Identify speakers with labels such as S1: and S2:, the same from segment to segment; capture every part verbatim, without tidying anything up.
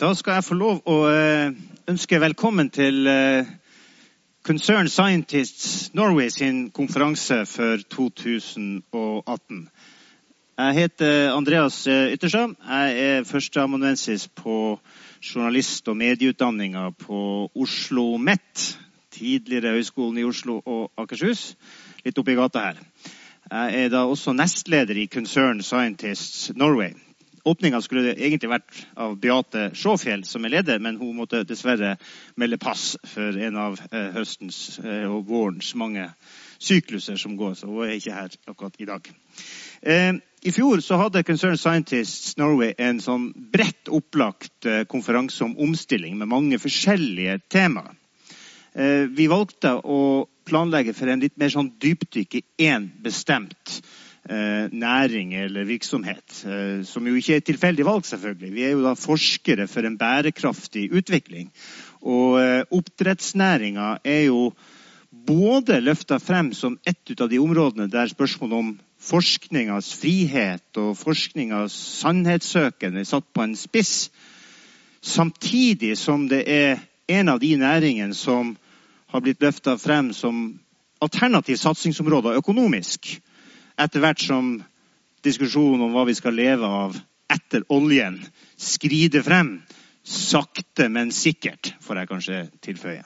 S1: Da skal jeg få lov å ønske velkommen til Concerned Scientists Norway sin konferanse for to tusen og atten. Jeg heter Andreas Ytterstad. Jeg er førsteamanuensis på journalist- og medieutdanningen på Oslo Met, tidligere Høgskolen i Oslo og Akershus, litt oppe i gata her. Jeg er da også nestleder i Concerned Scientists Norway. Åpningen skulle det egentlig vært av Beate Sjåfjell som er leder, men hun måtte dessverre melde pass for en av eh, høstens eh, og vårens mange sykluser som går, så hun er ikke her akkurat i dag. Eh, I fjor så hadde Concerned Scientists Norway en sånn bredt opplagt eh, konferanse om omstilling med mange forskjellige temaer. Eh, vi valgte å planlegge for en litt mer sånn dypdykk i en bestemt Eh, næring eller virksomhet, eh, som jo ikke er et tilfeldig valg selvfølgelig. Vi er jo da forskere for en bærekraftig utvikling, og eh, oppdrettsnæringen er jo både løftet frem som et av de områdene der spørsmål om forskningens frihet og forskningens sannhetssøken er satt på en spiss, samtidig som det er en av de næringene som har blitt løftet frem som alternativ satsingsområder økonomisk, etter hvert som diskusjonen om hva vi skal leve av etter oljen skrider frem, sakte, men sikkert, får jeg kanskje tilføye.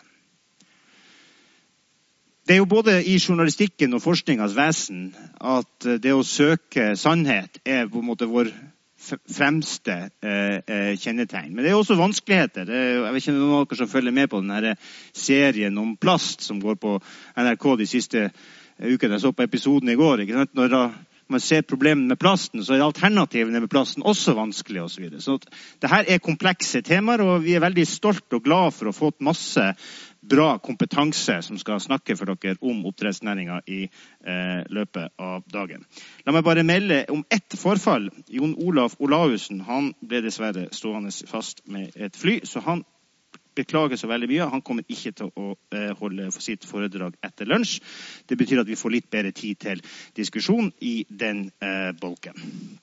S1: Det er jo både i journalistikken og forskningens vesen at det å søke sannhet er på en måte vår fremste eh, kjennetegn. Men det er også vanskeligheter. Det er, jeg vet ikke om noen av dere som følger med på denne serien om plast som går på N R K de siste uken. Jeg så på episoden i går. Ikke sant? Når da man ser problemene med plasten, så er alternativene med plasten også vanskelig og så videre. Så det her er komplekse temaer, og vi er veldig stolt og glad for å få masse bra kompetanse som skal snakke for dere om oppdrettsnæringen i eh, løpet av dagen. La meg bare melde om ett forfall. Jon Olaf Olaussen, han ble dessverre stående fast med et fly, så han beklager så veldig mye. Han kommer ikke til å eh, holde for sitt foredrag etter lunsj. Det betyr at vi får litt bedre tid til diskusjon i den eh, bolken.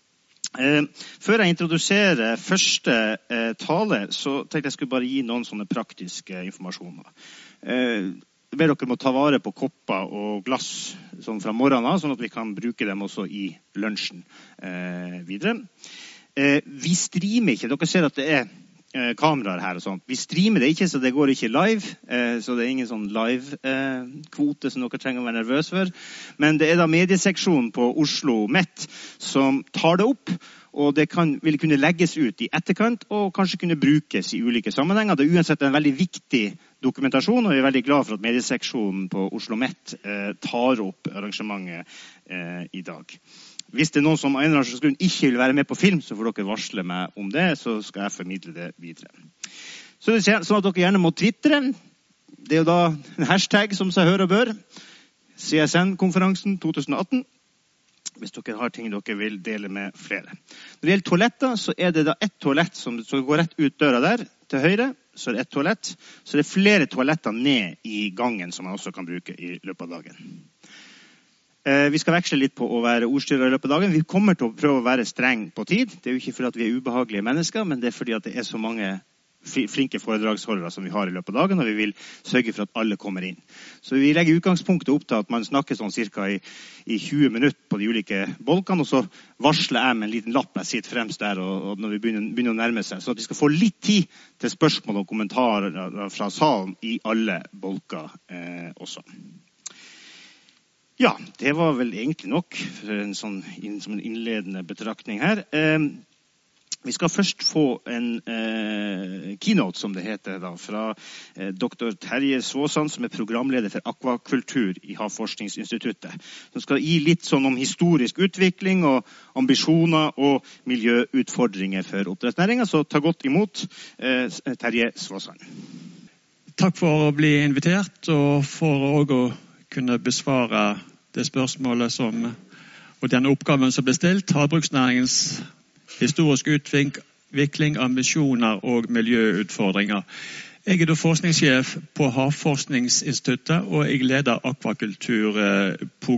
S1: Eh, før jeg introduserer første eh, tale, så tenkte jeg skulle bare gi noen sånne praktiske informasjoner. Eh, jeg ber dere må ta vare på kopper og glass sånn fra morgenen, sånn at vi kan bruke dem også i lunsjen eh, videre. Eh, vi streamer ikke. Dere ser at det er kameraer her og sånt. Vi streamer det ikke, så det går ikke live, så det er ingen sånn live-kvote som dere trenger å være nervøs for. Men det er da medieseksjonen på Oslo Met som tar det opp, og det kan, vil kunne legges ut i etterkant og kanskje kunne brukes i ulike sammenhenger. Det er uansett en veldig viktig dokumentasjon, og vi er veldig glad for at medieseksjonen på Oslo Met eh, tar opp arrangementet eh, i dag. Hvis det er noen som av en eller annen grunn ikke vil være med på film, så får dere varsle meg om det, så skal jeg formidle det videre. Så det er sånn at dere gjerne må twittre. Det er jo da en hashtag som seg hør og bør. C S N-konferansen to tusen og atten. Hvis dere har ting dere vil dele med flere. Når det gjelder toaletter, så er det da ett toalett som går rett ut døra der, til høyre. Så er det ett toalett. Så det er flere toaletter ned i gangen som man også kan bruke i løpet av dagen. Vi skal veksle litt på å være ordstyrer i løpet av dagen. Vi kommer til å prøve å være streng på tid. Det er jo ikke fordi at vi er ubehagelige mennesker, men det er fordi at det er så mange flinke foredragsholdere som vi har i løpet av dagen, og vi vil sørge for at alle kommer inn. Så vi legger utgangspunktet opp til at man snakker sånn cirka i, i tjue minutter på de ulike bolkene, og så varsler jeg med en liten lapp jeg sitter fremst der, og, og når vi begynner, begynner å nærme seg, så at vi skal få litt tid til spørsmål og kommentarer fra salen i alle bolker eh, også. Ja, det var vel egentlig nok for en sånn som en innledende betraktning her. Eh, vi skal først få en eh, keynote, som det heter, da, fra eh, doktor Terje Svåsand, som er programleder for akvakultur i Havforskningsinstituttet. Som skal gi litt sånn om historisk utvikling og ambisjoner og miljøutfordringer for oppdrettsnæringen. Så ta godt imot eh, Terje Svåsand.
S2: Takk for å bli invitert, og for å kunne besvare det spørsmålet som, og den oppgaven som ble stilt, havbruksnæringens historiske utvikling, ambisjoner og miljøutfordringer. Jeg er da forskningssjef på Havforskningsinstituttet, og jeg leder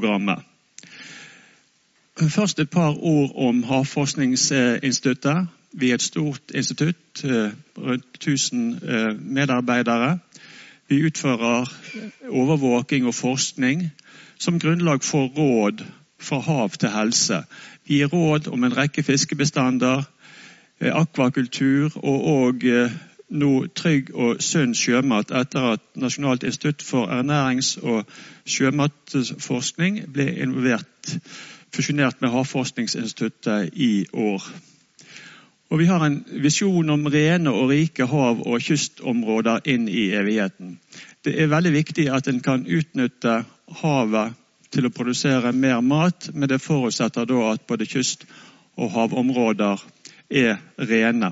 S2: akvakulturprogrammet. Først et par ord om Havforskningsinstituttet. Vi er et stort institutt, rundt tusen medarbeidere. Vi utfører overvåking og forskning som grunnlag for råd fra hav til helse. Vi gir råd om en rekke fiskebestander, akvakultur og også nå trygg og sunn sjømat etter at Nasjonalt institutt for ernærings- og sjømatforskning ble involvert, fusjonert med Havforskningsinstituttet i år. Og vi har en visjon om rene og rike hav- og kystområder inn i evigheten. Det er veldig viktig at en kan utnytte havet til å produsere mer mat, men det forutsetter da at både kyst- og havområder er rene.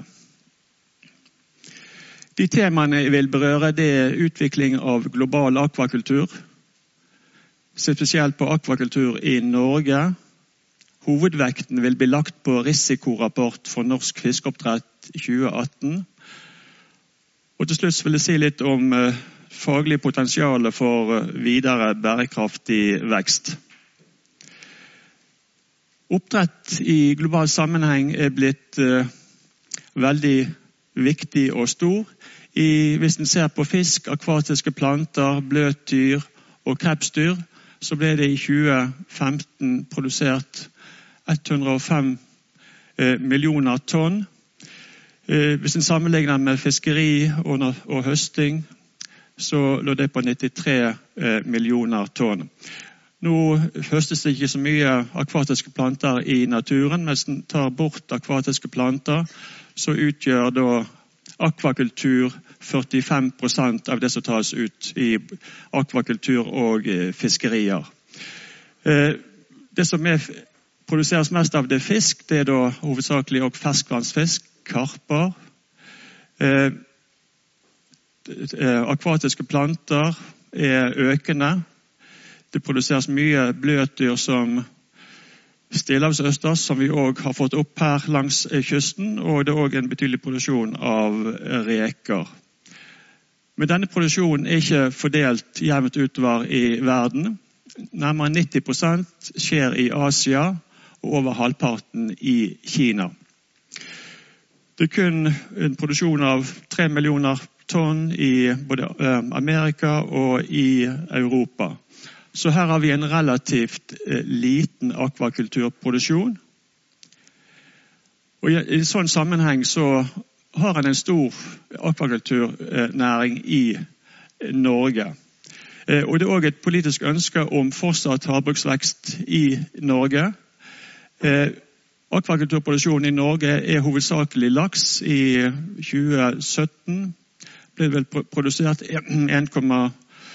S2: De temaene jeg vil berøre, det er utvikling av global akvakultur, spesielt på akvakultur i Norge. Hovedvekten vil bli lagt på risikorapport for norsk fiskeoppdrett i tjue atten. Og til slutt vil jeg si litt om uh, faglig potensial for uh, videre bærekraftig vekst. Oppdrett i global sammenheng er blitt uh, veldig viktig og stor. I, hvis en ser på fisk, akvatiske planter, bløtdyr og krepsdyr, så ble det i tjue femten produsert hundre og fem eh, millioner tonn. Eh, hvis en sammenligner med fiskeri og, og høsting, så lå det på nittitre eh, millioner tonn. Nå høstes det ikke så mye akvatiske planter i naturen, men hvis en tar bort akvatiske planter, så utgjør da akvakultur førtifem prosent av det som tas ut i akvakultur og fiskerier. Det som er, produseres mest av det fisk, det er da hovedsakelig og ferskvannsfisk, karper. Akvatiske planter er økende. Det produseres mye bløtdyr som stillehavsøsters, som vi også har fått opp her langs kysten, og det er også en betydelig produksjon av reker. Men denne produksjonen er ikke fordelt jevnt utover i verden. Nærmere nitti prosent skjer i Asia, og over halvparten i Kina. Det er kun en produksjon av tre millioner tonn i både Amerika og i Europa. Så her har vi en relativt liten akvakulturproduksjon. Og i en sånn sammenheng så har en en stor akvakulturnæring i Norge. Og det er også et politisk ønske om fortsatt havbruksvekst i Norge. Akvakulturproduksjonen i Norge er hovedsakelig laks. I tjue sytten ble det vel produsert en komma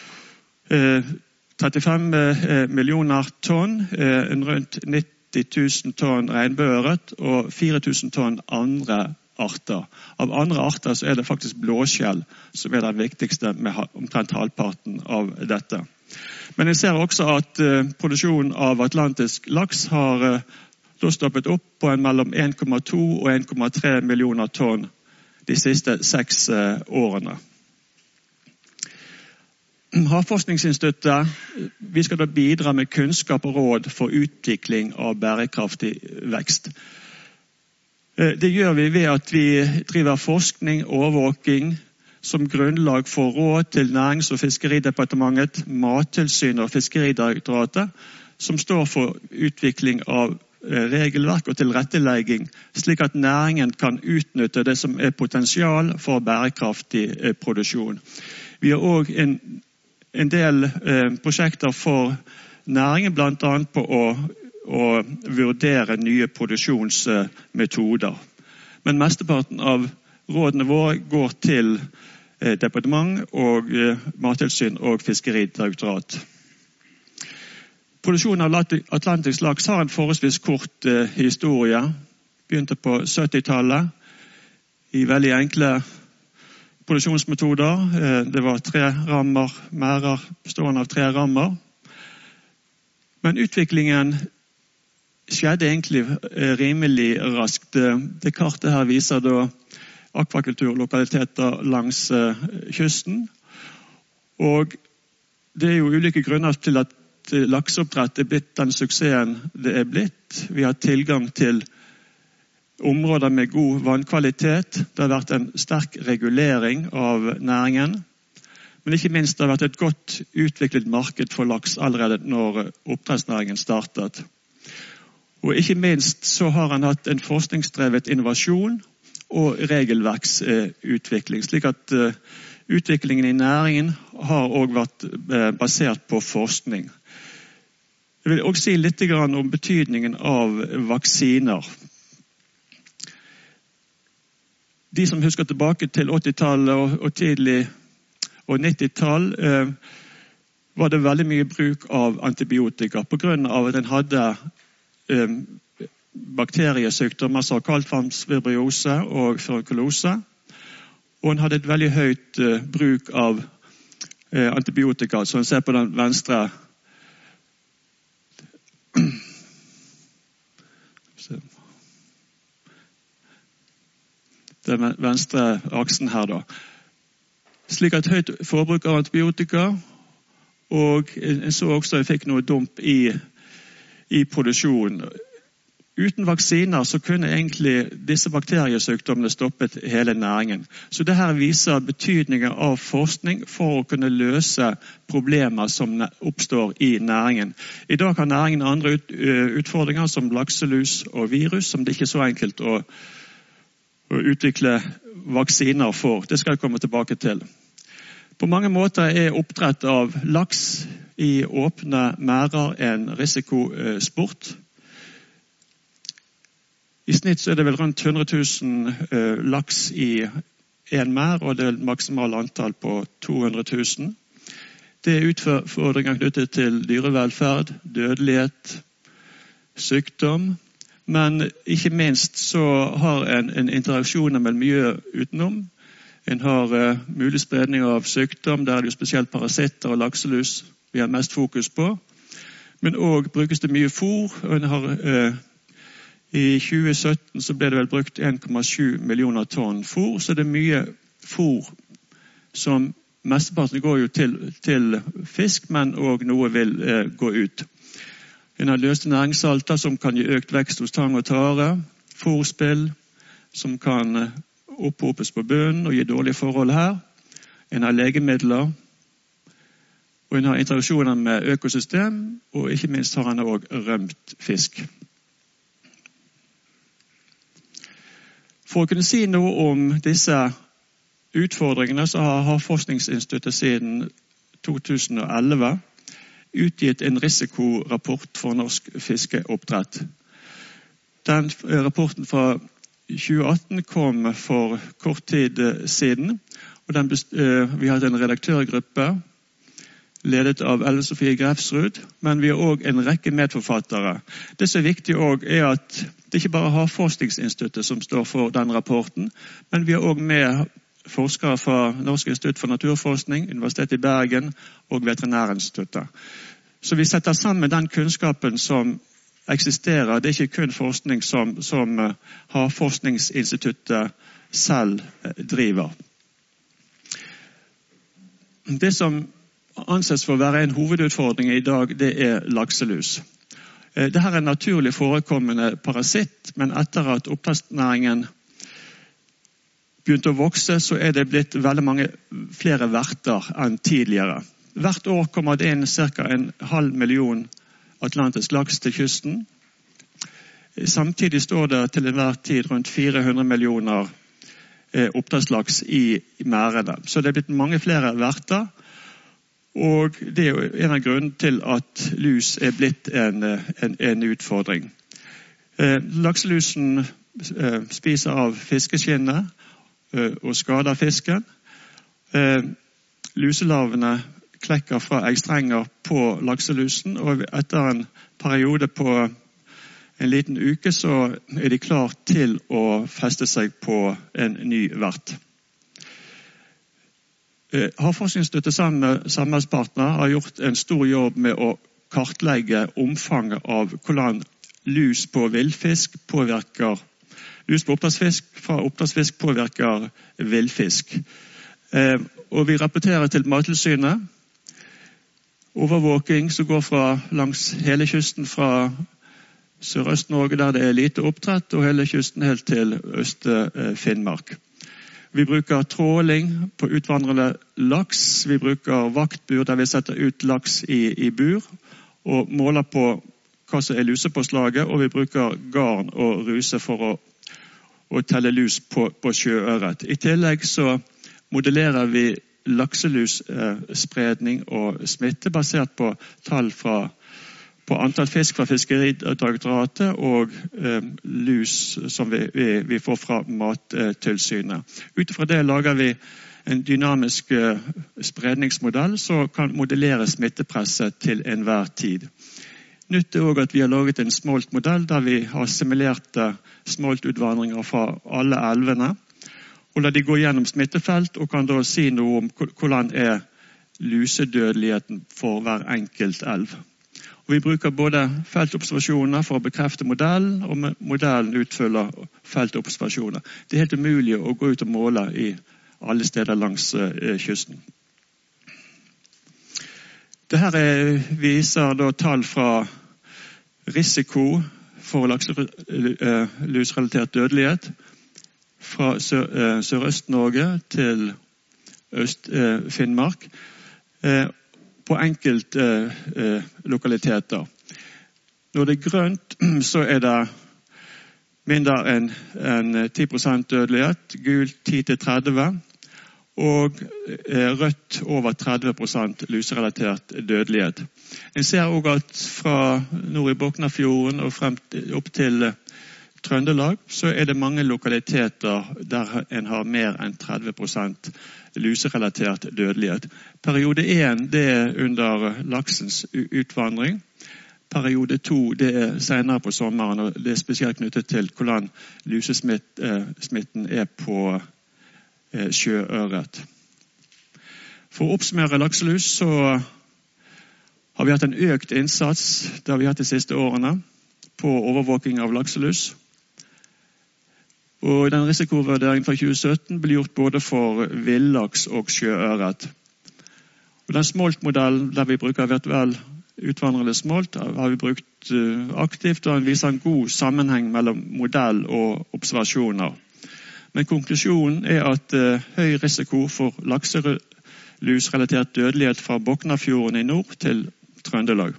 S2: trettifem millioner tonn, rundt nitti tusen tonn regnbueørret og fire tusen tonn andre arter. Av andre arter så er det faktisk blåskjell som er det viktigste med omtrent halvparten av dette. Men jeg ser også at produksjonen av atlantisk laks har da stoppet opp på en mellom en komma to og en komma tre millioner tonn de siste seks årene. Havforskningsinstituttet, vi skal da bidra med kunnskap og råd for utvikling av bærekraftig vekst. Det gjør vi ved at vi driver forskning og overvåking som grunnlag for råd til Nærings- og fiskeridepartementet, Mattilsynet og Fiskeridirektoratet, som står for utvikling av regelverk og tilrettelegging, slik at næringen kan utnytte det som er potensial for bærekraftig produksjon. Vi har også en, en del eh, prosjekter for næringen, blant annet på å, å vurdere nye produksjonsmetoder. Men mesteparten av rådene våre går til eh, departement og eh, Mattilsyn og Fiskeridirektorat. Produksjonen av atlantisk laks har en forholdsvis kort eh, historie. Begynte på syttitallet i veldig enkle produksjonsmetoder. Eh, det var tre rammer, merder bestående av tre rammer. Men utviklingen skjedde egentlig eh, rimelig raskt. Det kartet her viser da akvakulturlokaliteter langs eh, kysten. Og det er jo ulike grunner til at lakseoppdrett er blitt den suksessen det er blitt. Vi har tilgang til områder med god vannkvalitet. Det har vært en sterk regulering av næringen. Men ikke minst det har vært et godt utviklet marked for laks allerede når oppdrettsnæringen startet. Og ikke minst så har han hatt en forskningsdrevet innovasjon og regelverksutvikling, slik at uh, utviklingen i næringen har også vært uh, basert på forskning. Jeg vil også si litt om betydningen av vaksiner. De som husker tilbake til åttitallet og, og tidlig og nittitall, uh, var det veldig mye bruk av antibiotika på grunn av at den hadde uh, bakteriesykdommer som kaldtvannsvibriose og furunkulose. Og han hadde et veldig høyt uh, bruk av uh, antibiotika, som man ser på den venstre den venstre aksen her da. Slik at høyt forbruk av antibiotika, og en så også jeg fikk noe dump i, i produksjonen. Uten vaksiner så kunne egentlig disse bakteriesykdommene stoppet hele næringen. Så det her viser betydningen av forskning for å kunne løse problemer som oppstår i næringen. I dag har næringen andre ut, utfordringer som lakselus og virus, som det ikke er så enkelt å, å utvikle vaksiner for. Det skal jeg komme tilbake til. På mange måter er oppdrett av laks i åpne merder en risikosport. I snitt så er det vel rundt hundre tusen uh, laks i en merd, og det er maksimal antall på to hundre tusen. Det er utfordringer knyttet til dyrevelferd, dødelighet, sykdom, men ikke minst så har en, en interaksjon med miljøet utenom. En har uh, mulig spredning av sykdom, der er det jo spesielt parasitter og lakselus vi har mest fokus på. Men også brukes det mye fôr, og en har... Uh, I tjue sytten så ble det vel brukt en komma sju millioner tonn fôr, så det er mye fôr som mesteparten går jo til, til fisk, men også noe vil eh, gå ut. En har løste næringssalter som kan gi økt vekst hos tang og tare, fôrspill som kan eh, opphopes på bunnen og gi dårlige forhold her. En har legemidler, og en har interaksjoner med økosystem, og ikke minst har en også rømt fisk. For å kunne si noe om disse utfordringene så har Havforskningsinstituttet siden to tusen og elleve utgitt en risikorapport for norsk fiskeoppdrett. Den rapporten fra tjue atten kom for kort tid siden, og den best, vi har en redaktørgruppe ledet av Ellen Sofie Grefsrud, men vi har også en rekke medforfattere. Det som er viktig også er at det ikke bare er Havforskningsinstituttet som står for den rapporten, men vi har også med forskere fra Norsk institutt for naturforskning, Universitetet i Bergen og Veterinærinstituttet. Så vi setter sammen den kunnskapen som eksisterer. Det er ikke kun forskning som, som Havforskningsinstituttet selv driver. Det som anses for å være en hovedutfordring i dag, det er lakselus. Dette er en naturlig forekommende parasitt, men etter at oppdrettsnæringen begynte å vokse, så er det blitt veldig mange flere verter enn tidligere. Hvert år kommer det inn ca. en halv million atlantisk laks til kysten. Samtidig står det til enhver tid rundt fire hundre millioner oppdrettslaks i merdene. Så det er blitt mange flere verter. Og det er jo en av grunnene til at lus er blitt en, en, en utfordring. Eh, lakselusen eh, spiser av fiskeskinnet eh, og skader fisken. Eh, luselarvene klekker fra eggstrenger på lakselusen, og etter en periode på en liten uke så er de klar til å feste seg på en ny vert. Havforskningsinstituttet sammen med samarbeidspartner har gjort en stor jobb med å kartlegge omfanget av hvordan lus på villfisk påvirker lus på oppdrettsfisk fra oppdrettsfisk påvirker villfisk. Eh, og vi rapporterer til Mattilsynet overvåking som går fra langs hele kysten fra Sørøst-Norge der det er lite oppdrett, og hele kysten helt til Øst-Finnmark. Vi bruker tråling på utvandrende laks, vi bruker vaktbur der vi setter ut laks i, i bur, og måler på hva som er lusepåslaget, og vi bruker garn og ruse for å, å telle lus på, på sjøøret. I tillegg så modellerer vi lakselusspredning og smitte basert på tall fra på antall fisk fra Fiskeridirektoratet og eh, lus som vi, vi, vi får fra Mattilsynet. Utifra det lager vi en dynamisk eh, spredningsmodell som kan modellere smittepresset til enhver tid. Nytt er også at vi har laget en smoltmodell der vi har simulerte smoltutvandringer fra alle elvene, og la de gå gjennom smittefelt og kan da si noe om hvordan er lusedødeligheten for hver enkelt elv. Og vi bruker både feltobservasjoner for å bekrefte modellen, og modellen utfølger feltobservasjoner. Det er helt umulig å gå ut og måle i alle steder langs eh, kysten. Dette viser da tall fra risiko for lakselusrelatert dødelighet fra Sør- eh, Sørøst-Norge til Øst-Finnmark. Eh, på enkelte eh, lokaliteter. Når det er grønt, så er det mindre enn en ti prosent dødelighet, gult ti til tretti, og eh, rødt over tretti prosent luserelatert dødelighet. En ser også at fra nord i Boknafjorden og frem til, opp til Trøndelag, så er det mange lokaliteter der en har mer enn tretti prosent luserelatert dødelighet. Periode én det er under laksens utvandring. Periode to det er senere på sommeren, og det er spesielt knyttet til hvordan lusesmitten er på sjøøret. For å oppsummere lakselus så har vi hatt en økt innsats, det har vi hatt de siste årene, på overvåking av lakselus. Og den risikovurderingen fra tjue sytten ble gjort både for villaks og sjøøret. Og den smoltmodellen der vi bruker virtuell utvandrende smolt har vi brukt aktivt, og den viser en god sammenheng mellom modell og observasjoner. Men konklusjonen er at uh, høy risiko for lakselusrelatert dødelighet fra Boknafjorden i nord til Trøndelag.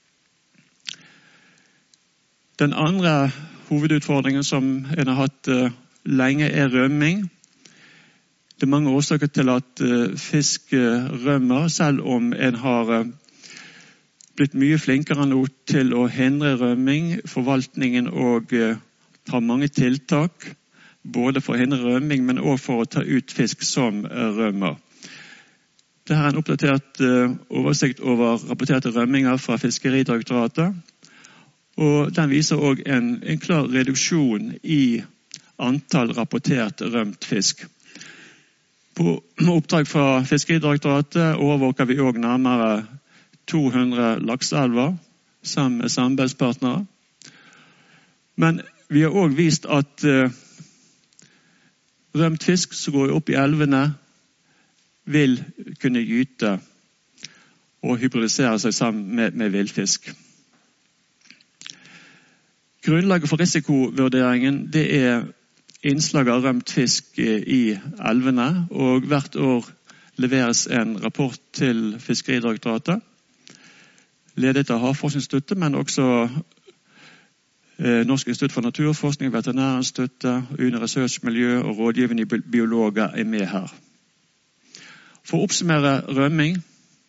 S2: Den andre hovedutfordringen som en har hatt uh, lenge er rømming. Det er mange årsaker til at uh, fisk uh, rømmer, selv om en har uh, blitt mye flinkere nå til å hindre rømming. Forvaltningen og uh, har mange tiltak, både for å hindre rømming, men også for å ta ut fisk som uh, rømmer. Dette er en oppdatert uh, oversikt over rapporterte rømminger fra Fiskeridirektoratet. Og den viser også en, en klar reduksjon i antall rapportert rømt fisk. På oppdrag fra Fiskeridirektoratet overvåker vi også nærmere to hundre lakseelver sammen med samarbeidspartnere. Men vi har også vist at uh, rømt fisk som går opp i elvene vil kunne gyte og hybridisere seg sammen med, med villfisk. Grunnlaget for risikovurderingen det er innslag av rømt fisk i elvene, og hvert år leveres en rapport til Fiskeridirektoratet, ledet av Havforskningsinstituttet, men også eh, Norsk institutt for naturforskning, Veterinærinstituttet, UNE Research Miljø og rådgivende biologer er med her. For å oppsummere rømming,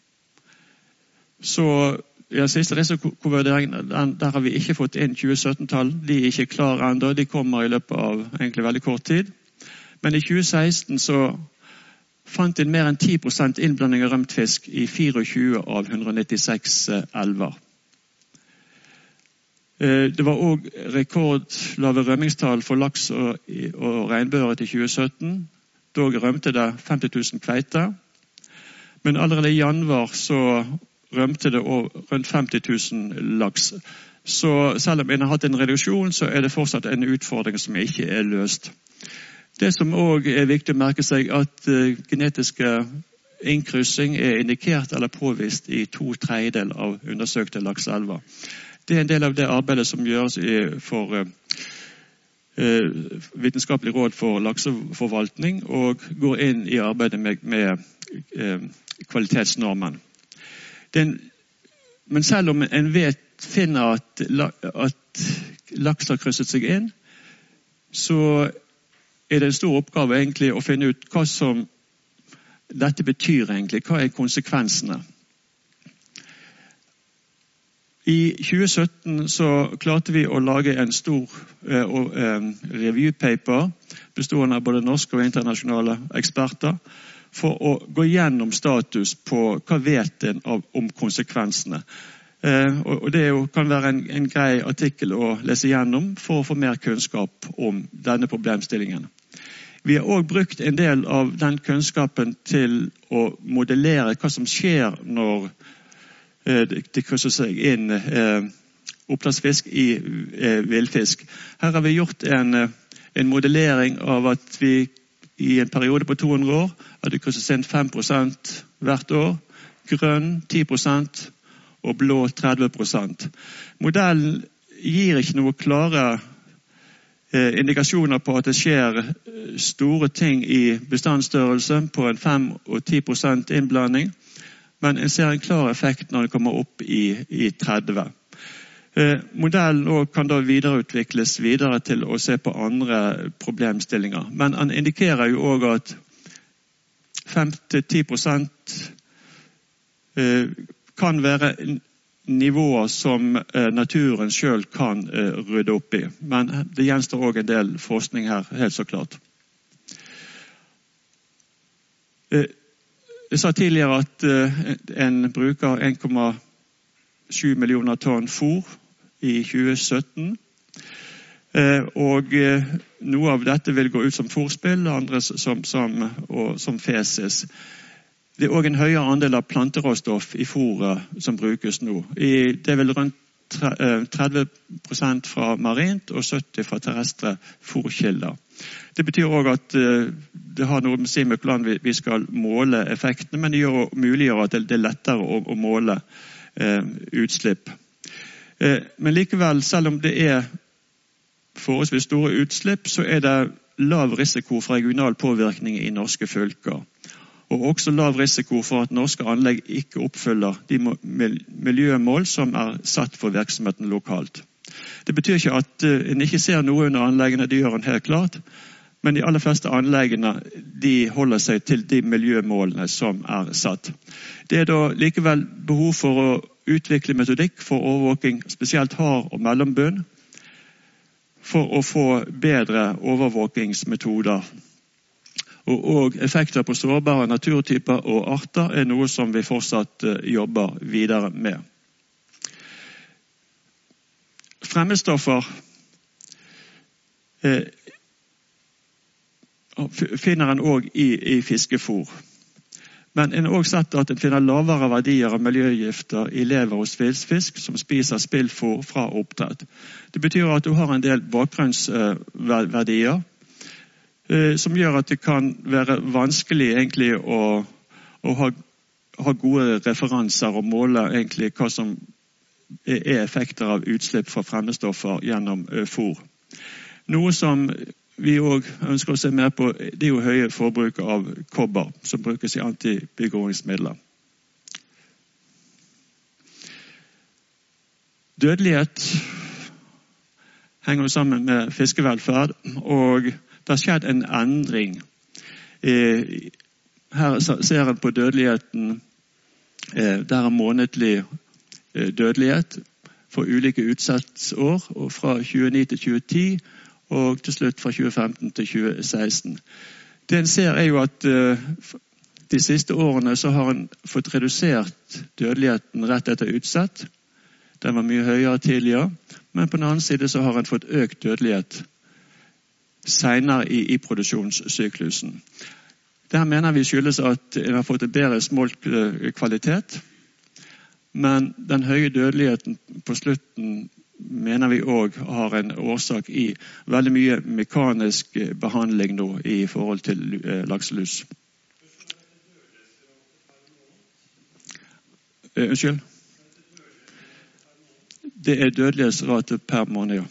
S2: så i den siste risikovurderingen, der har vi ikke fått inn tjue sytten-tall. De er ikke klare ennå, de kommer i løpet av egentlig veldig kort tid. Men i tjue seksten så fant en mer enn ti prosent innblanding av rømt fisk i tjuefire av ett hundre nittiseks elver. Det var også rekordlave rømmingstall for laks og, og regnbueørret i tjue sytten. Da rømte det femti tusen kveiter. Men allerede i januar så rømte det rundt femti tusen laks. Så selv om en har hatt en reduksjon, så er det fortsatt en utfordring som ikke er løst. Det som også er viktig å merke seg, at uh, genetiske innkryssing er indikert eller påvist i to tredjedel av undersøkte lakseelver. Det er en del av det arbeidet som gjøres for vitenskapelig råd for lakseforvaltning, og går inn i arbeidet med, med kvalitetsnormen. Den, men selv om en vet, finner at, at laks har krysset seg inn, så er det en stor oppgave egentlig å finne ut hva som dette betyr egentlig, hva er konsekvensene. I tjue sytten så klarte vi å lage en stor eh, eh, review paper bestående av både norske og internasjonale eksperter for å gå gjennom status på hva vet en av, om konsekvensene. Eh, og, og det jo, kan være en, en grei artikkel å lese gjennom for å få mer kunnskap om denne problemstillingen. Vi har også brukt en del av den kunnskapen til å modellere hva som skjer når det krysser seg inn eh, oppdrettsfisk i eh, villfisk. Her har vi gjort en, en modellering av at vi i en periode på to hundre år hadde krysset inn fem prosent hvert år, grønn ti prosent og blå tretti prosent. Modellen gir ikke noe klare eh, indikasjoner på at det skjer store ting i bestandsstørrelse på en fem og ti prosent innblanding, men en ser en klar effekt når det kommer opp i, i tretti. Eh, modellen kan da videreutvikles videre til å se på andre problemstillinger. Men han indikerer jo også at fem til ti prosent eh, kan være nivåer som eh, naturen selv kan eh, rydde opp i. Men det gjenstår også en del forskning her, helt så klart. Eh, Jeg sa tidligere at en bruker en komma sju millioner tonn fôr i tjue sytten. Og noe av dette vil gå ut som fôrspill, andre som, som, og, som feses. Det er også en høyere andel av planteråstoff i fôret som brukes nå. I, det er vel rundt tretti prosent fra marint og sytti prosent fra terrestre fôrkilder. Det betyr også at det har noe med å si med hvordan vi skal måle effektene, men det gjør, muliggjør at det er lettere å, å måle eh, utslipp. Eh, men likevel, selv om det er forholdsvis store utslipp, så er det lav risiko for regional påvirkning i norske fylker. Og også lav risiko for at norske anlegg ikke oppfyller de miljømål som er satt for virksomheten lokalt. Det betyr ikke at en ikke ser noe under anleggene, det gjør en helt klart, men de aller fleste anleggene de holder seg til de miljømålene som er satt. Det er da likevel behov for å utvikle metodikk for overvåking, spesielt hard- og mellombunn, for å få bedre overvåkingsmetoder. Og, og effekter på sårbare naturtyper og arter er noe som vi fortsatt uh, jobber videre med. Fremmedstoffer eh, finner en også i, i fiskefôr. Men en har også sett at en finner lavere verdier av miljøgifter i lever hos villfisk som spiser spillfôr fra oppdrett. Det betyr at du har en del bakgrunnsverdier eh, som gjør at det kan være vanskelig egentlig å, å ha, ha gode referanser og måle egentlig hva som er effekter av utslipp fra fremmedstoffer gjennom fôr. Noe som vi også ønsker å se mer på, det er jo høye forbruk av kobber, som brukes i antibegåingsmidler. Dødelighet henger sammen med fiskevelferd, og det har skjedd en endring. Her ser en på dødeligheten, der er månedlig dødelighet for ulike utsettsår, og fra tjue ni til tjue ti, og til slutt fra tjue femten til tjue seksten. Det en ser er jo at uh, de siste årene så har en fått redusert dødeligheten rett etter utsett. Den var mye høyere tidligere, men på den annen side så har en fått økt dødelighet senere i, i produksjonssyklusen. Der mener vi skyldes at en har fått en bedre smoltkvalitet, men den høye dødeligheten på slutten mener vi også har en årsak i veldig mye mekanisk behandling nå i forhold til eh, lakselus. Eh, unnskyld? det er dødelighetsrate per måned.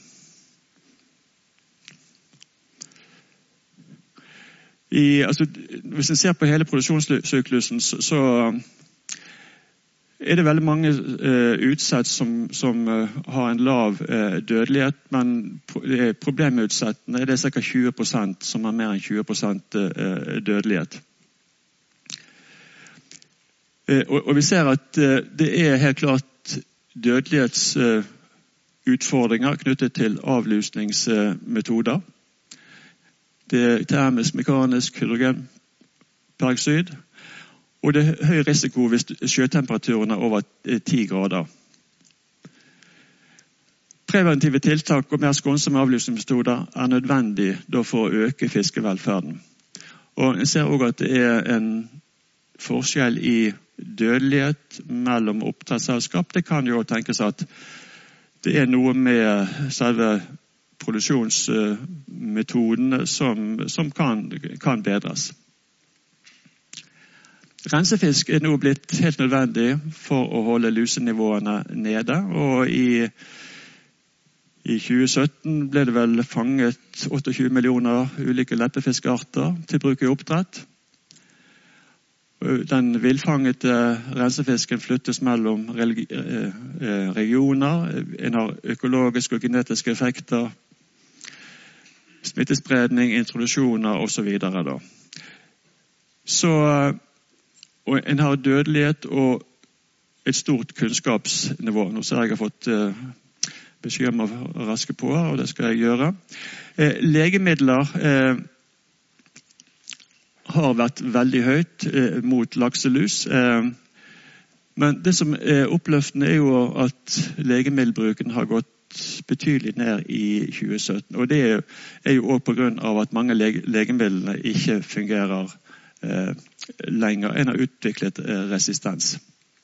S2: I, altså, hvis en ser på hele produksjonssyklusen, så, så er det veldig mange uh, utsett som, som uh, har en lav uh, dødelighet, men pro- problemutsettene er det ca. tjue prosent som har mer enn tjue prosent uh, dødelighet. Uh, og, og vi ser at uh, det er helt klart dødelighetsutfordringer uh, knyttet til avlusningsmetoder. Uh, Det er termisk, mekanisk, hydrogenperoksid, og det er høy risiko hvis sjøtemperaturen er over ti grader. Preventive tiltak og mer skånsomme avlusningsmetoder er nødvendig for å øke fiskevelferden. Og en ser også at det er en forskjell i dødelighet mellom oppdrettsselskap. Det kan jo tenkes at det er noe med selve produksjonsmetodene som, som kan, kan bedres. Rensefisk er nå blitt helt nødvendig for å holde lusenivåene nede, og i, i tjue sytten ble det vel fanget tjueåtte millioner ulike leppefiskarter til bruk i oppdrett. Den villfangete rensefisken flyttes mellom regioner, en har økologiske og genetiske effekter, smittespredning, introduksjoner og så videre da. Så, og en har dødelighet og et stort kunnskapsnivå. Nå ser jeg jeg har fått uh, beskjed om å raske på, og det skal jeg gjøre. Eh, legemidler eh, har vært veldig høyt eh, mot lakselus. Eh, men det som er oppløftende er jo at legemiddelbruken har gått betydelig ned i tjue sytten. Og det er jo også på grunn av at mange leg legemidlene ikke fungerer eh, lenger. En har utviklet eh, resistens.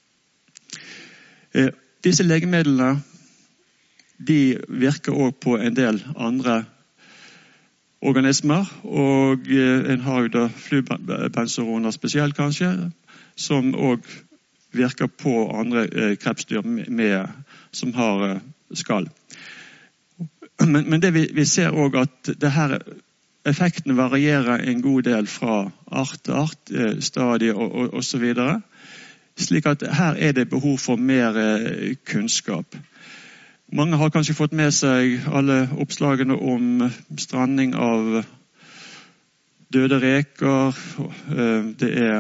S2: Eh, disse legemidlene de virker også på en del andre organismer, og eh, en har jo da flubenzuroner spesielt kanskje, som også virker på andre eh, krepsdyr med, som har eh, skall. Men, men det vi, vi ser også at det her effektene varierer en god del fra art til art, eh, stadie og, og, og så videre. Slik at her er det behov for mer eh, kunnskap. Mange har kanskje fått med seg alle oppslagene om stranding av døde reker. Eh, det er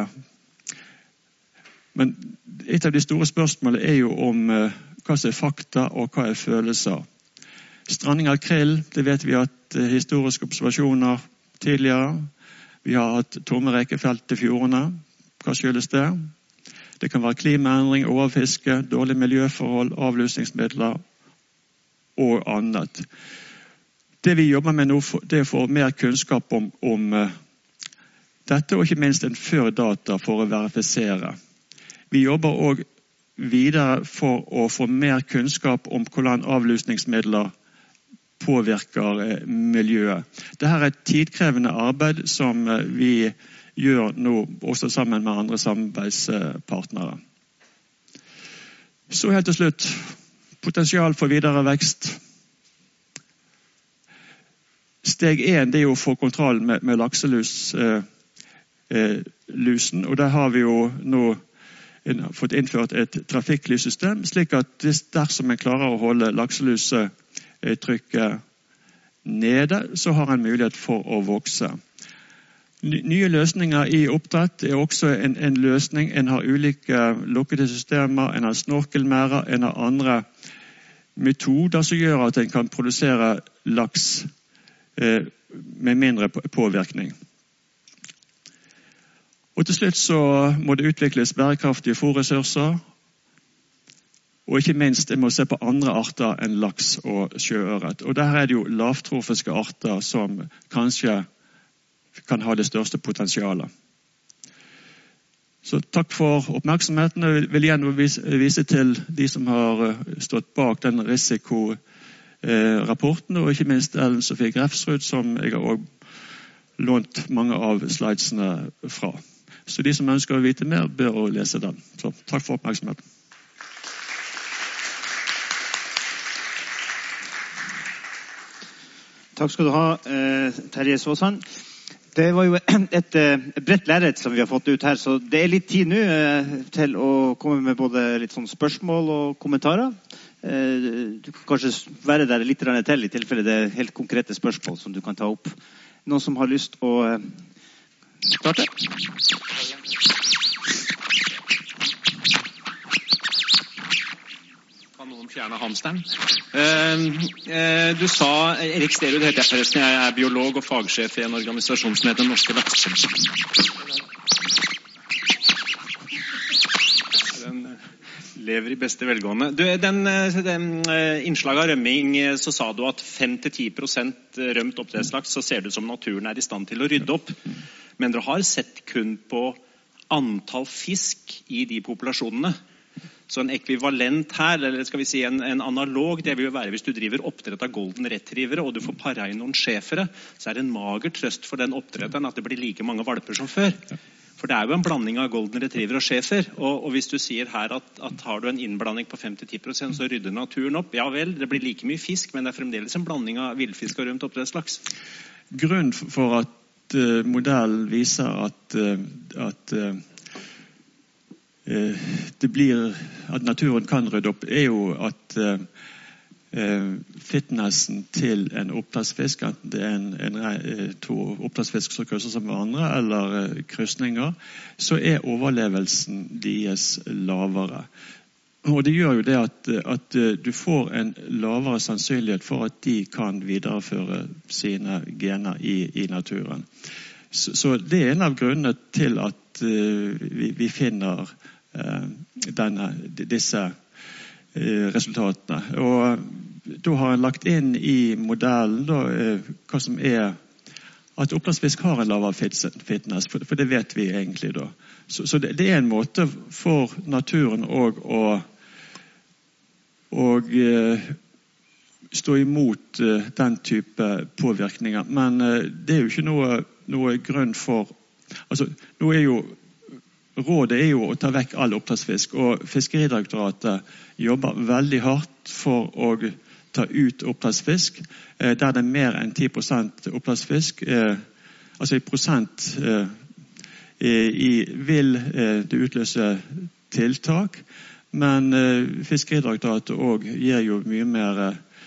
S2: Men et av de store spørsmålene er jo om eh, hva som er fakta og hva er følelser. Stranding av krill, det vet vi at eh, historiske observasjoner tidligere. Vi har hatt tomme rekefelt til fjordene. Hva skyldes det? Det kan være klimaendring, overfiske, dårlige miljøforhold, avlusningsmidler og annet. Det vi jobber med nå, det er å få mer kunnskap om, om uh, dette, og ikke minst en før-data for å verifisere. Vi jobber også videre for å få mer kunnskap om hvordan avlusningsmidler påvirker uh, miljøet. Dette er et tidkrevende arbeid som uh, vi gjør nå også sammen med andre samarbeidspartnere. Så helt til slutt, potensial for videre vekst. Steg én det er jo å få kontroll med, med lakseluslusen, eh, eh, og der har vi jo nå en, fått innført et trafikklyssystem, slik at dersom en klarer å holde lakselustrykket nede, så har en mulighet for å vokse. Nye løsninger i oppdrett er også en, en løsning. En har ulike lukkede systemer, en har snorkelmerder, en har andre metoder som gjør at en kan produsere laks eh, med mindre påvirkning. Og til slutt så må det utvikles bærekraftige fôrressurser, og ikke minst en må se på andre arter enn laks og sjøørret. Og der er det jo lavtrofiske arter som kanskje kan ha det største potensialet. Så takk for oppmerksomheten. Jeg vil igjen vise til de som har stått bak den risikorapporten, og ikke minst Ellen Sofie Grefsrud, som jeg har også lånt mange av slidesene fra. Så de som ønsker å vite mer, bør å lese den. Så takk for oppmerksomheten.
S1: Takk skal du ha, Terje Svåsand. Det var jo et, et bredt lerret som vi har fått ut her, så det er litt tid nå til å komme med både litt sånn spørsmål og kommentarer. Du kan kanskje være der litt til, i tilfelle det er helt konkrete spørsmål som du kan ta opp. Noen som har lyst å starte?
S3: Noen fjerne hamsteren. Uh, uh, du sa, Erik Sterud heter jeg forresten, jeg er biolog og fagsjef i en organisasjon som heter Norske Lakseselskap. Den lever i beste velgående. Du, den, den uh, innslag av rømming, så sa du at fem til ti prosent rømt oppdrettslaks, så ser det ut som naturen er i stand til å rydde opp. Men dere har sett kun på antall fisk i de populasjonene. Så en ekvivalent her, eller skal vi si en, en analog, det vil jo være hvis du driver oppdrett av golden retrievere, og du får para inn noen schæfere, så er det en mager trøst for den oppdretteren at det blir like mange valper som før. For det er jo en blanding av golden retriever og schæfer, og, og hvis du sier her at, at har du en innblanding på fem til ti prosent, så rydder naturen opp. Ja vel, det blir like mye fisk, men det er fremdeles en blanding av villfisk og rømt oppdrettslaks.
S2: Grunnen for at uh, modellen viser at, uh, at uh, det blir at naturen kan rydde opp, er jo at uh, fitnessen til en oppdrettsfisk, enten det er en, en, to oppdrettsfisk som krysser som hverandre, eller uh, kryssninger, så er overlevelsen deres lavere. Og det gjør jo det at, at uh, du får en lavere sannsynlighet for at de kan videreføre sine gener i, i naturen. Så, så det er en av grunnene til at uh, vi, vi finner Denne, disse resultatene. Og da har jeg lagt inn i modellen da, hva som er at oppdrettsfisk har en lavere fitness, for, for det vet vi egentlig da. Så, så det, det er en måte for naturen også å og, uh, stå imot uh, den type påvirkninger. Men uh, det er jo ikke noe, noe grunn for altså, nå er jo Rådet er jo å ta vekk all oppdrettsfisk, og Fiskeridirektoratet jobber veldig hardt for å ta ut oppdrettsfisk, der det er mer enn ti prosent oppdrettsfisk, altså i prosent i, vil det utløse tiltak, men Fiskeridirektoratet også gir jo mye mer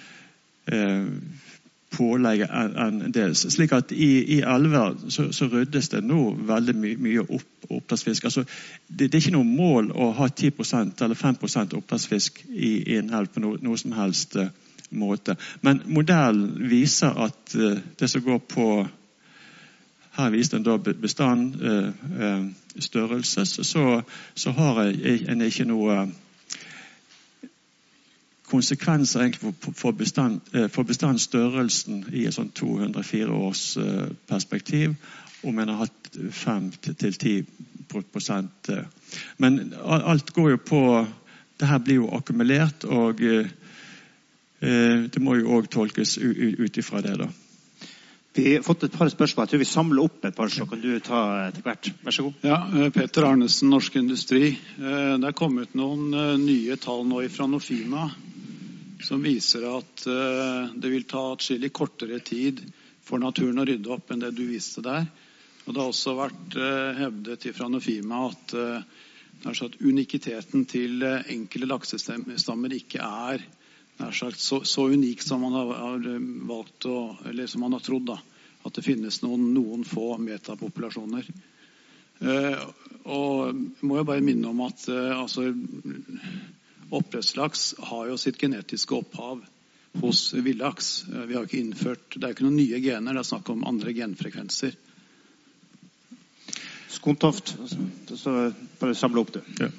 S2: pålegge enn det. Slik at i, i elver så, så ryddes det nå veldig my, mye opp, oppdrettsfisk. Altså, det, det er ikke noe mål å ha ti prosent eller fem prosent oppdrettsfisk i, i en elv på no, noe som helst uh, måte. Men modellen viser at uh, det som går på her viser den da bestand, uh, uh, størrelse, så, så har en ikke noe konsekvenser egentlig for, bestand, for bestandsstørrelsen i et sånn to hundre fire års perspektiv, om en har hatt fem til ti prosent. Men alt går jo på, det her blir jo akkumulert, og det må jo også tolkes ut ifra det da.
S1: Vi har fått et par spørsmål. Jeg tror vi samler opp et par, så kan du ta etter hvert. Vær så god.
S4: Ja, Peter Arnesen, Norsk Industri. Det er kommet noen nye tall nå fra Nofima, som viser at uh, det vil ta atskillig kortere tid for naturen å rydde opp enn det du viste der. Og det har også vært uh, hevdet fra Nofima at uh, sagt, unikiteten til uh, enkelte laksestammer ikke er sagt, så, så unik som man har, har valgt å, eller som man har trodd da, at det finnes noen, noen få metapopulasjoner. Uh, og må jeg bare minne om at uh, altså oppdrettslaks har jo sitt genetiske opphav hos villaks. Vi har ikke innført, det er ikke noen nye gener, det er snakk om andre genfrekvenser.
S1: Skontoft, så bare samle opp det. Ja.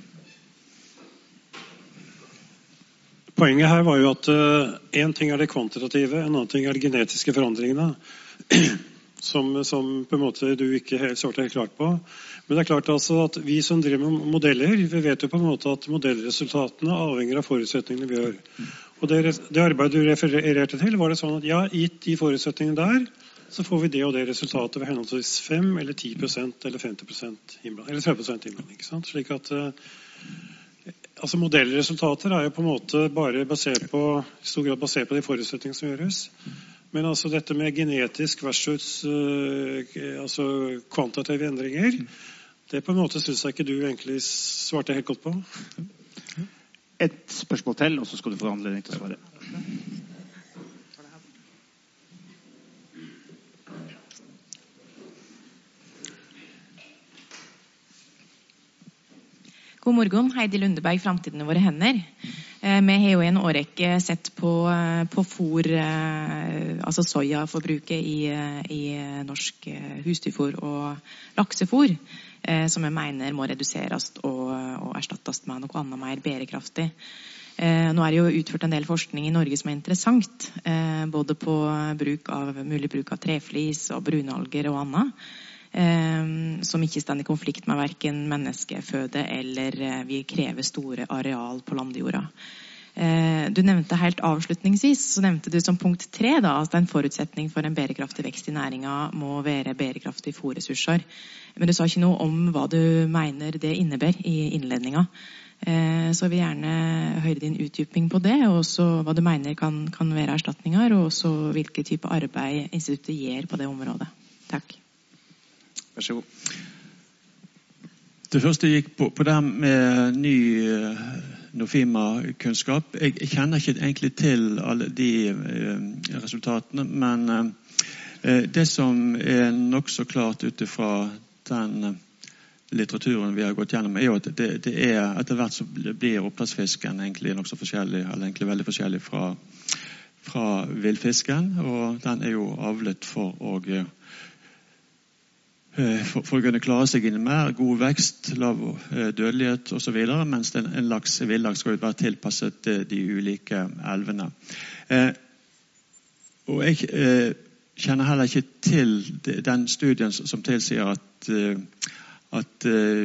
S5: Poenget her var jo at uh, en ting er det kvantitative, en annen ting er de genetiske forandringene, som, som på en måte du ikke helt svarte helt klart på. Men det er klart altså at vi som driver med modeller, vi vet jo på en måte at modellresultatene avhenger av forutsetningene vi gjør. Og det, det arbeidet du refererte til, var det sånn at ja, gitt de forutsetningene der, så får vi det og det resultatet ved henholdsvis fem eller ti prosent eller femti prosent innblanding, eller tretti prosent innblanding, ikke sant? Slik at altså modellresultater er jo på en måte bare basert på, i stor grad basert på de forutsetningene som gjøres. Men altså dette med genetisk versus uh, altså kvantitative endringer, det på en måte synes jeg ikke du egentlig svarte helt godt på.
S1: Et spørsmål til, og så skal du få anledning til å svare.
S6: God morgen, Heidi Lundeberg, Fremtiden i våre hender. Vi har jo i en årrekke sett på, på fôr, altså sojaforbruket i, i norsk husdyrfôr og laksefôr, som jeg mener må reduseres og, og erstattes med noe annet mer bærekraftig. Nå er det jo utført en del forskning i Norge som er interessant, både på bruk av, mulig bruk av treflis og brunalger og annet. Um, som ikke står i konflikt med hverken menneskeføde eller uh, vi krever store areal på landjorda. Uh, du nevnte helt avslutningsvis, så nevnte du som punkt tre da, at en forutsetning for en bærekraftig vekst i næringa må være bærekraftige fôrressurser. Men du sa ikke noe om hva du mener det innebærer i innledninga. Uh, så jeg vil gjerne høre din utdyping på det, og også hva du mener kan, kan være erstatninger, og også hvilke type arbeid instituttet gjør på det området. Takk.
S1: Vær så god.
S2: Det første gikk på, på det med ny uh, Nofima-kunnskap. Jeg, jeg kjenner ikke egentlig til alle de uh, resultatene, men uh, det som er nok så klart utifra den uh, litteraturen vi har gått gjennom, er jo at det, det er etter hvert så blir oppdrettsfisken egentlig nok så forskjellig, eller egentlig veldig forskjellig fra, fra villfisken, og den er jo avlet for å uh, For, for å kunne klare seg inn mer, god vekst, lav dødelighet og så videre, mens en, en laks, villaks skal være tilpasset de ulike elvene. Eh, og jeg eh, kjenner heller ikke til den studien som tilsier at, at,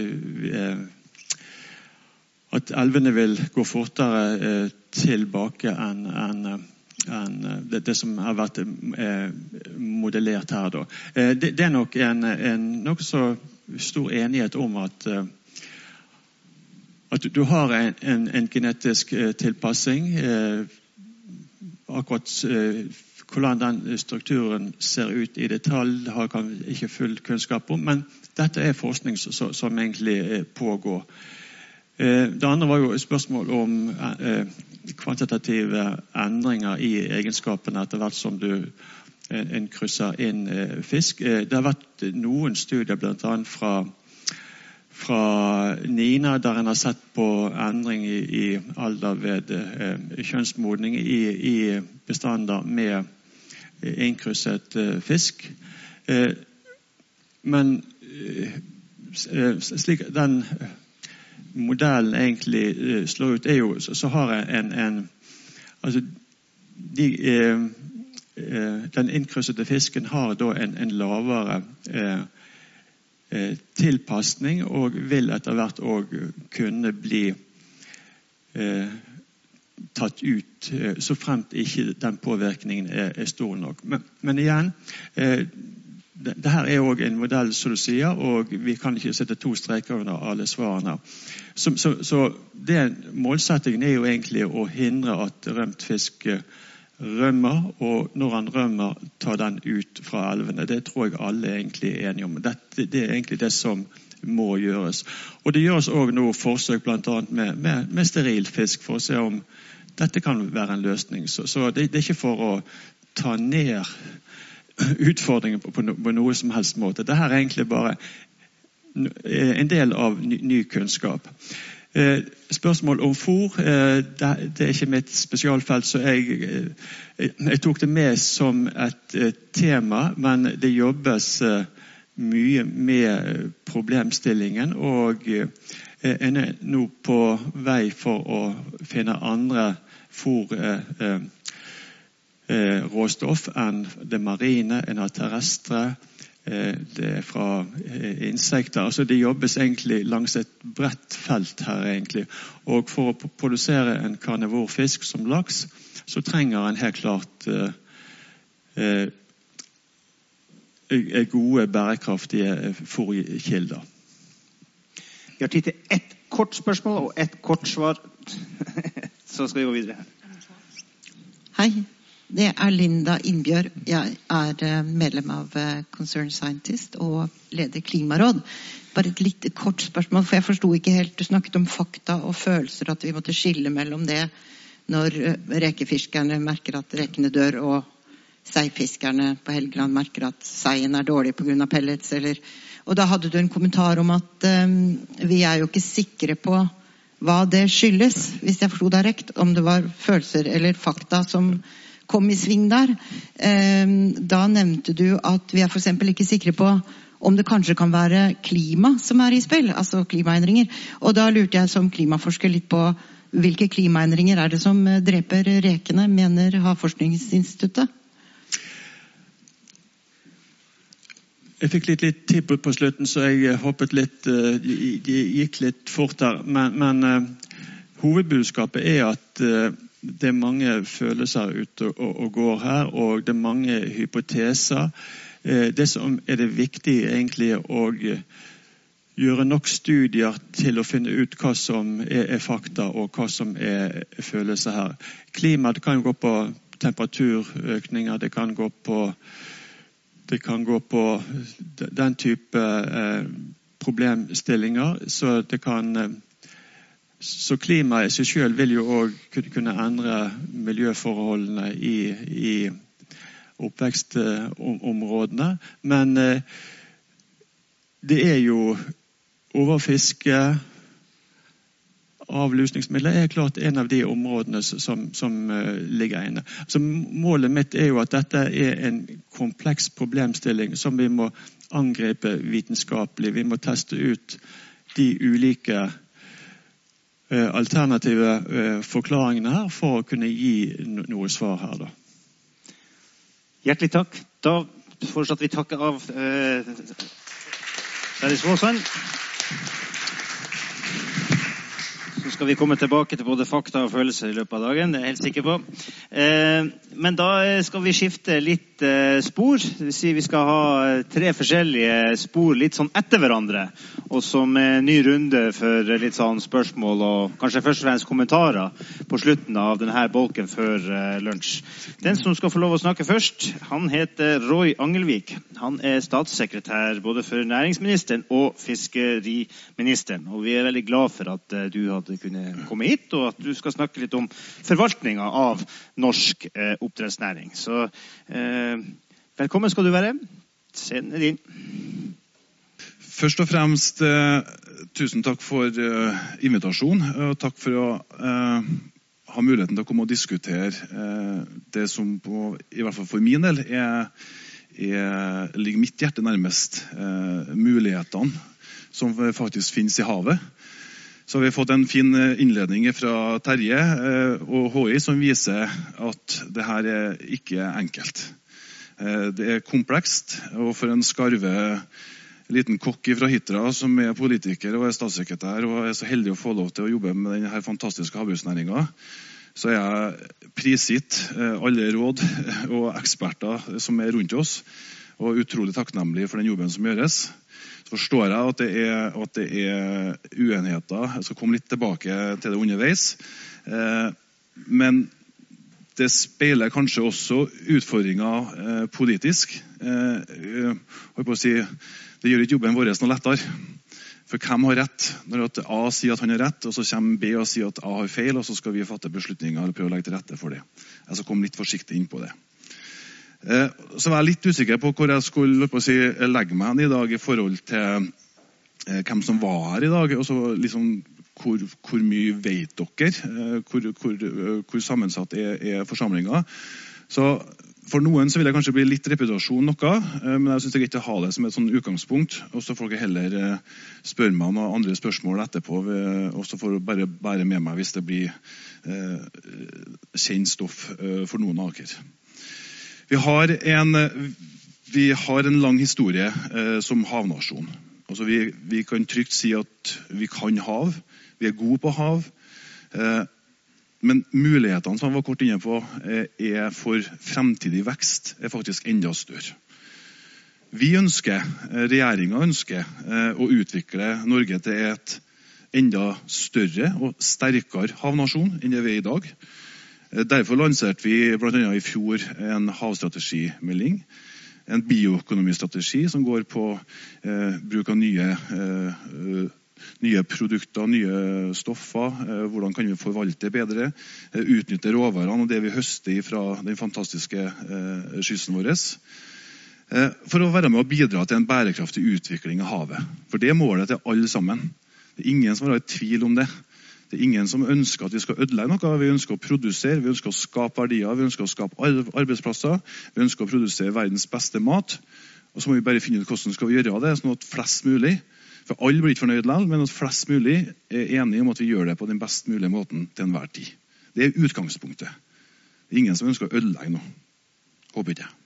S2: at elvene vil gå fortere eh, tilbake enn en, enn det, det som har vært eh, modellert her da. Eh, det, det er nok en, en nok så stor enighet om at, eh, at du har en, en, en genetisk eh, tilpassing. Eh, akkurat eh, hvordan den strukturen ser ut i detalj har jeg ikke full kunnskap om, men dette er forskning som, som egentlig eh, pågår. Eh, det andre var jo et spørsmål om eh, kvantitative endringer i egenskapene etter hvert som du en, en krysser inn eh, fisk. Eh, det har vært noen studier blant annet fra, fra Nina der en har sett på endring i, i alder ved eh, kjønnsmodning i, i bestander med eh, innkrysset eh, fisk. Eh, men eh, slik den modellen egentlig uh, slår ut, er jo, så, så har en, en altså, de, uh, uh, den innkryssede fisken har da en, en lavere uh, uh, tilpasning, og vil etter hvert også kunne bli uh, tatt ut, uh, så fremt ikke den påvirkningen er, er stor nok. Men, men igjen, uh, det her er også en modell, som du sier, og vi kan ikke sette to streker under alle svarene. Så, så, så det, målsettingen er jo egentlig å hindre at rømt fisk rømmer, og når han rømmer, tar den ut fra elvene. Det tror jeg alle egentlig er enige om. Dette, det er egentlig det som må gjøres. Og det gjøres også noe forsøk blant annet med, med, med steril fisk, for å se om dette kan være en løsning. Så, så det, det er ikke for å ta ned utfordringen på, på, no, på noe som helst måte. Dette er egentlig bare en del av ny, ny kunnskap. Eh, spørsmål om fôr, eh, det, det er ikke mitt spesialfelt, så jeg, eh, jeg tok det med som et eh, tema, men det jobbes eh, mye med problemstillingen, og eh, en er nå på vei for å finne andre fôr eh, eh, Eh, råstoff enn det marine, enn det terrestre, eh, det er fra eh, insekter. Altså det jobbes egentlig langs et bredt felt her egentlig. Og for å produsere en karnivorfisk som laks, så trenger en helt klart eh, eh, gode, bærekraftige fôrkilder.
S1: Vi har tid til ett kort spørsmål og ett kort svar. Så skal vi gå videre.
S7: Hei. Det er Linda Innbjørg. Jeg er medlem av Concerned Scientist og leder Klimaråd. Bare et litt kort spørsmål, for jeg forstod ikke helt. Du snakket om fakta og følelser, at vi måtte skille mellom det når rekefiskerne merker at rekene dør, og seifiskerne på Helgeland merker at seien er dårlig på grunn av pellets. Eller, og da hadde du en kommentar om at um, vi er jo ikke sikre på hva det skyldes, hvis jeg forstod deg rekt, om det var følelser eller fakta som kom i sving der. Da nevnte du at vi er for eksempel ikke sikre på om det kanskje kan være klima som er i spill, altså klimaendringer. Og da lurte jeg som klimaforsker litt på hvilke klimaendringer er det som dreper rekene, mener Havforskningsinstituttet?
S2: Jeg fikk litt, litt tid på slutten, så jeg hoppet litt, det gikk litt fortere. Men, men hovedbudskapet er at det er mange følelser ute og, og går her, og det er mange hypoteser. Det som er det viktige egentlig å gjøre nok studier til å finne ut hva som er, er fakta og hva som er følelser her. Klima, det kan gå på temperaturøkninger, det kan gå på Det kan gå på den type eh, problemstillinger, så det kan eh, så klimaet i seg selv vil jo også kunne endre miljøforholdene i, i oppvekstområdene, men eh, det er jo overfiske, avlusningsmidler er klart en av de områdene som, som uh, ligger inne. Så målet mitt er jo at dette er en kompleks problemstilling som vi må angripe vitenskapelig. Vi må teste ut de ulike uh, alternative uh, forklaringene her for å kunne gi no- noe svar her da.
S1: Hjertelig takk. Da foreslår vi takke av uh, Sverre Svåsand. Så skal vi komme tilbake til både fakta og følelser i løpet av dagen, det er jeg helt sikker på. Eh, men da skal vi skifte litt eh, spor. Det vil si vi skal ha tre forskjellige spor litt sånn etter hverandre, og som en ny runde for litt sånn spørsmål og kanskje først og fremst kommentarer på slutten av denne bolken før eh, lunsj. Den som skal få lov å snakke først, han heter Roy Angelvik. Han er statssekretær både for næringsministeren og fiskeriministeren, og vi er veldig glad for at eh, du hadde kunne komme hit, og at du skal snakke litt om forvaltningen av norsk eh, oppdrettsnæring. Så eh, velkommen skal du være. Scenen er din.
S8: Først og fremst, eh, tusen takk for eh, invitasjon, og takk for å eh, ha muligheten til å komme og diskutere eh, det som på, i hvert fall for min del er, er, ligger mitt hjerte nærmest, eh, mulighetene som faktisk finnes i havet. Så vi har fått en fin innledning fra Terje og H I som viser at det her er ikke enkelt. Det er komplekst, og for en skarve liten kokk fra Hitra som er politiker og er statssekretær og er så heldig å få lov til å jobbe med denne fantastiske havbruksnæringen, så er jeg prisgitt alle råd og eksperter som er rundt oss, og utrolig takknemlig for den jobben som gjøres. Så forstår jeg at det er, at det er uenigheter. Jeg skal komme litt tilbake til det underveis. Eh, men det speiler kanskje også utfordringer eh, politisk. Eh, jeg på å si, det gjør ikke jobben vår noe lettere. For hvem har rett? Når at A sier at han har rett, og så kommer B og sier at A har feil, og så skal vi fatte beslutninger eller prøve å legge til rette for det. Jeg skal komme litt forsiktig inn på det. Så var jeg litt usikker på hvor jeg skulle på å si, legge meg i dag i forhold til eh, hvem som var her i dag, og så liksom hvor, hvor mye vet dere, eh, hvor, hvor, hvor sammensatt er, er forsamlingen. Så for noen så vil jeg kanskje bli litt repetasjon noe, eh, men jeg synes det er greit å ha det som et sånn utgangspunkt, og så får dere heller eh, spørre meg om andre spørsmål etterpå, og så får dere bare bære med meg hvis det blir eh, kjent stoff eh, for noen av dere. Vi har en, vi har en lang historie eh, som havnasjon. Altså vi, vi kan trygt si at vi kan hav, vi er gode på hav, eh, men mulighetene som vi var kort inne på eh, er for fremtidig vekst er faktisk enda større. Vi ønsker, eh, regjeringen ønsker eh, å utvikle Norge til et enda større og sterkere havnasjon enn det vi er i dag. Derfor lanserte vi blant annet i fjor en havstrategimelding, en bioøkonomistrategi som går på eh, bruk av nye, eh, nye produkter, nye stoffer, eh, hvordan kan vi forvalte bedre, eh, utnytte råvarene og det vi høster fra den fantastiske eh, kysten vår, eh, for å være med å bidra til en bærekraftig utvikling av havet. For det er målet til alle sammen. Det er ingen som har i tvil om det. Det er ingen som ønsker at vi skal ødelegge noe. Vi ønsker å produsere, vi ønsker å skape verdier, vi ønsker å skape arbeidsplasser, vi ønsker å produsere verdens beste mat. Og så må vi bare finne ut hvordan vi skal gjøre det, sånn at flest mulig, for alle blir ikke fornøyd likevel, men at flest mulig er enige om at vi gjør det på den best mulige måten til enhver tid. Det er utgangspunktet. Det er ingen som ønsker å ødelegge noe. Håper ikke.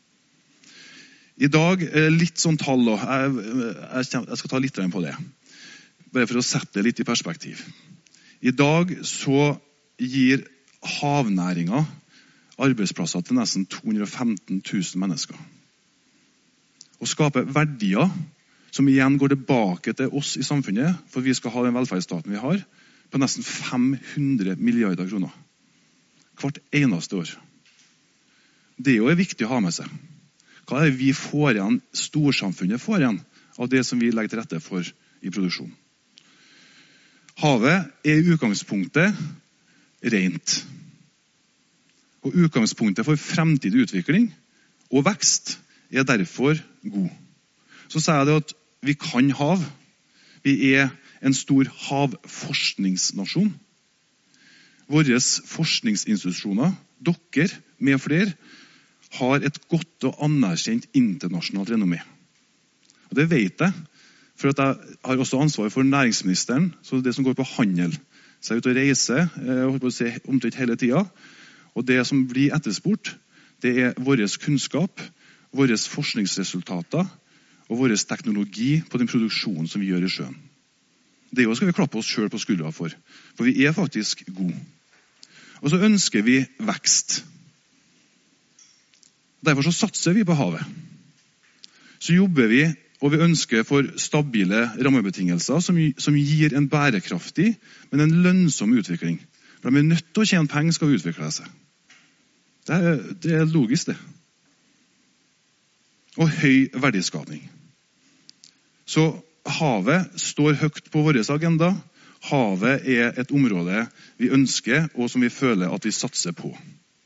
S8: I dag, litt sånn tall, jeg, jeg skal ta litt på det, bare for å sette det litt i perspektiv. I dag så gir havnæringa arbeidsplasser til nesten to hundre og femten tusen mennesker. Og skaper verdier som igjen går tilbake til oss i samfunnet, for vi skal ha den velferdsstaten vi har, på nesten fem hundre milliarder kroner. Hvert eneste år. Det er jo viktig å ha med seg. Hva er det vi får igjen, storsamfunnet får igjen, av det som vi legger til rette for i produksjon? Havet er i utgangspunktet rent. Og utgangspunktet for fremtidig utvikling og vekst er derfor god. Så sier jeg det at vi kan hav. Vi er en stor havforskningsnasjon. Våre forskningsinstitusjoner, dere med flere, har et godt og anerkjent internasjonalt renommé. Og det vet jeg. For at jeg har også ansvar for næringsministeren, så det som går på handel. Så jeg er ute og reiser, jeg holder på å se omtrent hele tiden. Og det som blir etterspurt, det er vår kunnskap, våre forskningsresultater og vår teknologi på den produksjonen som vi gjør i sjøen. Det skal vi klappe oss selv på skuldra for, for vi er faktisk gode. Og så ønsker vi vekst. Derfor så satser vi på havet. Så jobber vi og vi ønsker for stabile rammebetingelser som, som gir en bærekraftig, men en lønnsom utvikling. For de er nødt til å tjene penger skal utvikle seg. Det er, det er logisk det. Og høy verdiskapning. Så havet står høyt på vår agenda. Havet er et område vi ønsker, og som vi føler at vi satser på.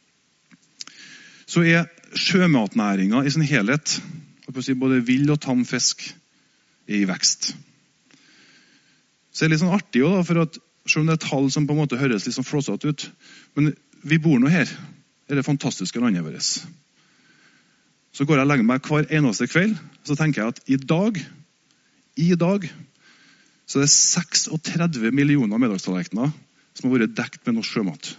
S8: Så er sjømatnæringen i sin helhet, både vill og tam fisk, er i vekst. Så det er litt sånn artig også, for at selv om det er tall som på en måte høres litt sånn flåsatt ut, men vi bor nå her, i det fantastiske landet vårt. Så går jeg og legger meg hver eneste kveld, så tenker jeg at i dag, i dag, så er det treksentretti millioner middagstallerkener som har vært dekt med norsk sjømat.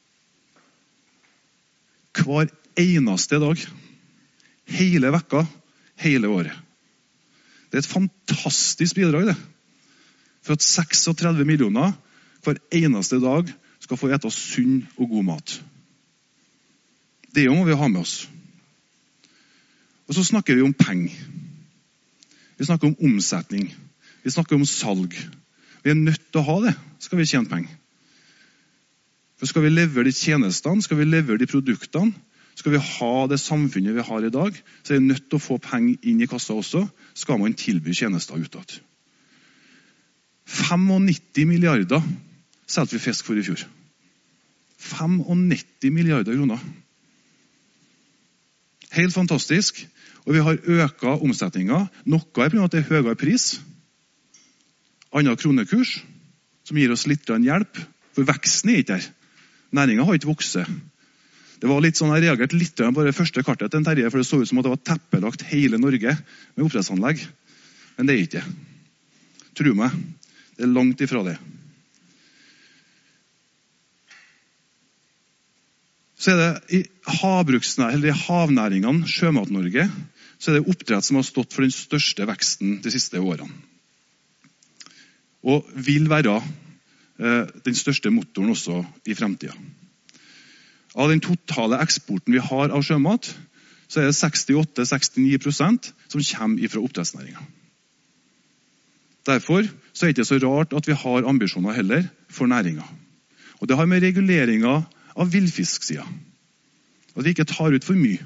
S8: Hver eneste dag, hele vekka, hele året. Det er et fantastisk bidrag det. For at treksentretti millioner hver eneste dag skal få ete sunn og god mat. Det må vi ha med oss. Og så snakker vi om penger. Vi snakker om omsetning. Vi snakker om salg. Vi er nødt til å ha det, skal vi tjene penger. For skal vi levere de tjenestene, skal vi levere de produktene, skal vi ha det samfunnet vi har i dag, så er vi nødt til å få penger inn i kassa også, skal man tilby tjenester utad. nittito milliarder solgte vi fisk for i fjor. nittito milliarder kroner. Helt fantastisk. Og vi har øket omsetningen. Noe er på grunn av at det er høyere pris. Annen kronekurs, som gir oss litt hjelp. For veksten er ikke der. Næringen har ikke vokset. Det var litt sånn, Jeg reagerte litt på det første kartet til en Terje, for det så ut som at det var teppelagt hele Norge med oppdrettsanlegg. Men det er ikke det. Tro meg, det er langt ifra det. Så er det i havbruksnæringen, eller i havnæringene, Sjømat-Norge, så er det oppdrett som har stått for den største veksten de siste årene. Og vil være eh, den største motoren også i fremtiden. Av den totale eksporten vi har av sjømat, så er det sekstiåtte til sekstini prosent som kommer fra oppdrettsnæringen. Derfor så er det ikke så rart at vi har ambisjoner heller for næringen. Og det har med reguleringer av villfisksida. At vi ikke tar ut for mye.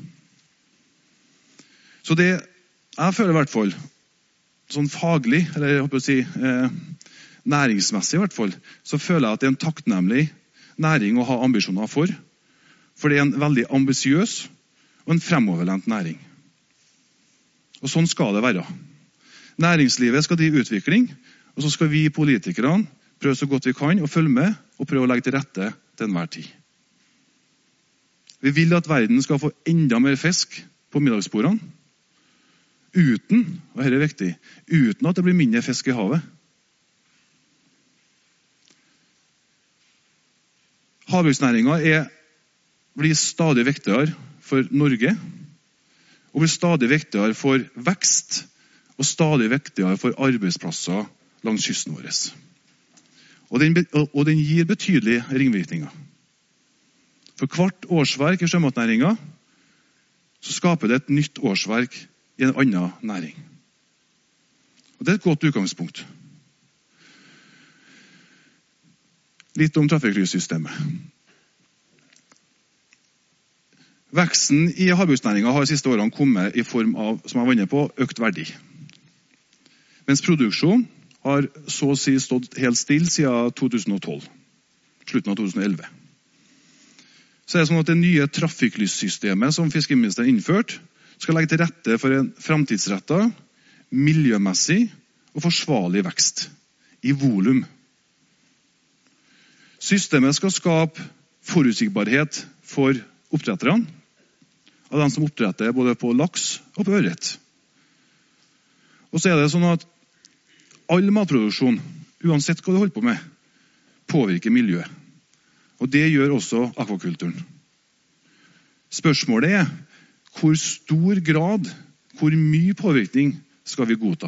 S8: Så det, jeg føler i hvert fall, sånn faglig, eller jeg håper å si, eh, næringsmessig i hvert fall, så føler jeg at det er en takknemlig næring å ha ambisjoner for. For det er en veldig ambisiøs og en fremoverlent næring. Og sånn skal det være. Næringslivet skal drive utvikling, og så skal vi politikerne prøve så godt vi kan å følge med og prøve å legge til rette til enhver tid. Vi vil at verden skal få enda mer fisk på middagsbordene, uten, og dette er viktig, uten at det blir mindre fisk i havet. Havbruksnæringen er, blir stadig viktigere for Norge, og blir stadig viktigere for vekst, og stadig viktigere for arbeidsplasser langs kysten vår. Og den, og den gir betydelige ringvirkninger. For hvert årsverk i sjømatnæringen så skaper det et nytt årsverk i en annen næring. Og det er et godt utgangspunkt. Litt om trafikklyssystemet. Veksten i havbruksnæringen har de siste årene kommet i form av, som jeg var inne på, økt verdi. Mens produksjonen har så å si stått helt still siden to tusen og tolv, slutten av to tusen og elleve. Så er det sånn at det nye trafikklyssystemet som fiskeriministeren innførte, skal legge til rette for en framtidsrettet, miljømessig og forsvarlig vekst i volum. Systemet skal skape forutsigbarhet for oppdretterne, av dem som oppdretter både på laks og på ørret. Og så er det sånn at all matproduksjon, uansett hva du holder på med, påvirker miljøet. Og det gjør også akvakulturen. Spørsmålet er hvor stor grad, hvor mye påvirkning skal vi godta.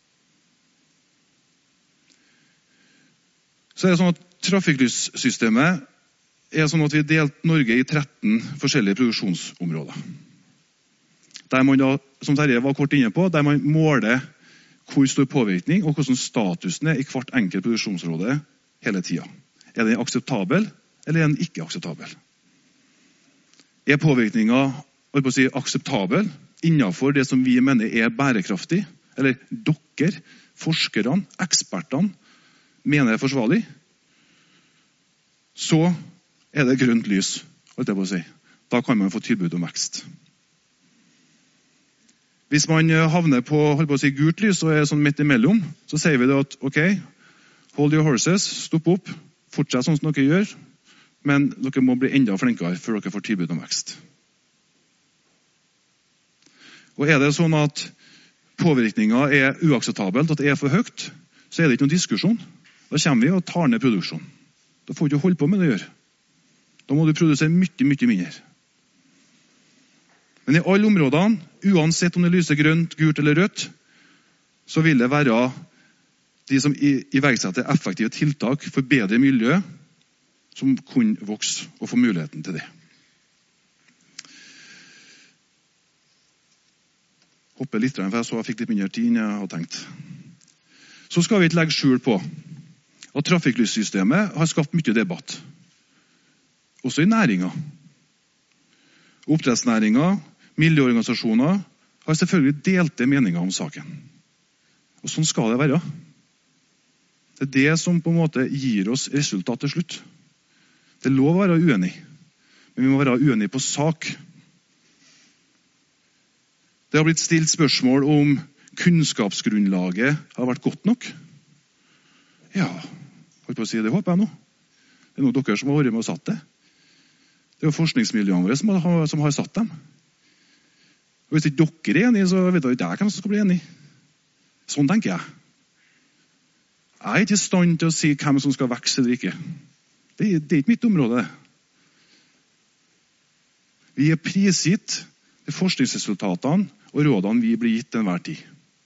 S8: Så er det sånn at trafikklyssystemet er sånn at vi delt Norge i tretten forskjellige produksjonsområder. Der man da, som Terje var kort inne på, der man måler hvor stor påvirkning og hvordan statusen er i hvert enkelt produksjonsområde hele tiden. Er den akseptabel, eller er den ikke akseptabel? Er påvirkningen å si, akseptabel innenfor det som vi mener er bærekraftig, eller dere, forskerne, ekspertene, mener er forsvarlig? Så er det grønt lys, holdt jeg på å si. Da kan man få tilbud om vekst. Hvis man havner på, holdt på å si, gult lys og er sånn midt imellom, så sier vi det at, ok, hold your horses, stopp opp, fortsett sånn som dere gjør, men dere må bli enda flinkere før dere får tilbud om vekst. Og er det sånn at påvirkningen er uakseptabelt, at det er for høyt, så er det ikke noen diskusjon. Da kommer vi og tar ned produksjonen. Da får du ikke holde på med det å gjøre. Da må du produsere mye, mye mindre. Men i alle områdene, uansett om det lyser grønt, gult eller rødt, så vil det være de som iverksetter effektive tiltak for bedre miljø, som kunne vokse og få muligheten til det. Hopper litt, for jeg så jeg fikk litt mindre tid enn jeg hadde tenkt. Så skal vi ikke legge skjul på at trafikklyssystemet har skapt mye debatt. Også i næringen. Oppdrettsnæringen, miljøorganisasjoner har selvfølgelig delte meninger om saken. Og sånn skal det være. Det er det som på en måte gir oss resultat til slutt. Det er lov å være uenig, men vi må være uenige på sak. Det har blitt stilt spørsmål om kunnskapsgrunnlaget har vært godt nok. Ja, holdt på å si, det håper jeg nå. Det er noen dere som har vært med og satt det. Det er jo forskningsmiljøene våre som har, som har satt dem. Og hvis ikke dere er enige, så vet dere ikke hvem som skal bli enig. Sånn tenker jeg. Jeg er ikke i stand til å si hvem som skal vokse eller ikke. Det er, det er ikke mitt område. Vi er prisgitt de forskningsresultatene og rådene vi blir gitt til enhver tid.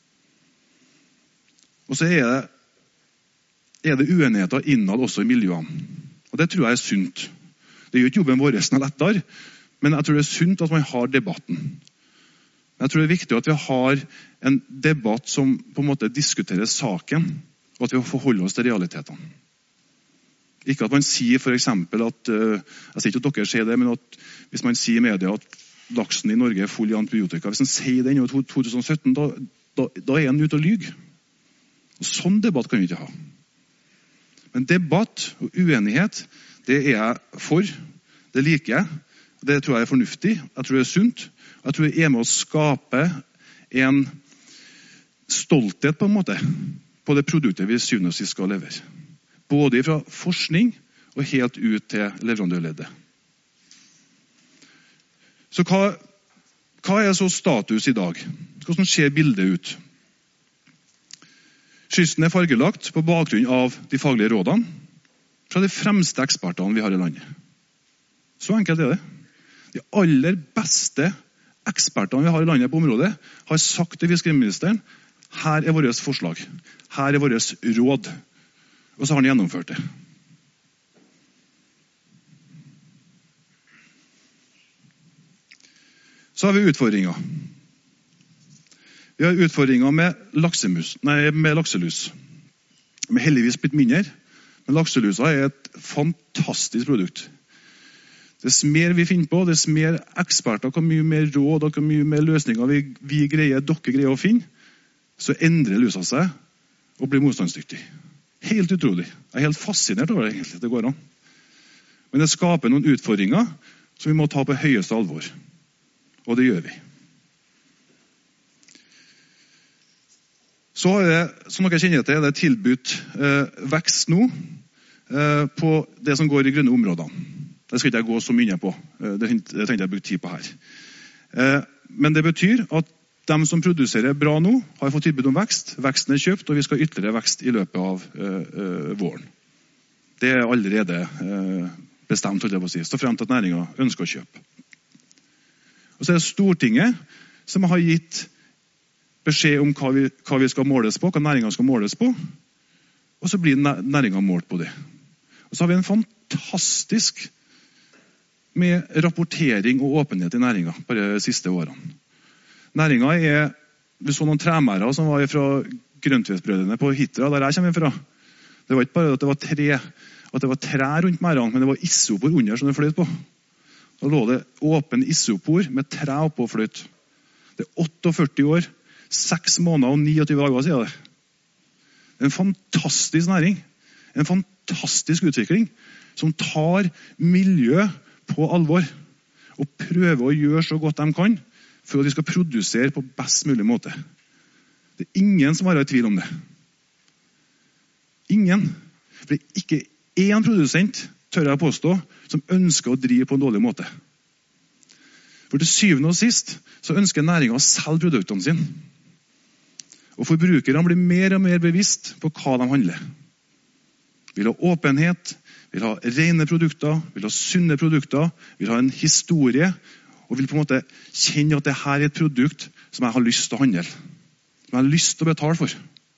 S8: Og så er det, er det uenigheter innad også i miljøene. Og det tror jeg er sunt. Det gjør ikke jobben vår resten av lettere, men jeg tror det er sunt at man har debatten. Men jeg tror det er viktig at vi har en debatt som på en måte diskuterer saken, og at vi forholder oss til realitetene. Ikke at man sier for eksempel at, jeg sier ikke at dere sier det, men at hvis man sier i media at laksen i Norge er full i antibiotika, hvis man sier det i to tusen sytten, da, da, da er han ute og lyger. Og sånn debatt kan vi ikke ha. Men debatt og uenighet, det er jeg for, det liker jeg, det tror jeg er fornuftig, jeg tror det er sunt, jeg tror det er med å skape en stolthet på en måte, på det produktet vi syvende og sist skal levere. Både fra forskning og helt ut til leverandørleddet. Så hva, hva er så status i dag? Hvordan ser bildet ut? Kysten er fargelagt på bakgrunn av de faglige rådene fra de fremste ekspertene vi har i landet. Så enkelt er det. De aller beste ekspertene vi har i landet på området har sagt til fiskeriministeren, her er vårt forslag, her er vårt råd. Og så har han gjennomført det. Så har vi utfordringer. Vi har utfordringer med, laksemus, nei, med lakselus. De er heldigvis blitt mindre, men lakselusa er et fantastisk produkt. Dess mer vi finner på, dess mer eksperter, hvor mye mer råd og hvor mye mer løsninger vi, vi greier, dere greier å finne, så endrer lusa seg og blir motstandsdyktig. Helt utrolig. Jeg er helt fascinert over det, egentlig. Det går an. Men det skaper noen utfordringer som vi må ta på høyeste alvor. Og det gjør vi. Så er det, som dere kjenner til, det er tilbudt eh, vekst nå eh, på det som går i grønne områdene. Det skal ikke jeg gå så mye på. Eh, det, det tenkte jeg bruke tid på her. Eh, men det betyr at de som produserer bra nå, har fått tilbud om vekst. Veksten er kjøpt, og vi skal ytterligere vekst i løpet av eh, eh, våren. Det er allerede eh, bestemt, holdt jeg på å si. Stå frem til at næringen ønsker å kjøpe. Og så er det Stortinget som har gitt beskjed om hva vi, hva vi skal måles på, hva næringen skal måles på, og så blir næringen målt på det. Og så har vi en fantastisk med rapportering og åpenhet i næringen bare de siste årene. Næringen er, vi så noen tremærer som var fra grøntvedsbrødrene på Hitra, der jeg kommer fra. Det var ikke bare at det var tre, at det var trær rundt mærene, men det var isopor under som det fløyt på. Da lå det åpen isopor med tre oppå og fløyt. Det er åtteogførti år, seks måneder og niogtyve dager siden det. Det er en fantastisk næring, en fantastisk utvikling, som tar miljø på alvor, og prøver å gjøre så godt de kan, for at de skal produsere på best mulig måte. Det er ingen som har i tvil om det. Ingen. For det er ikke én produsent, tør jeg påstå, som ønsker å drive på en dårlig måte. For til syvende og sist, så ønsker næringen å selge produktene sine. Og forbrukerne blir mer og mer bevisst på hva de handler. Vil ha åpenhet, vil ha rene produkter, vil ha sunne produkter, vil ha en historie, og vil på en måte kjenne at dette er et produkt som jeg har lyst til å handle. Som jeg har lyst til å betale for.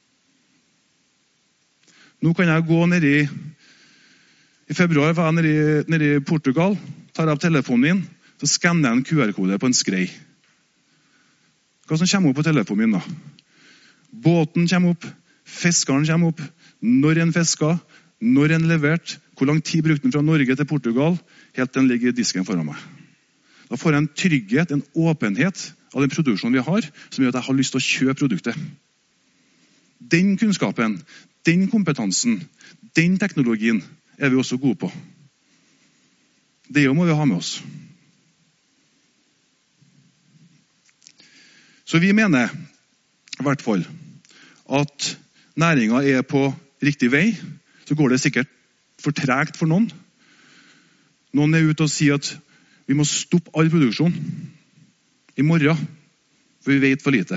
S8: Nå kan jeg gå ned i, i februar var jeg nede i, nede i Portugal, tar opp telefonen min, så skanner jeg en Q R-kode på en skrei. Hva som kommer opp på telefonen min da? Båten kommer opp, fiskeren kommer opp, når en fisker, når en levert, hvor lang tid brukte den fra Norge til Portugal, helt den ligger i disken foran meg. Da får jeg en trygghet, en åpenhet av den produksjonen vi har, som gjør at jeg har lyst til å kjøpe produktet. Den kunnskapen, den kompetansen, den teknologien er vi også gode på. Det må vi ha med oss. Så vi mener i hvert fall at næringen er på riktig vei. Så går det sikkert for tregt for noen. Noen er ute og sier at vi må stoppe all produksjon i morgen, for vi vet for lite.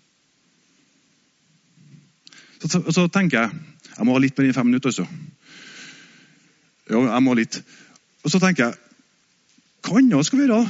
S8: Så, så, så tenker jeg, jeg må ha litt mer enn fem minutter også. Ja, jeg må ha litt. Og så tenker jeg, hva annet skal vi gjøre?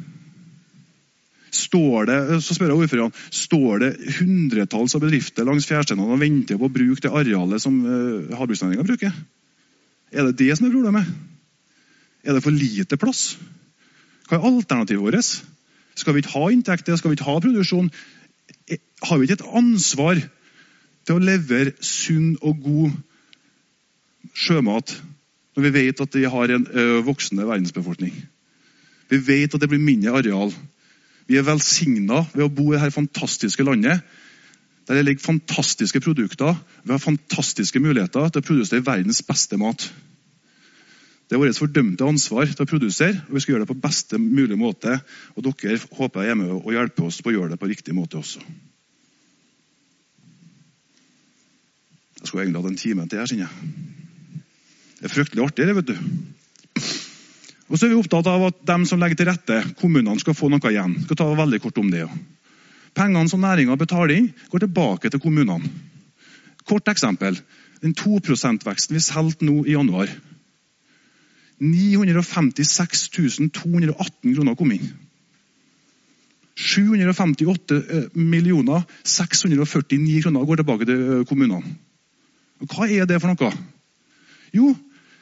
S8: Står det, så spør jeg ordføreren, står det hundretalls av bedrifter langs fjærsteinene og venter på å bruke det arealet som uh, havbruksnæringen bruker? Er det det som er problemet? Er det for lite plass? Hva er alternativet vårt? Skal vi ikke ha inntekter? Skal vi ikke ha produksjon? Har vi ikke et ansvar til å levere sunn og god sjømat når vi vet at vi har en ø, voksende verdensbefolkning. Vi vet at det blir mindre areal. Vi er velsignet ved å bo i dette fantastiske landet, der det ligger fantastiske produkter. Vi har fantastiske muligheter til å produsere verdens beste mat. Det er vårt fordømte ansvar til å produsere, og vi skal gjøre det på beste mulige måte. Og dere håper jeg er med å hjelpe oss på å gjøre det på riktig måte også. Jeg skulle egentlig hatt en time til her, kjenner jeg. Det er fryktelig artig, det, vet du. Og så er vi opptatt av at de som legger til rette, kommunene skal få noe igjen. Jeg skal ta veldig kort om det. Ja. Pengene som næringen betaler inn, går tilbake til kommunene. Kort eksempel. Den to prosent-veksten vi solgte nå i januar. ni hundre femtiseks tusen to hundre atten kroner kom inn. sju hundre femtiåtte millioner seks hundre førtini kroner går tilbake til kommunene. Og hva er det for noe? Jo,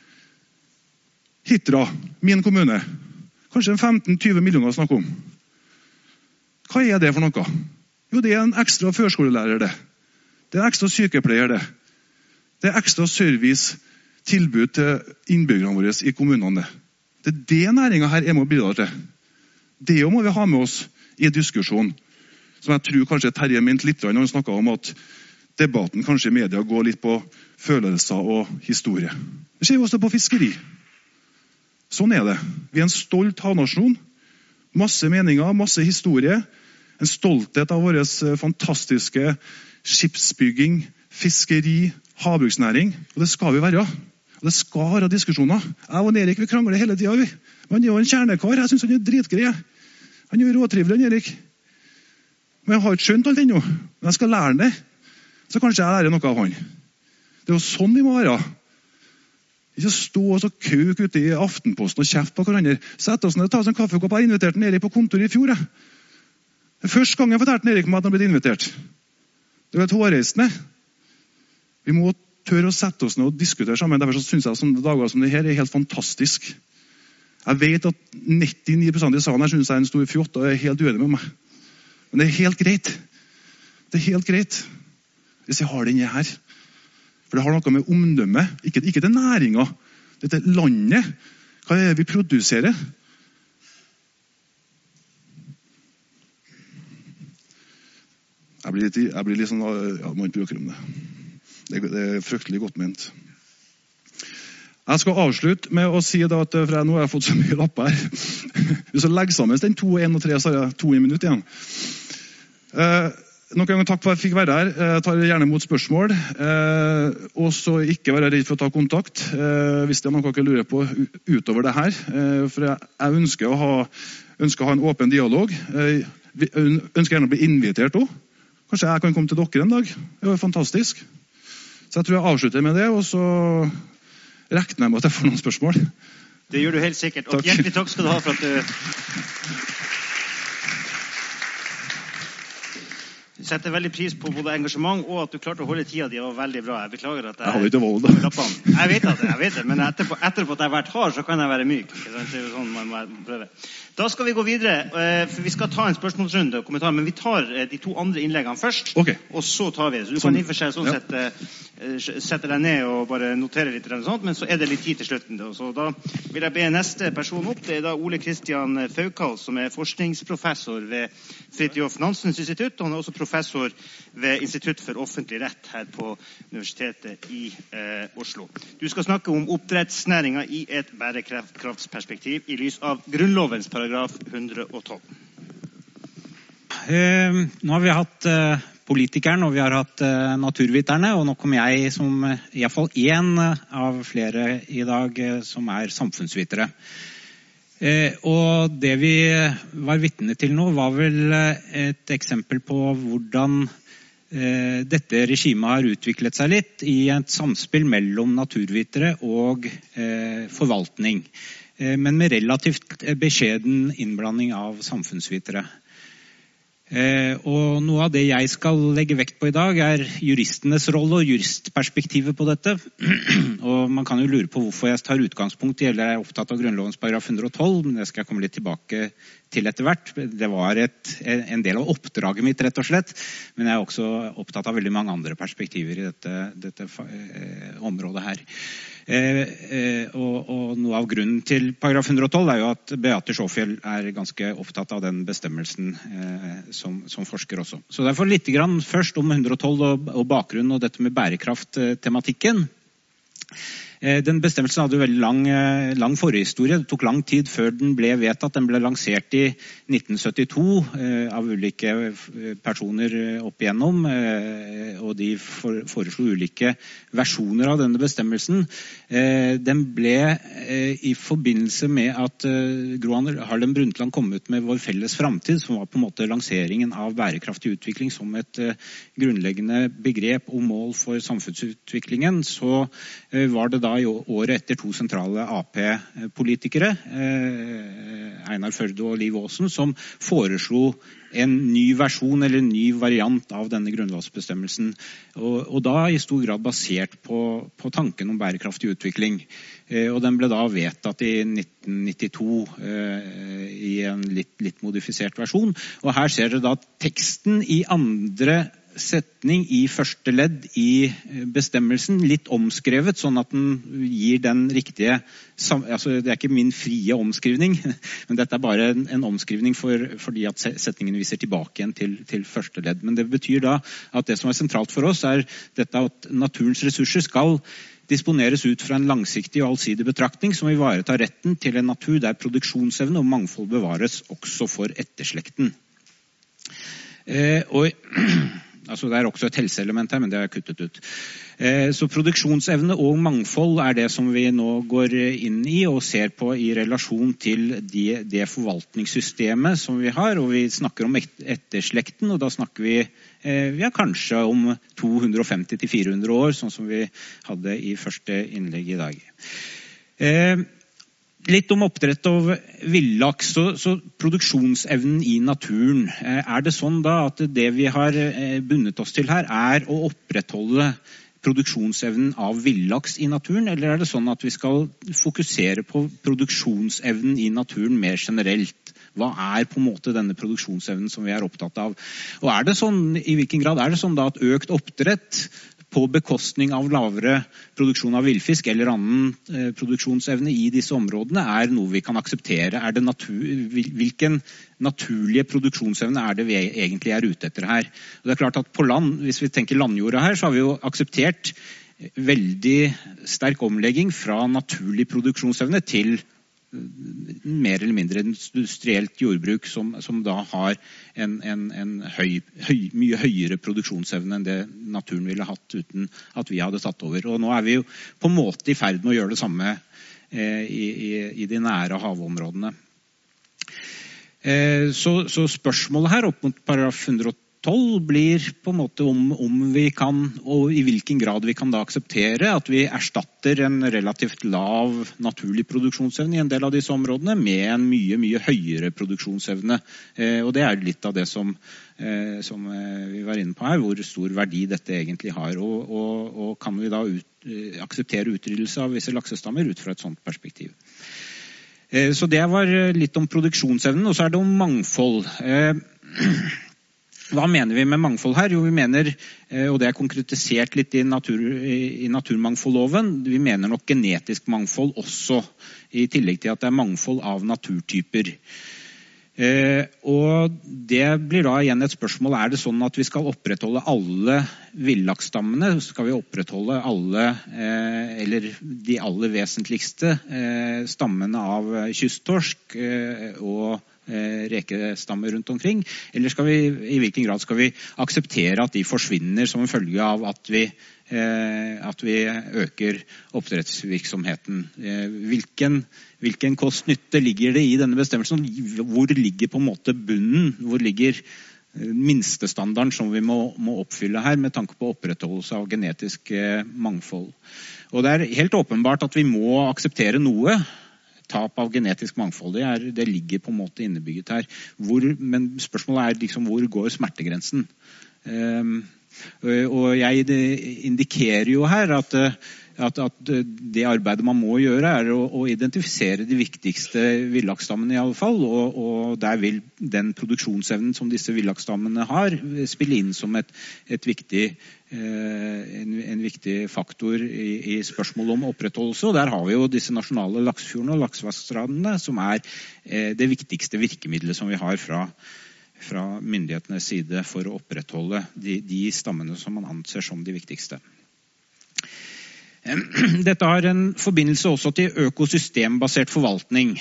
S8: Hitra, min kommune, kanskje femten til tjue millioner snakker om. Hva er det for noe? Jo, det er en ekstra førskolelærer, det. Det er en ekstra sykepleier, det. Det er ekstra servicetilbud til innbyggerne våre i kommunene. Det er det næringen her er med å bidra til. Det må vi ha med oss i diskusjon, som jeg tror kanskje Terje mente litt når han snakket om at debatten kanskje i media går litt på følelser og historie. Det skjer også på fiskeri. Sånn er det. Vi er en stolt havnasjon. Masse meninger, masse historie. En stolthet av vår fantastiske skipsbygging, fiskeri, havbruksnæring. Og det skal vi være. Og det skal være diskusjoner. Jeg og Erik, vi krangler hele tiden. Vi. Men han er jo en kjernekar. Jeg synes han er dritgrei. Han er jo råtrivelig, han Erik. Men jeg har ikke skjønt alt ennå. Men jeg skal lære det. Så kanskje jeg lærer noe av han. Det er jo sånn vi må være. Ikke stå og så køk ute i Aftenposten og kjeft på hverandre. Sett oss ned og ta oss en kaffekopp. Jeg inviterte Erik på kontor i fjor. Jeg. Det er første gang jeg fortalte Erik om at han ble invitert. Det var et hårreisende. Vi må tørre å sette oss ned og diskutere sammen. Derfor synes jeg at sånne dager som det her er helt fantastisk. Jeg vet at nittini prosent i salen her synes jeg er en stor fjott og er helt uenig med meg. Men det er helt greit. Det er helt greit. Hvis jeg har denne her. For det har noe med omdømme. Ikke, ikke til næringen. Dette landet. Hva er det vi produserer? Jeg blir litt, jeg blir litt sånn, ja, man bruker om det. det. Det er fryktelig godt ment. Jeg skal avslutte med å si da at for jeg, nå har jeg fått så mye lapper her. Hvis jeg legger sammen den to, en og tre, så har jeg to i minutt igjen. Eh, Nok en gang takk for at jeg fikk være her. Jeg tar gjerne mot spørsmål. Eh, og så ikke være redd for å ta kontakt eh, hvis det er noe dere lurer på utover det her. Eh, for jeg, jeg ønsker, å ha, ønsker å ha en åpen dialog. Eh, jeg ønsker gjerne å bli invitert også. Kanskje jeg kan komme til dere en dag. Det var fantastisk. Så jeg tror jeg avslutter med det, og så regner jeg med at jeg får noen spørsmål.
S1: Det gjør du helt sikkert. Og
S8: takk.
S1: Hjertelig takk skal du ha for at du setter veldig pris på både engasjement og at du klarte å holde tida di. Det var veldig bra. Jeg beklager at jeg...
S8: Jeg hadde ikke valg da.
S1: Jeg vet at jeg vet det, men etterpå, etterpå at jeg har vært hard, så kan jeg være myk. Det er jo sånn man må prøve. Da skal vi gå videre, for vi skal ta en spørsmålsrunde og kommentar, men vi tar de to andre innleggene først,
S8: okay.
S1: Og så tar vi det. Så du kan i og for seg sånn ja. sett sette deg ned og bare notere litt, eller sånt, men så er det litt tid til slutten. Så da vil jeg be neste person opp. Det er da Ole Kristian Faukal, som er forskningsprofessor ved Fridtjof Nansens institutt, og han er også professor ved Institutt for offentlig rett her på Universitetet i eh, Oslo. Du skal snakke om oppdrettsnæringen i et bærekraftsperspektiv i lys av Grunnlovens paragraf hundre og tolv.
S9: Eh, nå har vi hatt eh, politikeren, og vi har hatt eh, naturviterne, og nå kommer jeg som eh, i hvert fall en av flere i dag eh, som er samfunnsvitere. Eh, og det vi var vitne til nå var vel et eksempel på hvordan eh, dette regimet har utviklet seg litt i et samspill mellom naturvitere og eh, forvaltning, eh, men med relativt beskjeden innblanding av samfunnsvitere. Eh, og noe av det jeg skal legge vekt på i dag er juristenes rolle og juristperspektivet på dette. Og man kan jo lure på hvorfor jeg tar utgangspunkt i, eller er opptatt av Grunnlovens paragraf hundre og tolv, men det skal jeg komme litt tilbake til etter hvert. Det var et, en del av oppdraget mitt, rett og slett, men jeg er også opptatt av veldig mange andre perspektiver i dette, dette eh, området her. Eh, eh, og, og noe av grunnen til paragraf hundre og tolv er jo at Beate Sjåfjell er ganske opptatt av den bestemmelsen eh, som, som forsker også. Så derfor litt grann først om hundre og tolv og, og bakgrunnen og dette med bærekraft-tematikken. Den bestemmelsen hadde jo veldig lang, lang forhistorie. Det tok lang tid før den ble vedtatt. Den ble lansert i nitten syttito eh, av ulike personer opp igjennom, eh, og de for, foreslo ulike versjoner av denne bestemmelsen. Eh, den ble eh, i forbindelse med at eh, Gro Harlem Brundtland kom ut med Vår felles fremtid, som var på en måte lanseringen av bærekraftig utvikling som et eh, grunnleggende begrep og mål for samfunnsutviklingen, så eh, var det da i året etter to sentrale A P-politikere, eh, Einar Førde og Liv Aasen, som foreslo en ny versjon eller en ny variant av denne grunnlovsbestemmelsen. Og, og da i stor grad basert på, på tanken om bærekraftig utvikling. Eh, og den ble da vedtatt i nitten nittito eh, i en litt, litt modifisert versjon. Og her ser dere da teksten i andre setning i første ledd i bestemmelsen, litt omskrevet, sånn at den gir den riktige, altså det er ikke min frie omskrivning, men dette er bare en, en omskrivning for, fordi at setningen viser tilbake igjen til, til første ledd. Men det betyr da at det som er sentralt for oss er dette at naturens ressurser skal disponeres ut fra en langsiktig og allsidig betraktning som ivaretar retten til en natur der produksjonsevne og mangfold bevares også for etterslekten. Eh, og Altså det er også et helseelement her, men det er kuttet ut. Eh, så produksjonsevne og mangfold er det som vi nå går inn i og ser på i relasjon til de, det forvaltningssystemet som vi har. Og vi snakker om etterslekten, og da snakker vi eh, ja, kanskje om to hundre og femti til fire hundre år, sånn som vi hadde i første innlegg i dag. Eh, Litt om oppdrett av villaks, så, så produksjonsevnen i naturen. Er det sånn da at det vi har bundet oss til her er å opprettholde produksjonsevnen av villaks i naturen, eller er det sånn at vi skal fokusere på produksjonsevnen i naturen mer generelt? Hva er på en måte denne produksjonsevnen som vi er opptatt av? Og er det sånn, i hvilken grad er det sånn da at økt oppdrett på bekostning av lavere produksjon av villfisk eller annen eh, produksjonsevne i disse områdene er noe vi kan akseptere? Er det natur, hvilken naturlige produksjonsevne er det vi egentlig er ute etter her? Og det er klart at på land, hvis vi tenker landjorda her, så har vi jo akseptert veldig sterk omlegging fra naturlig produksjonsevne til mer eller mindre industrielt jordbruk som, som da har en, en, en høy, høy, mye høyere produksjonsevne enn det naturen ville hatt uten at vi hadde tatt over. Og nå er vi jo på en måte i ferd med å gjøre det samme eh, i, i, i de nære havområdene. Eh, så, så spørsmålet her opp mot paragraf hundre og tolv blir på en måte om, om vi kan, og i hvilken grad vi kan da akseptere at vi erstatter en relativt lav naturlig produksjonsevne i en del av disse områdene med en mye, mye høyere produksjonsevne. Eh, og det er litt av det som, eh, som vi var inne på her, hvor stor verdi dette egentlig har. Og, og, og kan vi da ut, eh, akseptere utryddelse av visse laksestammer ut fra et sånt perspektiv. Eh, så det var litt om produksjonsevnen, og så er det om mangfold. Eh, Hva mener vi med mangfold her? Jo, vi mener, og det er konkretisert litt i, natur, i naturmangfoldloven, vi mener nok genetisk mangfold også, i tillegg til at det er mangfold av naturtyper. Eh, og det blir da igjen et spørsmål, er det sånn at vi skal opprettholde alle villaksstammene? Skal vi opprettholde alle, eh, eller de aller vesentligste eh, stammene av kysttorsk eh, og rekestammer rundt omkring, eller skal vi, i hvilken grad skal vi akseptere at de forsvinner som en følge av at vi, eh, at vi øker oppdrettsvirksomheten? Eh, hvilken, hvilken kost-nytte ligger det i denne bestemmelsen? Hvor ligger på en måte bunnen? Hvor ligger minstestandarden som vi må, må oppfylle her med tanke på opprettholdelse av genetisk eh, mangfold? Og det er helt åpenbart at vi må akseptere noe. Tap av genetisk mangfold, det, er, det ligger på en måte innebygget her. Hvor, men spørsmålet er liksom, hvor går smertegrensen? Um, og jeg indikerer jo her at, at, at det arbeidet man må gjøre er å, å identifisere de viktigste villaksstammene i alle fall, og, og der vil den produksjonsevnen som disse villaksstammene har spille inn som et, et viktig, eh, en, en viktig faktor i, i spørsmålet om opprettholdelse. Og der har vi jo disse nasjonale laksefjordene og laksevassdragene som er eh, det viktigste virkemidlet som vi har fra fra myndighetenes side for å opprettholde de, de stammene som man anser som de viktigste. Dette har en forbindelse også til økosystembasert forvaltning.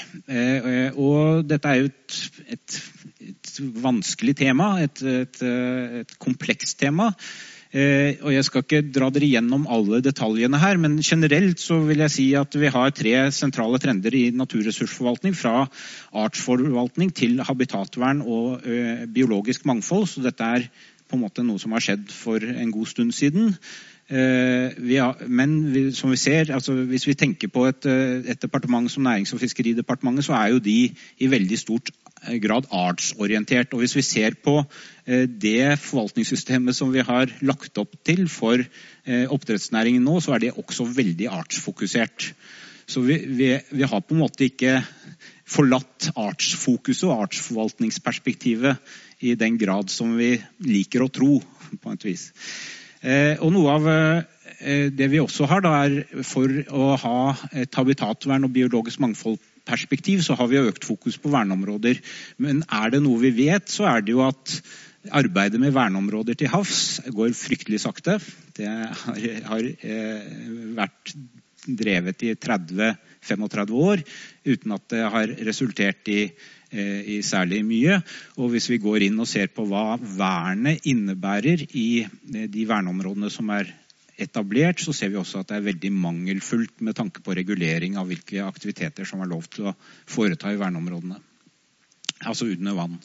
S9: Og dette er jo et, et, et vanskelig tema, et, et, et komplekst tema. Og jeg skal ikke dra dere gjennom alle detaljene her, men generelt så vil jeg si at vi har tre sentrale trender i naturressursforvaltning, fra artsforvaltning til habitatvern og ø, biologisk mangfold. Så dette er på en måte noe som har skjedd for en god stund siden. Eh, vi har, men vi, som vi ser, altså hvis vi tenker på et, et departement som Nærings- og fiskeridepartementet, så er jo de i veldig stort grad artsorientert. Og hvis vi ser på eh, det forvaltningssystemet som vi har lagt opp til for eh, oppdrettsnæringen nå, så er det også veldig artsfokusert. Så vi, vi, vi har på en måte ikke forlatt artsfokuset og artsforvaltningsperspektivet i den grad som vi liker å tro, på et vis. Eh, og noe av eh, det vi også har da, er for å ha et habitatvern og biologisk mangfoldperspektiv, så har vi økt fokus på verneområder. Men er det noe vi vet, så er det jo at arbeidet med verneområder til havs går fryktelig sakte. Det har, har eh, vært drevet i tretti til femogtretti år, uten at det har resultert i i særlig mye. Og hvis vi går inn og ser på hva vernet innebærer i de verneområdene som er etablert, så ser vi også at det er veldig mangelfullt med tanke på regulering av hvilke aktiviteter som er lov til å foreta i verneområdene. Altså under vann.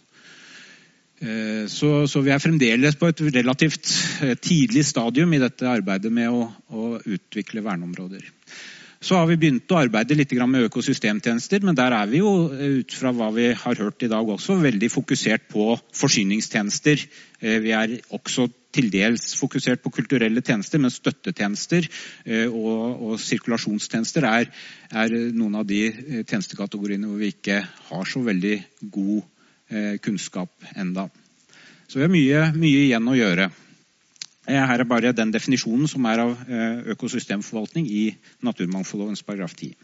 S9: Så, så vi er fremdeles på et relativt tidlig stadium i dette arbeidet med å, å utvikle verneområder. Så har vi begynt å arbeide litt med økosystemtjenester, men der er vi jo, ut fra hva vi har hørt i dag også, veldig fokusert på forsyningstjenester. Vi er også til dels fokusert på kulturelle tjenester, men støttetjenester og, og sirkulasjonstjenester er, er noen av de tjenestekategoriene hvor vi ikke har så veldig god kunnskap enda. Så vi har mye, mye igjen å gjøre. Her er bare den definisjonen som er av økosystemforvaltning i naturmangfoldlovens paragraf ti.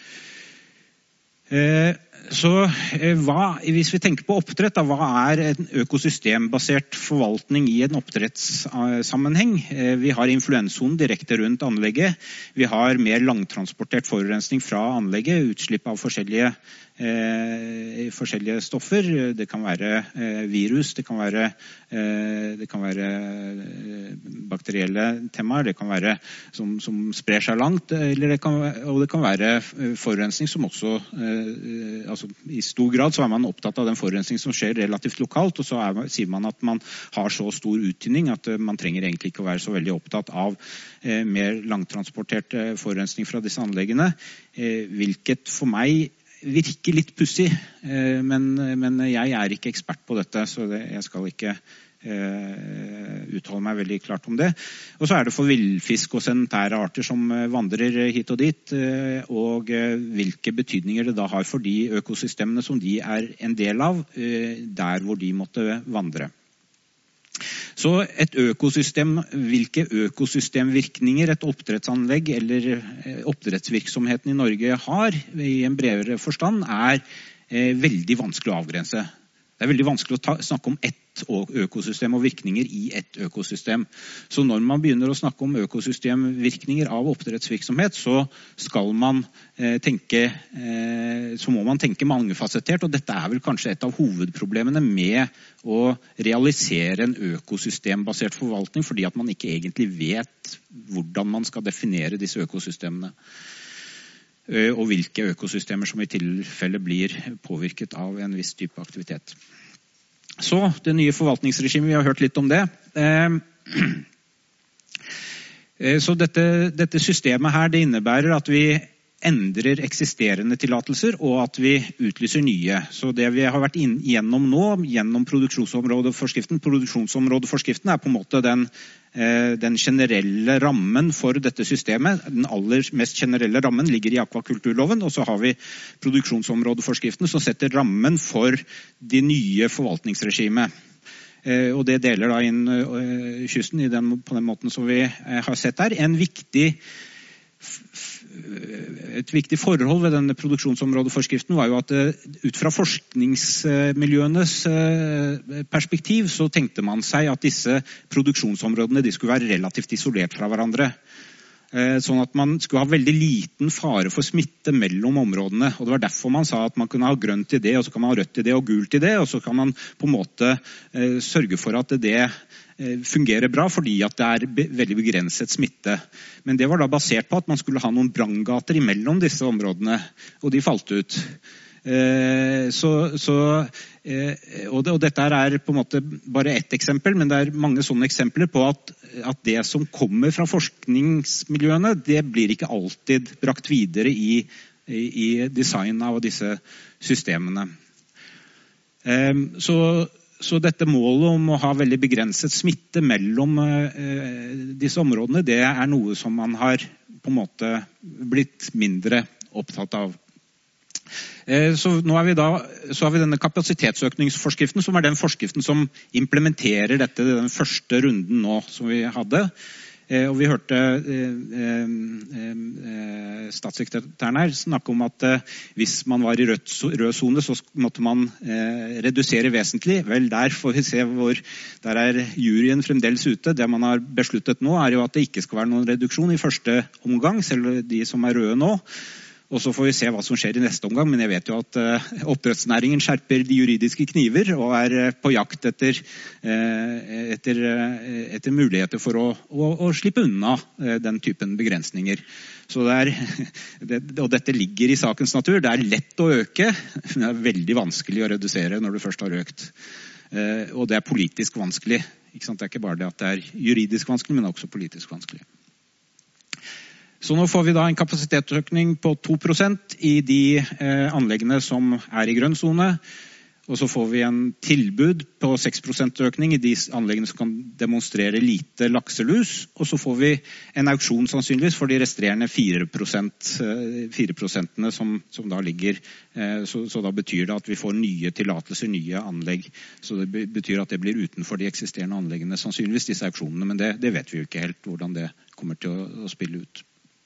S9: Så hva, hvis vi tenker på oppdrett, da, hva er en økosystembasert forvaltning i en oppdrettssammenheng? Vi har influenssonen direkte rundt anlegget. Vi har mer langtransportert forurensning fra anlegget, utslipp av forskjellige Eh, forskjellige stoffer. Det kan være eh, virus, det kan være, eh, det kan være bakterielle temaer, det kan være som, som sprer seg langt, eller det kan, og det kan være forurensning som også, eh, altså i stor grad så er man opptatt av den forurensning som skjer relativt lokalt, og så er, sier man at man har så stor uttynning at man trenger egentlig ikke å være så veldig opptatt av eh, mer langtransportert eh, forurensning fra disse anleggene, eh, hvilket for meg virker litt pussig, men, men jeg er ikke ekspert på dette, så det, jeg skal ikke eh, uttale meg veldig klart om det. Og så er det for villfisk og sedentære arter som vandrer hit og dit, eh, og hvilke betydninger det da har for de økosystemene som de er en del av, eh, der hvor de måtte vandre. Så et økosystem, hvilke økosystemvirkninger et oppdrettsanlegg eller oppdrettsvirksomheten i Norge har i en bredere forstand, er eh, veldig vanskelig å avgrense. Det er veldig vanskelig å ta, snakke om ett økosystem og virkninger i ett økosystem. Så når man begynner å snakke om økosystemvirkninger av oppdrettsvirksomhet, så skal man eh, tenke, eh, så må man tenke mangefasettert, og dette er vel kanskje et av hovedproblemene med å realisere en økosystembasert forvaltning, fordi at man ikke egentlig vet hvordan man skal definere disse økosystemene, og hvilke økosystemer som i tilfelle blir påvirket av en viss type aktivitet. Så det nye forvaltningsregimet, vi har hørt litt om det. Så dette, dette systemet her, det innebærer at vi endrer eksisterende tillatelser, og at vi utlyser nye. Så det vi har vært inn, gjennom nå, gjennom produksjonsområdeforskriften, produksjonsområdeforskriften er på en måte den, eh, den generelle rammen for dette systemet. Den aller mest generelle rammen ligger i akvakulturloven, og så har vi produksjonsområdeforskriften som setter rammen for de nye forvaltningsregimet. Eh, og det deler da inn eh, kysten i den, på den måten som vi eh, har sett her. En viktig Et viktig forhold ved denne produksjonsområdeforskriften var jo at ut fra forskningsmiljøenes perspektiv så tenkte man seg at disse produksjonsområdene de skulle være relativt isolert fra hverandre. Sånn at man skulle ha veldig liten fare for smitte mellom områdene. Og det var derfor man sa at man kunne ha grønt i det, og så kan man ha rødt i det og gult i det, og så kan man på en måte sørge for at det fungerer bra fordi at det er be- veldig begrenset smitte. Men det var da basert på at man skulle ha noen branngater imellom disse områdene, og de falt ut. Eh, så, så, eh, og, det, og dette er på en måte bare ett eksempel, men det er mange sånne eksempler på at, at det som kommer fra forskningsmiljøene, det blir ikke alltid brakt videre i, i, i design av disse systemene. Eh, så Så dette målet om å ha veldig begrenset smitte mellom eh, disse områdene, det er noe som man har på en måte blitt mindre opptatt av. Eh, så nå er vi da, så har vi denne kapasitetsøkningsforskriften, som er den forskriften som implementerer dette, den første runden nå som vi hadde. Eh, og vi hørte eh, eh, statssekretæren her snakke om at eh, hvis man var i rød, rød zone, så måtte man eh, redusere vesentlig. Vel, der får vi se hvor, der er juryen fremdeles ute. Det man har besluttet nå er jo at det ikke skal være noen reduksjon i første omgang, selv de som er røde nå. Og så får vi se hva som skjer i neste omgang, men jeg vet jo at uh, oppdrettsnæringen skjerper de juridiske kniver og er uh, på jakt etter, uh, etter, uh, etter muligheter for å, å, å slippe unna uh, den typen begrensninger. Så det er, det, og dette ligger i sakens natur. Det er lett å øke, men det er veldig vanskelig å redusere når du først har økt. Uh, og det er politisk vanskelig. Ikke sant? Det er ikke bare det at det er juridisk vanskelig, men også politisk vanskelig. Så nå får vi da en kapasitetsøkning på to prosent i de eh, anleggene som er i grønn zone, og så får vi en tilbud på seks prosent økning i de anleggene som kan demonstrere lite lakselus, og så får vi en auksjon sannsynligvis for de resterende fire prosent, fire prosentene som, som da ligger, eh, så, så da betyr det at vi får nye tillatelser, nye anlegg, så det betyr at det blir utenfor de eksisterende anleggene sannsynligvis disse auksjonene, men det, det vet vi jo ikke helt hvordan det kommer til å, å spille ut.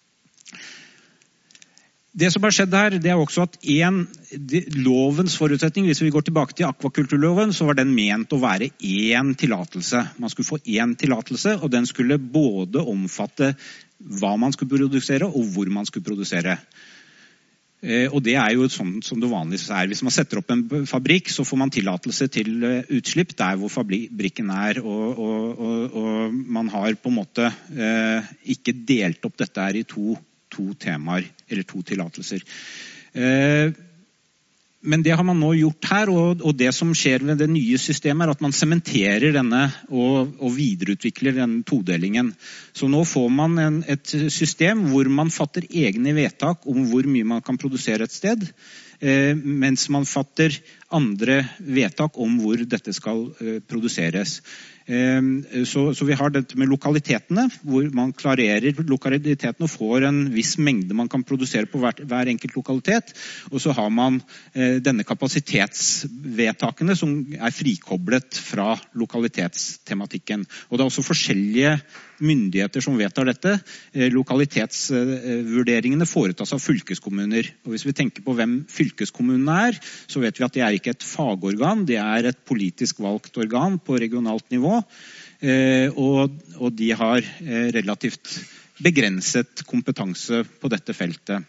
S9: Det som har skjedd her, det er også at en, de, lovens forutsetning, hvis vi går tilbake til akvakulturloven, så var den ment å være én tillatelse. Man skulle få én tillatelse, og den skulle både omfatte hva man skulle produsere og hvor man skulle produsere. Eh, og det er jo sånn som det vanligvis er. Hvis man setter opp en fabrikk, så får man tillatelse til utslipp der hvor fabrikken er, og, og, og, og man har på en måte eh, ikke delt opp dette her i to to temaer, eller to tillatelser. Eh, men det har man nå gjort her, og, og det som skjer ved det nye systemet er at man sementerer denne og, og videreutvikler denne todelingen. Så nå får man en, et system hvor man fatter egne vedtak om hvor mye man kan produsere et sted, eh, mens man fatter andre vedtak om hvor dette skal eh, produseres. Så, så vi har dette med lokalitetene, hvor man klarerer lokalitetene og får en viss mengde man kan produsere på hver, hver enkelt lokalitet. Og så har man eh, denne kapasitetsvedtakene som er frikoblet fra lokalitetstematikken. Og det er også forskjellige myndigheter som vedtar dette. Eh, lokalitetsvurderingene foretas av fylkeskommuner. Og hvis vi tenker på hvem fylkeskommunene er, så vet vi at det er ikke et fagorgan, det er et politisk valgt organ på regionalt nivå. Eh, og, og de har eh, relativt begrenset kompetanse på dette feltet.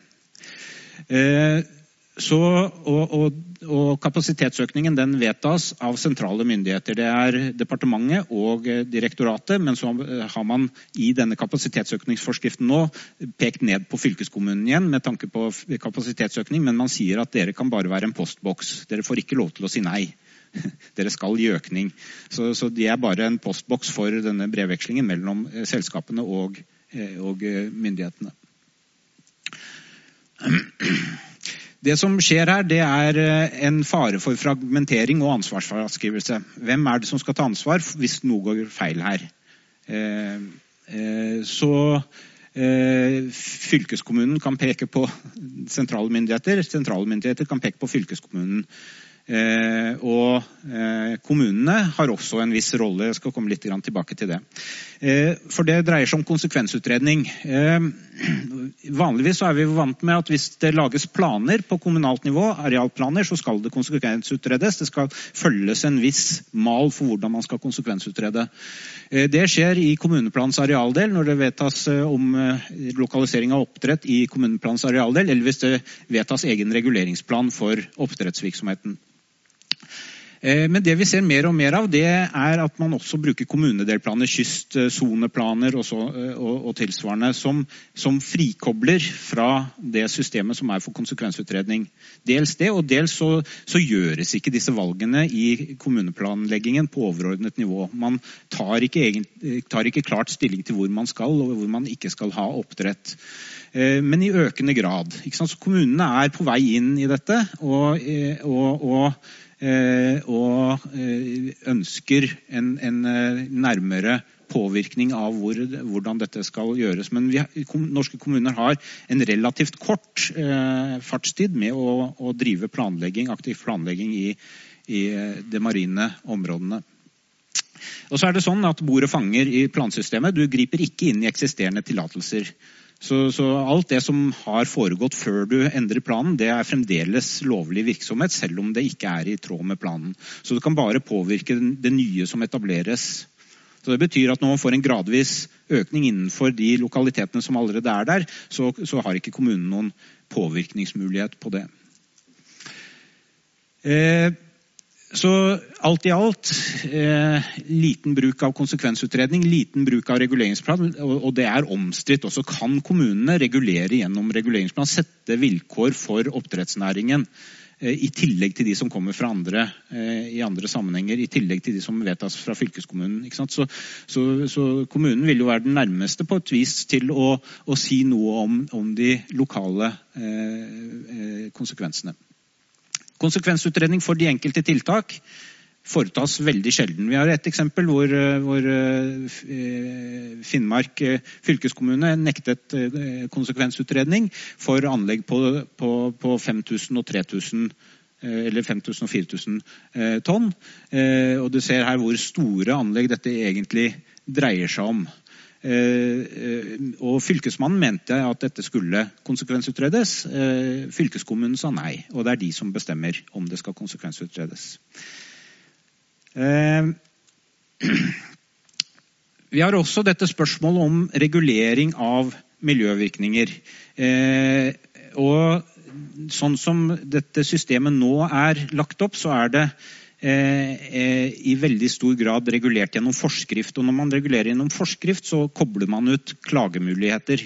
S9: Eh, så, og, og, og kapasitetsøkningen den vedtas av sentrale myndigheter. Det er departementet og eh, direktoratet, men så har man i denne kapasitetsøkningsforskriften nå pekt ned på fylkeskommunen igjen med tanke på kapasitetsøkning, men man sier at dere kan bare være en postboks. Dere får ikke lov til å si nei. Dere skal gi økning. Så, så de er bare en postboks for denne brevvekslingen mellom eh, selskapene og, eh, og myndighetene. Det som skjer her, det er en fare for fragmentering og ansvarsfraskrivelse. Hvem er det som skal ta ansvar hvis noe går feil her? Eh, eh, så eh, fylkeskommunen kan peke på sentrale myndigheter, sentrale myndigheter kan peke på fylkeskommunen. Eh, og eh, kommunene har også en viss rolle. Jeg skal komme litt grann tilbake til det. Eh, for det dreier seg om konsekvensutredning. Eh, vanligvis så er vi vant med at hvis det lages planer på kommunalt nivå, arealplaner, så skal det konsekvensutredes. Det skal følges en viss mal for hvordan man skal konsekvensutrede. Eh, det skjer i kommuneplanens arealdel når det vedtas eh, om eh, lokalisering av oppdrett i kommuneplanens arealdel, eller hvis det vedtas egen reguleringsplan for oppdrettsvirksomheten. Men det vi ser mer og mer av, det er at man også bruker kommunedelplaner, kystsoneplaner og, så, og, og tilsvarende, som, som frikobler fra det systemet som er for konsekvensutredning. Dels det, og dels så, så gjøres ikke disse valgene i kommuneplanleggingen på overordnet nivå. Man tar ikke, egen, tar ikke klart stilling til hvor man skal, og hvor man ikke skal ha oppdrett. Men i økende grad. Ikke sant? Så kommunene er på vei inn i dette, og, og, og og ønsker en, en nærmere påvirkning av hvor, hvordan dette skal gjøres. Men vi, norske kommuner har en relativt kort eh, fartstid med å, å drive planlegging, aktiv planlegging i, i de marine områdene. Og så er det sånn at bor og fanger i plansystemet, du griper ikke inn i eksisterende tillatelser. Så, så alt det som har foregått før du endrer planen, det er fremdeles lovlig virksomhet, selv om det ikke er i tråd med planen. Så det kan bare påvirke det nye som etableres. Så det betyr at når man får en gradvis økning innenfor de lokalitetene som allerede er der, så, så har ikke kommunen noen påvirkningsmulighet på det. Eh, Så alt i alt, eh, liten bruk av konsekvensutredning, liten bruk av reguleringsplan, og, og det er omstridt også. Kan kommunene regulere gjennom reguleringsplan, sette vilkår for oppdrettsnæringen, eh, i tillegg til de som kommer fra andre, eh, i andre sammenhenger, i tillegg til de som vedtas fra fylkeskommunen. Ikke sant? Så, så, så kommunen vil jo være den nærmeste på et vis til å, å si noe om, om de lokale eh, konsekvensene. Konsekvensutredning for de enkelte tiltak foretas veldig sjelden. Vi har et eksempel hvor, hvor Finnmark fylkeskommune nektet konsekvensutredning for anlegg på, på, på fem tusen og tre tusen eller fem tusen og fire tusen tonn. Og du ser her hvor store anlegg dette egentlig dreier seg om. Og fylkesmannen mente at dette skulle konsekvensutredes. Fylkeskommunen sa nei, og det er de som bestemmer om det skal konsekvensutredes. Vi har også dette spørsmålet om regulering av miljøvirkninger. Og sånn som dette systemet nå er lagt opp, så er det i veldig stor grad regulert gjennom forskrift. Og når man regulerer gjennom forskrift, så kobler man ut klagemuligheter.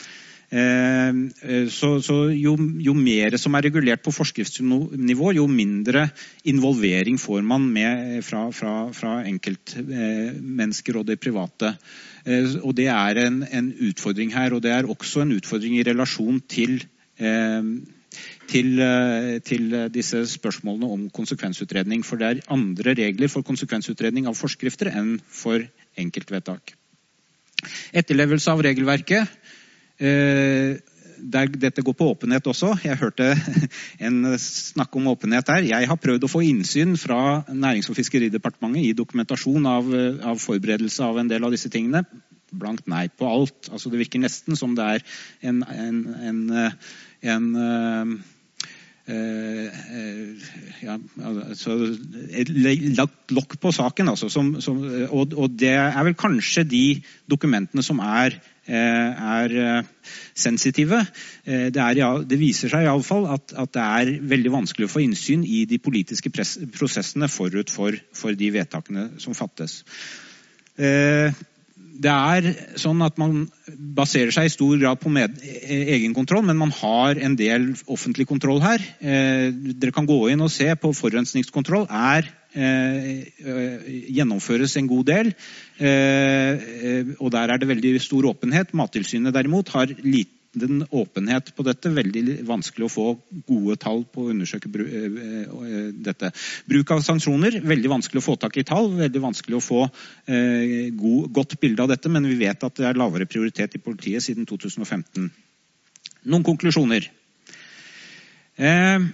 S9: Så, så jo, jo mer som er regulert på forskriftsnivå, jo mindre involvering får man med fra, fra, fra enkeltmennesker og det private. Og det er en, en utfordring her, og det er også en utfordring i relasjon til Til, til disse spørsmålene om konsekvensutredning, for det er andre regler for konsekvensutredning av forskrifter enn for enkeltvedtak. Etterlevelse av regelverket, eh, der dette går på åpenhet også. Jeg hørte en snakk om åpenhet her. Jeg har prøvd å få innsyn fra Nærings- og fiskeridepartementet i dokumentasjon av, av forberedelse av en del av disse tingene. Blankt nei på alt. Altså, det virker nesten som det er en, en, en, en uh, Uh, uh, ja, altså, lagt lokk på saken, altså, som, som, og, og det er vel kanskje de dokumentene som er, uh, er uh, sensitive. Uh, det, er, ja, det viser seg i alle fall at, at det er veldig vanskelig å få innsyn i de politiske press, prosessene forut for, for de vedtakene som fattes. Uh, Det er sånn at man baserer seg i stor grad på med, egenkontroll, men man har en del offentlig kontroll her. Eh, dere kan gå inn og se på forurensningskontroll. Er, eh, gjennomføres en god del, eh, og der er det veldig stor åpenhet. Mattilsynet derimot har lite den åpenhet på dette, veldig vanskelig å få gode tall på å undersøke dette. Bruk av sanksjoner, veldig vanskelig å få tak i tall, veldig vanskelig å få eh, god, godt bilde av dette, men vi vet at det er lavere prioritet i politiet siden to tusen og femten. Noen konklusjoner. Eh,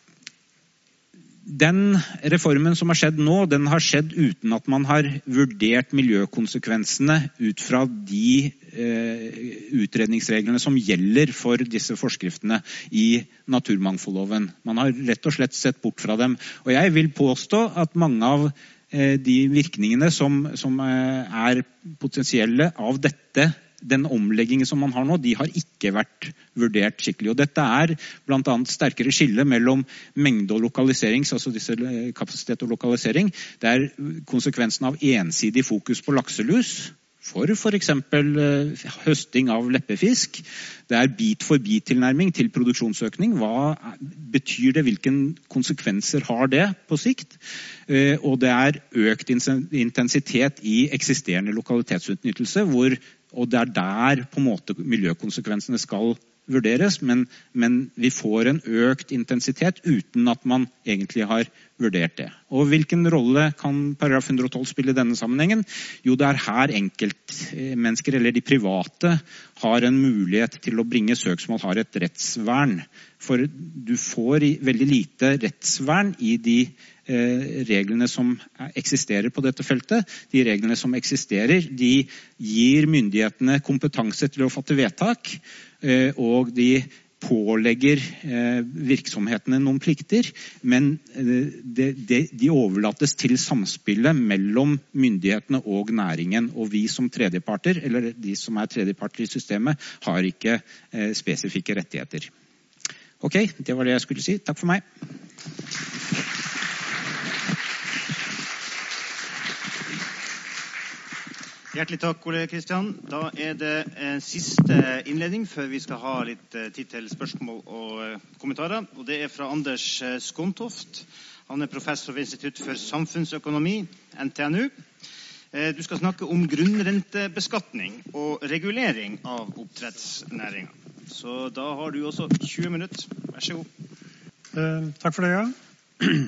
S9: Den reformen som har skjedd nå, den har skjedd uten at man har vurdert miljøkonsekvensene ut fra de eh, utredningsreglene som gjelder for disse forskriftene i naturmangfoldloven. Man har rett og slett sett bort fra dem. Og jeg vil påstå at mange av eh, de virkningene som, som eh, er potensielle av dette, den omleggingen som man har nå, de har ikke vært vurdert skikkelig. Og dette er blant annet sterkere skille mellom mengde og lokalisering, altså disse kapasitet og lokalisering. Det er konsekvensen av ensidig fokus på lakselus, for for eksempel høsting av leppefisk. Det er bit-for-bit-tilnærming til produksjonsøkning. Hva betyr det? Hvilke konsekvenser har det på sikt? Og det er økt intensitet i eksisterende lokalitetsutnyttelse, hvor og det er der på en måte miljøkonsekvensene skal vurderes, men, men vi får en økt intensitet uten at man egentlig har vurdert det. Og hvilken rolle kan paragraf hundre og tolv spille i denne sammenhengen? Jo, det er her enkeltmennesker eller de private har en mulighet til å bringe søksmål, har et rettsvern. For du får veldig lite rettsvern i de eh, reglene som eksisterer på dette feltet. De reglene som eksisterer, de gir myndighetene kompetanse til å fatte vedtak, eh, og de pålegger eh, virksomhetene noen plikter, men eh, de, de, de overlates til samspillet mellom myndighetene og næringen, og vi som tredjeparter, eller de som er tredjeparter i systemet, har ikke eh, spesifikke rettigheter. Ok, det var det jeg skulle si. Takk for meg.
S1: Hjertelig takk, Ole Kristian. Da er det en siste innledning før vi skal ha litt tid til spørsmål og kommentarer. Og det er fra Anders Skåntoft. Han er professor ved Institutt for samfunnsøkonomi, N T N U. Du skal snakke om grunnrentebeskatning og regulering av oppdrettsnæringen. Så da har du også tjue minutter. Vær så god.
S5: Eh, takk for det, ja.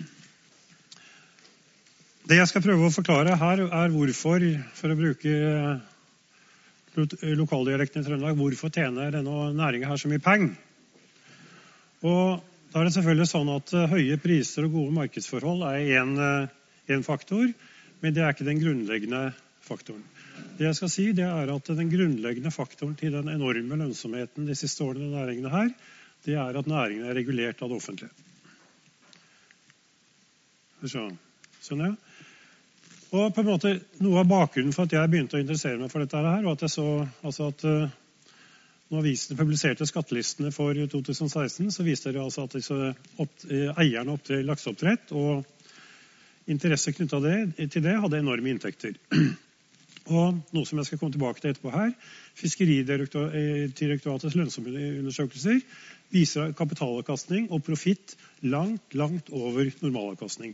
S5: Det jeg skal prøve å forklare her er hvorfor, for å bruke lokaldialekten i Trøndelag, hvorfor tjener denne næringen her så mye peng. Og da er det selvfølgelig sånn at høye priser og gode markedsforhold er en, en faktor, men det er ikke den grunnleggende faktoren. Det jeg skal si, det er at den grunnleggende faktoren til den enorme lønnsomheten de siste årene i næringene her, det er at næringen er regulert av det offentlige. Sånn, ja. Og på en måte, noe av bakgrunnen for at jeg begynte å interessere meg for dette her, var at jeg så, altså at uh, når avisene publiserte skattelistene for to tusen og seksten, så viste det altså at disse opp, eierne opp til lakseoppdrett og interesse knyttet det, til det hadde enorme inntekter. Og noe som jeg skal komme tilbake til etterpå her, Fiskeridirektoratets lønnsomhetsundersøkelser viser kapitalavkastning og profitt langt, langt over normalavkastning.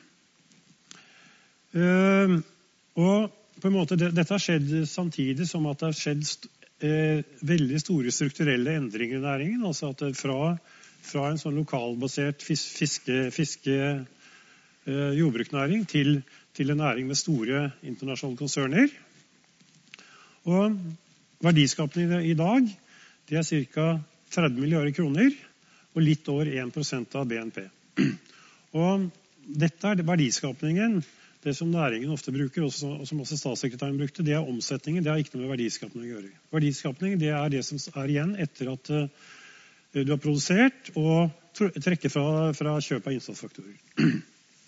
S5: uh, og på en måte, det, dette har skjedd samtidig som at det har skjedd st uh, veldig store strukturelle endringer i næringen, altså at fra, fra en sånn lokalbasert fis fiske, fiske uh, jordbruksnæring til til en næring med store internasjonale konserner. Og verdiskapningen i dag, det er ca. tretti milliarder kroner, og litt over en prosent av B N P. Og dette er verdiskapningen, det som næringen ofte bruker, og som også statssekretæren brukte, det er omsetningen, det har ikke noe med verdiskapning å gjøre. Verdiskapning, det er det som er igjen etter at uh, du har produsert og trekker fra, fra kjøp av innsatsfaktorer.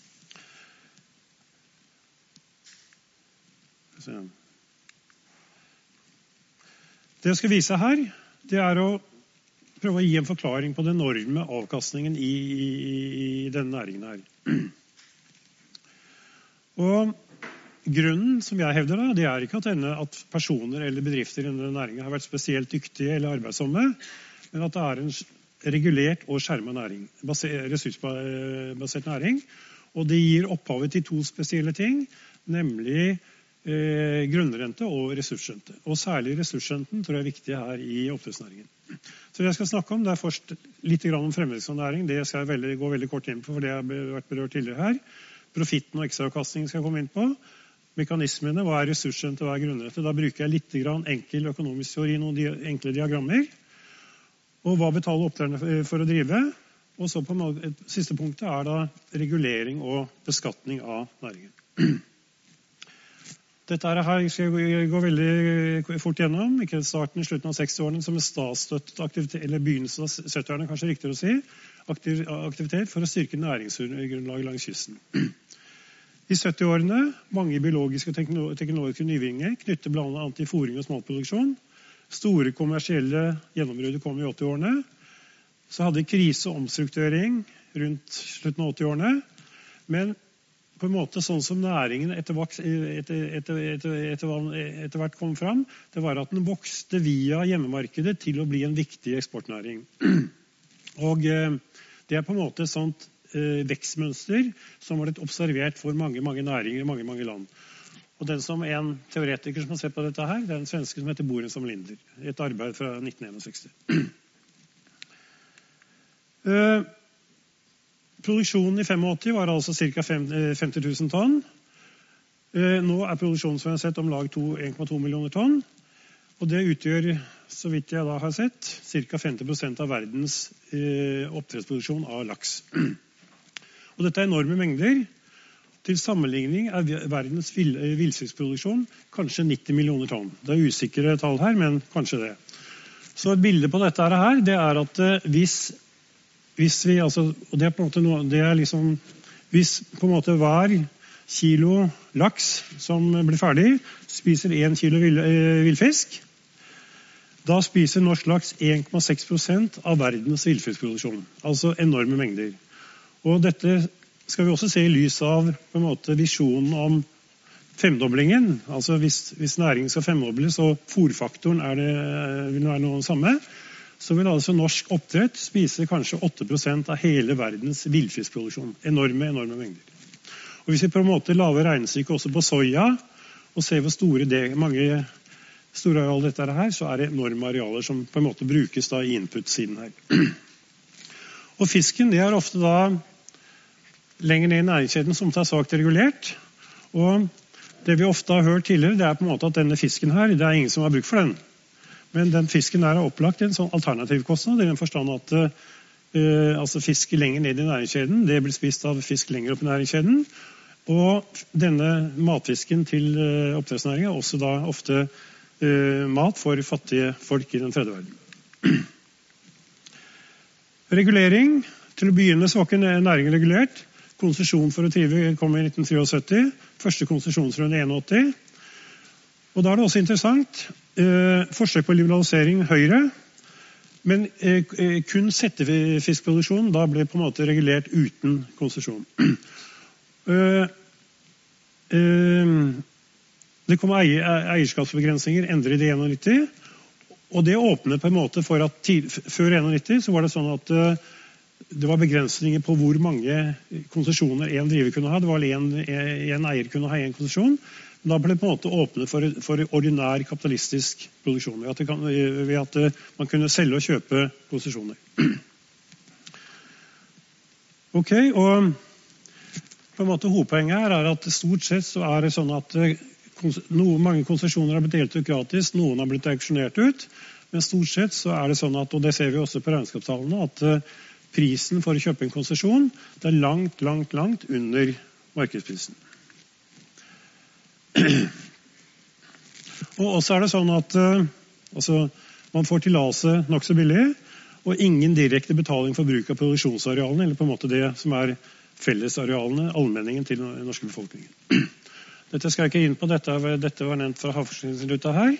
S5: Det jeg skal vise her, det er å prøve å gi en forklaring på den enorme avkastningen i, i, i denne næringen her. Og grunnen som jeg hevder da, det er ikke at, denne, at personer eller bedrifter i denne næringen har vært spesielt dyktige eller arbeidsomme, men at det er en regulert og skjermet næring, ressursbasert næring, og det gir opphavet til to spesielle ting, nemlig eh, grunnrente og ressursrente. Og særlig ressursrenten tror jeg er viktig her i oppdrettsnæringen. Så det jeg skal snakke om, det er først litt om fremvekstnæring. Det skal jeg veldig, gå veldig kort inn på, for det har vært berørt tidligere her. Profitten og ekstraavkastningen skal jeg komme inn på. Mekanismene, hva er ressursrente, hva er grunnrente? Da bruker jeg litt grann enkel økonomisk teori, noen di enkle diagrammer. Og hva betaler oppdretterne for å drive? Og så på et siste punktet er da regulering og beskatning av næringen. Dette her skal jeg gå veldig fort gjennom, ikke starten i slutten av seksti-årene som er statsstøttet aktivitet, eller begynnelsen av sytti-årene, kanskje riktig å si, aktivitet for å styrke næringsgrunnlaget langs kysten. I sytti-årene, mange biologiske og teknologiske nyvinninger knyttet blant annet til fôring og småproduksjon. Store kommersielle gjennombrudd kom i åtti-årene. Så hadde krise og omstrukturering rundt slutten av åtti-årene. Men på en måte sånn som næringen etter, etter, etter, etter, etter, etter hvert kom fram, det var at den vokste via hjemmemarkedet til å bli en viktig eksportnæring. Og det er på en måte et sånt vekstmønster som har blitt observert for mange, mange næringer i mange, mange land. Og den som er en teoretiker som har sett på dette her, det er en svenske som heter Borenstam Linder. Et arbeid fra nitten seksten. Uh, produksjonen i åttifem var altså ca. femti tusen tonn. Uh, nå er produksjonen som jeg har sett om lag en komma to millioner tonn. Og det utgjør, så vidt jeg da har sett, ca. femti prosent av verdens uh, oppdrettsproduksjon av laks. Og dette er enorme mengder. Til sammenligning er verdens villfiskproduksjon kanskje nitti millioner tonn. Det er usikre tall her, men kanskje det. Så et bilde på dette her, det er at hvis, hvis vi, altså, og det er på en måte noe, det er liksom, hvis på en måte hver kilo laks som blir ferdig, spiser en kilo villfisk, da spiser norsk laks en komma seks prosent av verdens villfiskproduksjon. Altså enorme mengder. Og dette skal vi også se i lys av på en måte visjonen om femdoblingen. Altså hvis, hvis næringen skal femdobles og fôrfaktoren er det, vil være noe samme, så vil altså norsk oppdrett spise kanskje åtte prosent av hele verdens villfiskproduksjon. Enorme, enorme mengder. Og hvis vi på en måte laver regnestykket også på soja, og ser hvor store det, mange store arealer dette er her, så er det enorme arealer som på en måte brukes da i input-siden her. Og fisken, det er ofte da lenger ned i næringskjeden som er svagt regulert. Og det vi ofte har hørt tidligere, det er på en måte at denne fisken her, det er ingen som har bruk for den. Men den fisken her er opplagt i en sånn alternativ kostnad, i den forstand at uh, altså fisk lenger ned i næringskjeden, det blir spist av fisk lenger opp i næringskjeden. Og denne matfisken til uh, oppdrettsnæringen er også da ofte uh, mat for fattige folk i den tredje verden. Regulering. Til å begynne så var ikke næringen regulert. Konsesjon for å drive kom i nitten sytti, første konsesjonsrunde i åtti. Og da er det også interessant, eh, forsøk på liberalisering høyre, men eh, kun settefiskproduksjon da ble på en måte regulert uten konsesjon. eh, eh, det kom eier, eierskapsbegrensninger, endret i nitten enognitti, og det åpnet på en måte for at tid, før nitten enognitti så var det sånn at eh, det var begrensninger på hvor mange konsesjoner en driver kunne ha. Det var en, en eier kunne ha en konsesjon. Da ble det på en måte åpnet for, for ordinær kapitalistisk produksjon, ved at, det kan, ved at man kunne selge og kjøpe konsesjoner. Ok, og på en måte hovedpoenget her er at stort sett så er det sånn at noen, mange konsesjoner har blitt delt ut gratis, noen har blitt auksjonert ut, men stort sett så er det sånn at, og det ser vi også på regnskapstallene, at prisen for å kjøpe en konsesjon, det er langt, langt, langt under markedsprisen. Og også er det sånn at uh, altså, man får tillatelse nok så billig, og ingen direkte betaling for bruk av produksjonsarealene, eller på en måte det som er fellesarealene, allmenningen til den norske befolkningen. Dette skal jeg ikke inn på, dette, dette var nevnt fra Havforskningsinstituttet her.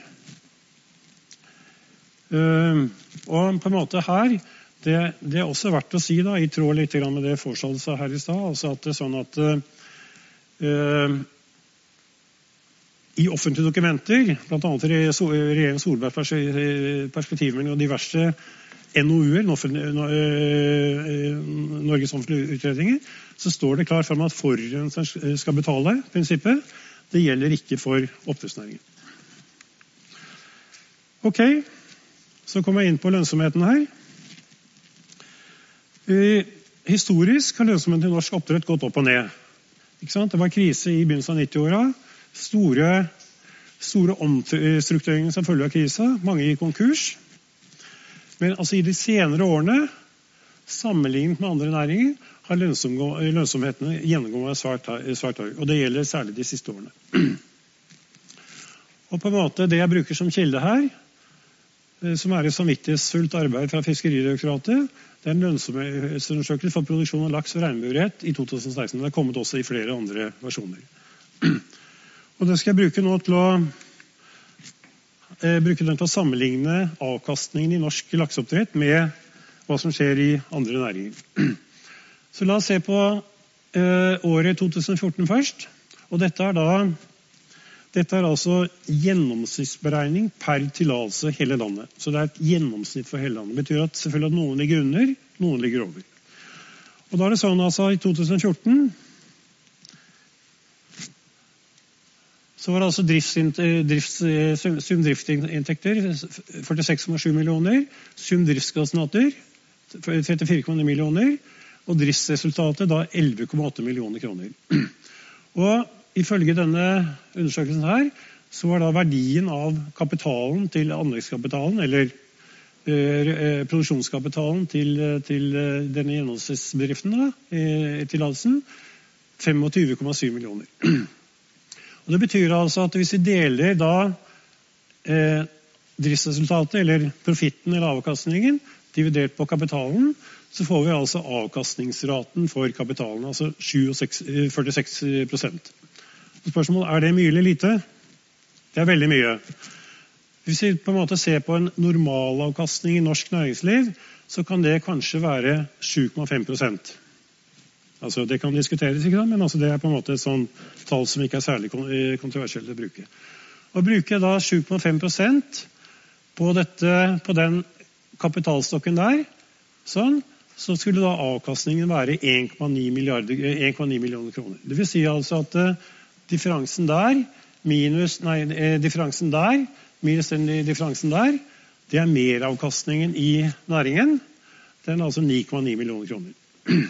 S5: Uh, og på en måte her, Det, det er også verdt å si, da, i tråd litt med det Forsald sa her i stad, altså at det er sånn at uh, i offentlige dokumenter, blant annet i regjeringen Solbergs perspektivmelding og diverse N O U-er, Norges offentlige utredninger, så står det klart for meg at forurenser skal betale prinsippet. Det gjelder ikke for oppdrettsnæringen. Ok, så kommer jeg inn på lønnsomheten her. Eh, historisk har lønnsomheten i norsk oppdrett gått opp og ned. Ikke sant? Det var krise i begynnelsen av nittiåra. Store, store omstruktureringer som følge av krisa. Mange gikk konkurs. Men altså, i de senere årene, sammenlignet med andre næringer, har lønnsom, lønnsomheten gjennomgående svært, svært høy. Og det gjelder særlig de siste årene. Og på en måte det jeg bruker som kilde her, som er et samvittighetsfullt arbeid fra Fiskeridirektoratet, det er en lønnsomhetsundersøkelse for produksjon av laks og regnbueørret i to tusen seksten. Det har kommet også i flere andre versjoner. Og det skal jeg bruke nå til å eh, bruke den til å sammenligne avkastningen i norsk lakseoppdrett med hva som skjer i andre næringer. Så la oss se på eh, året to tusen fjorten først. Og dette er da dette er altså gjennomsnittsberegning per tillatelse hele landet. Så det er et gjennomsnitt for hele landet. Det betyr at selvfølgelig at noen ligger under, noen ligger over. Og da er det sånn altså i to tusen fjorten så var det altså drifts, sum driftsinntekter førtiseks komma sju millioner, sum driftskostnader trettifire komma ni millioner, og driftsresultatet da elleve komma åtte millioner kroner. Og ifølge denne undersøkelsen her, så var da verdien av kapitalen til anleggskapitalen, eller eh, produksjonskapitalen til, til denne gjennomsnittsbedriften da, eh, tillatelsen, tjuefem komma syv millioner. Og det betyr altså at hvis vi deler da eh, driftsresultatet, eller profitten eller avkastningen, dividert på kapitalen, så får vi altså avkastningsraten for kapitalen, altså førtiseks prosent. Spørsmålet, er det mye eller lite? Det er veldig mye. Hvis vi på en måte ser på en normalavkastning i norsk næringsliv, så kan det kanskje være sju komma fem prosent. Altså, det kan diskuteres, ikke sant? Men altså, det er på en måte et sånn tall som ikke er særlig kontroversielt å bruke. Å bruke da sju komma fem prosent på, dette, på den kapitalstokken der, sånn, så skulle da avkastningen være en komma ni millioner kroner. Det vil si altså at uh, differansen der minus, nei, eh, differansen der minus den differansen der, det er meravkastningen i næringen. Den er altså ni komma ni millioner kroner.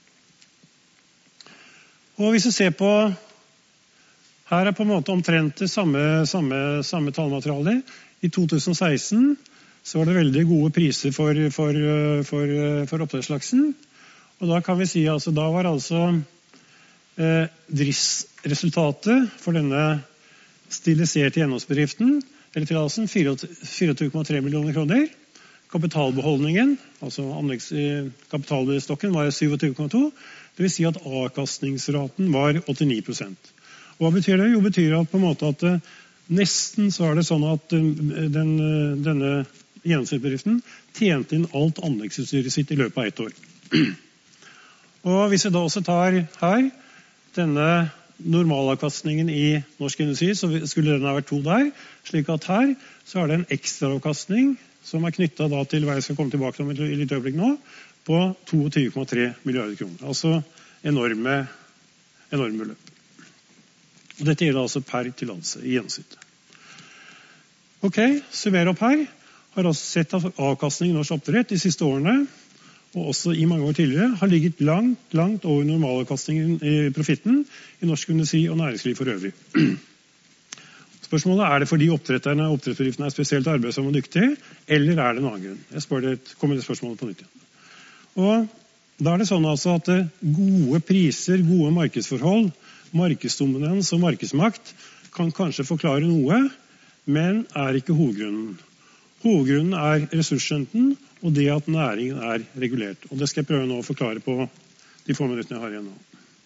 S5: Og hvis vi ser på, her er på en måte omtrent det samme, samme, samme tallmateriale. I to tusen seksten så var det veldig gode priser for, for, for, for oppdrettslaksen. Og da kan vi si, altså, da var altså eh, driftsresultatet for denne stiliserte gjennomsbedriften, eller tillatelsen, fireogtyve komma tre millioner kroner. Kapitalbeholdningen, altså anleggs, eh, kapitalstokken, var syttisju komma to. Det vil si at avkastningsraten var åttini prosent. Og hva betyr det? Jo, det betyr at på en måte at eh, nesten så er det sånn at den, denne gjennomsnittsbedriften tjente inn alt anleggsutstyret sitt i løpet av ett år. Og hvis vi da også tar her denne normalavkastningen i norsk industri, så skulle den ha vært to der, slik at her så er det en ekstraavkastning som er knyttet da til hva jeg skal komme tilbake til i litt øyeblikk nå, på tjueto komma tre milliarder kroner. Altså enorme, enorme beløp. Og dette gjelder altså per tillatelse i gjennomsnitt. Ok, summer opp her. Har også sett at avkastning i norsk oppdrett de siste årene, og også i mange år tidligere, har ligget langt, langt over normalavkastningen i profitten i norsk industri og næringsliv for øvrig. Spørsmålet er det fordi oppdretterne og oppdrettsbedriftene er spesielt arbeidsomme og dyktige, eller er det en annen grunn? Jeg spør det, kommer det spørsmålet på nytt igjen. Og da er det sånn altså at gode priser, gode markedsforhold, markedsdominans og markedsmakt kan kanskje forklare noe, men er ikke hovedgrunnen. Hovedgrunnen er ressursrenten og det at næringen er regulert. Og det skal jeg prøve nå å forklare på de få minuttene jeg har igjen nå.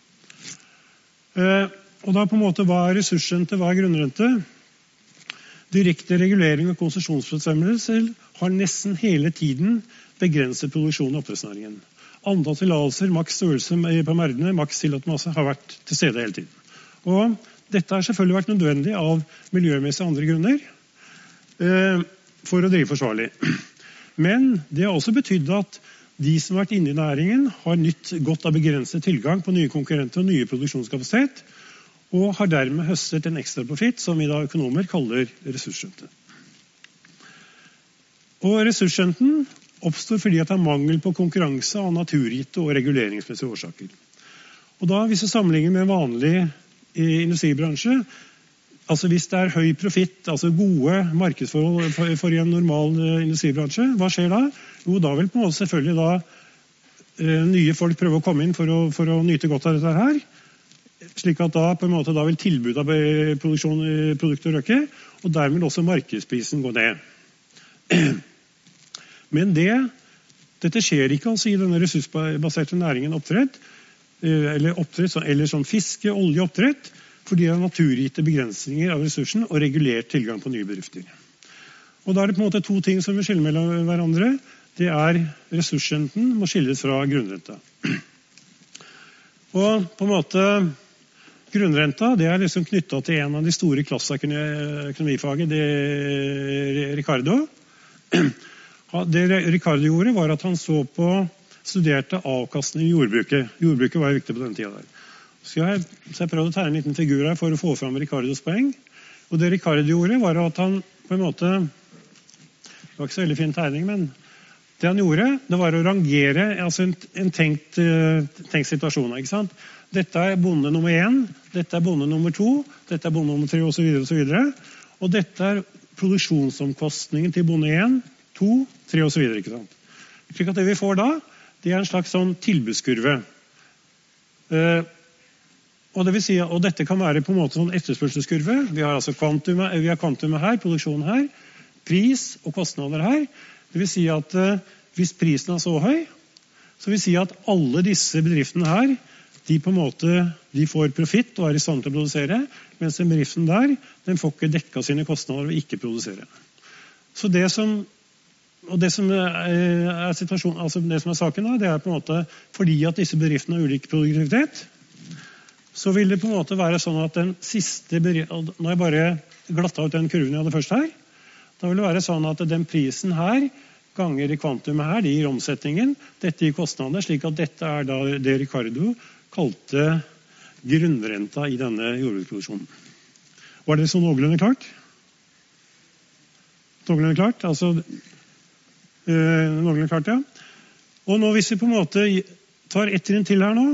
S5: Eh, og da på en måte, hva er ressursrente, hva er grunnrente? Direkte regulering og konsesjonsbestemmelser har nesten hele tiden begrenset produksjonen i oppdrettsnæringen. Antall tillatelser, maks størrelse på merdene, maks tillatt masse, har vært til stede hele tiden. Og dette har selvfølgelig vært nødvendig av miljømessige andre grunner eh, for å drive forsvarlig. Men det har også betydd at de som har vært inne i næringen har nytt godt av begrenset tilgang på nye konkurrenter og nye produksjonskapasitet. og har dermed høstet en ekstra profitt som vi da økonomer kaller ressursrente. Og ressursrenten oppstår fordi at det er mangel på konkurranse av naturgitte og reguleringsmessige årsaker. Og da, hvis vi sammenligner med en vanlig industribransje, altså hvis det er høy profitt, altså gode markedsforhold for, for en normal industribransje, hva skjer da? Jo, da vil på en måte selvfølgelig da eh, nye folk prøve å komme inn for å, for å nyte godt av dette her, slik at da på en måte da vil tilbudet av produksjon, produkter øke, og dermed også markedsprisen gå ned. Men det, dette skjer ikke altså i denne ressursbaserte næringen oppdrett, eller oppdrett, eller som fiske, olje, oppdrett, fordi det er naturgitte begrensninger av ressursen og regulert tilgang på nye bedrifter. Og da er det på en måte to ting som vil skille mellom hverandre. Det er ressursrenten må skilles fra grunnrenta. Og på en måte grunnrenta, det er liksom knyttet til en av de store klassikerne i økonomifaget, det er Ricardo. Det Ricardo gjorde var at han så på, studerte avkastning i jordbruket. Jordbruket var viktig på den tiden der. Så jeg, så jeg prøvde å tegne en liten figur her for å få fram Ricardos poeng. Og det Ricardo gjorde var at han på en måte, det var ikke så veldig fin tegning, men det han gjorde, det var å rangere altså en, en tenkt, tenkt situasjon, ikke sant? Dette er bonde nummer én, dette er bonde nummer to, dette er bonde nummer tre, og så videre, og så videre. Og dette er produksjonsomkostningen til bonde én, to, tre, og så videre, ikke sant? Slik at det vi får da, det er en slags sånn tilbudskurve. Uh, og, det vil si, og dette kan være på en måte sånn etterspørselskurve. Vi har altså kvantumet, vi har kvantumet her, produksjonen her, pris og kostnader her. Det vil si at uh, hvis prisen er så høy, så vil si at alle disse bedriftene her, de på en måte, de får profitt og er i stand til å produsere, mens den bedriften der, den får ikke dekket sine kostnader og ikke produsere. Så det som, og det som er situasjonen, altså det som er saken da, det er på en måte, fordi at disse bedriftene har ulik produktivitet, så vil det på en måte være sånn at den siste bedriften, når jeg bare glattet ut den kurven jeg hadde først her, da vil det være sånn at den prisen her, ganger i kvantumet her, det gir omsetningen, dette gir kostnader, slik at dette er da det Ricardo kalte grunnrenta i denne jordbruksproduksjonen. Var det så noenlunde klart? Noenlunde klart? Altså, øh, noenlunde klart, ja. Og nå hvis vi på en måte tar ett trinn til her nå,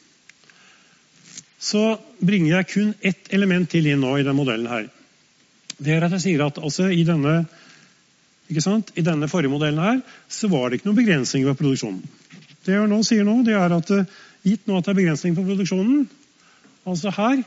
S5: så bringer jeg kun ett element til inn nå i den modellen her. Det er at jeg sier at altså i denne, ikke sant, i denne forrige modellen her, så var det ikke noen begrensning på produksjonen. Det jeg nå sier nå, det er at gitt nå at det er begrensning på produksjonen, altså her,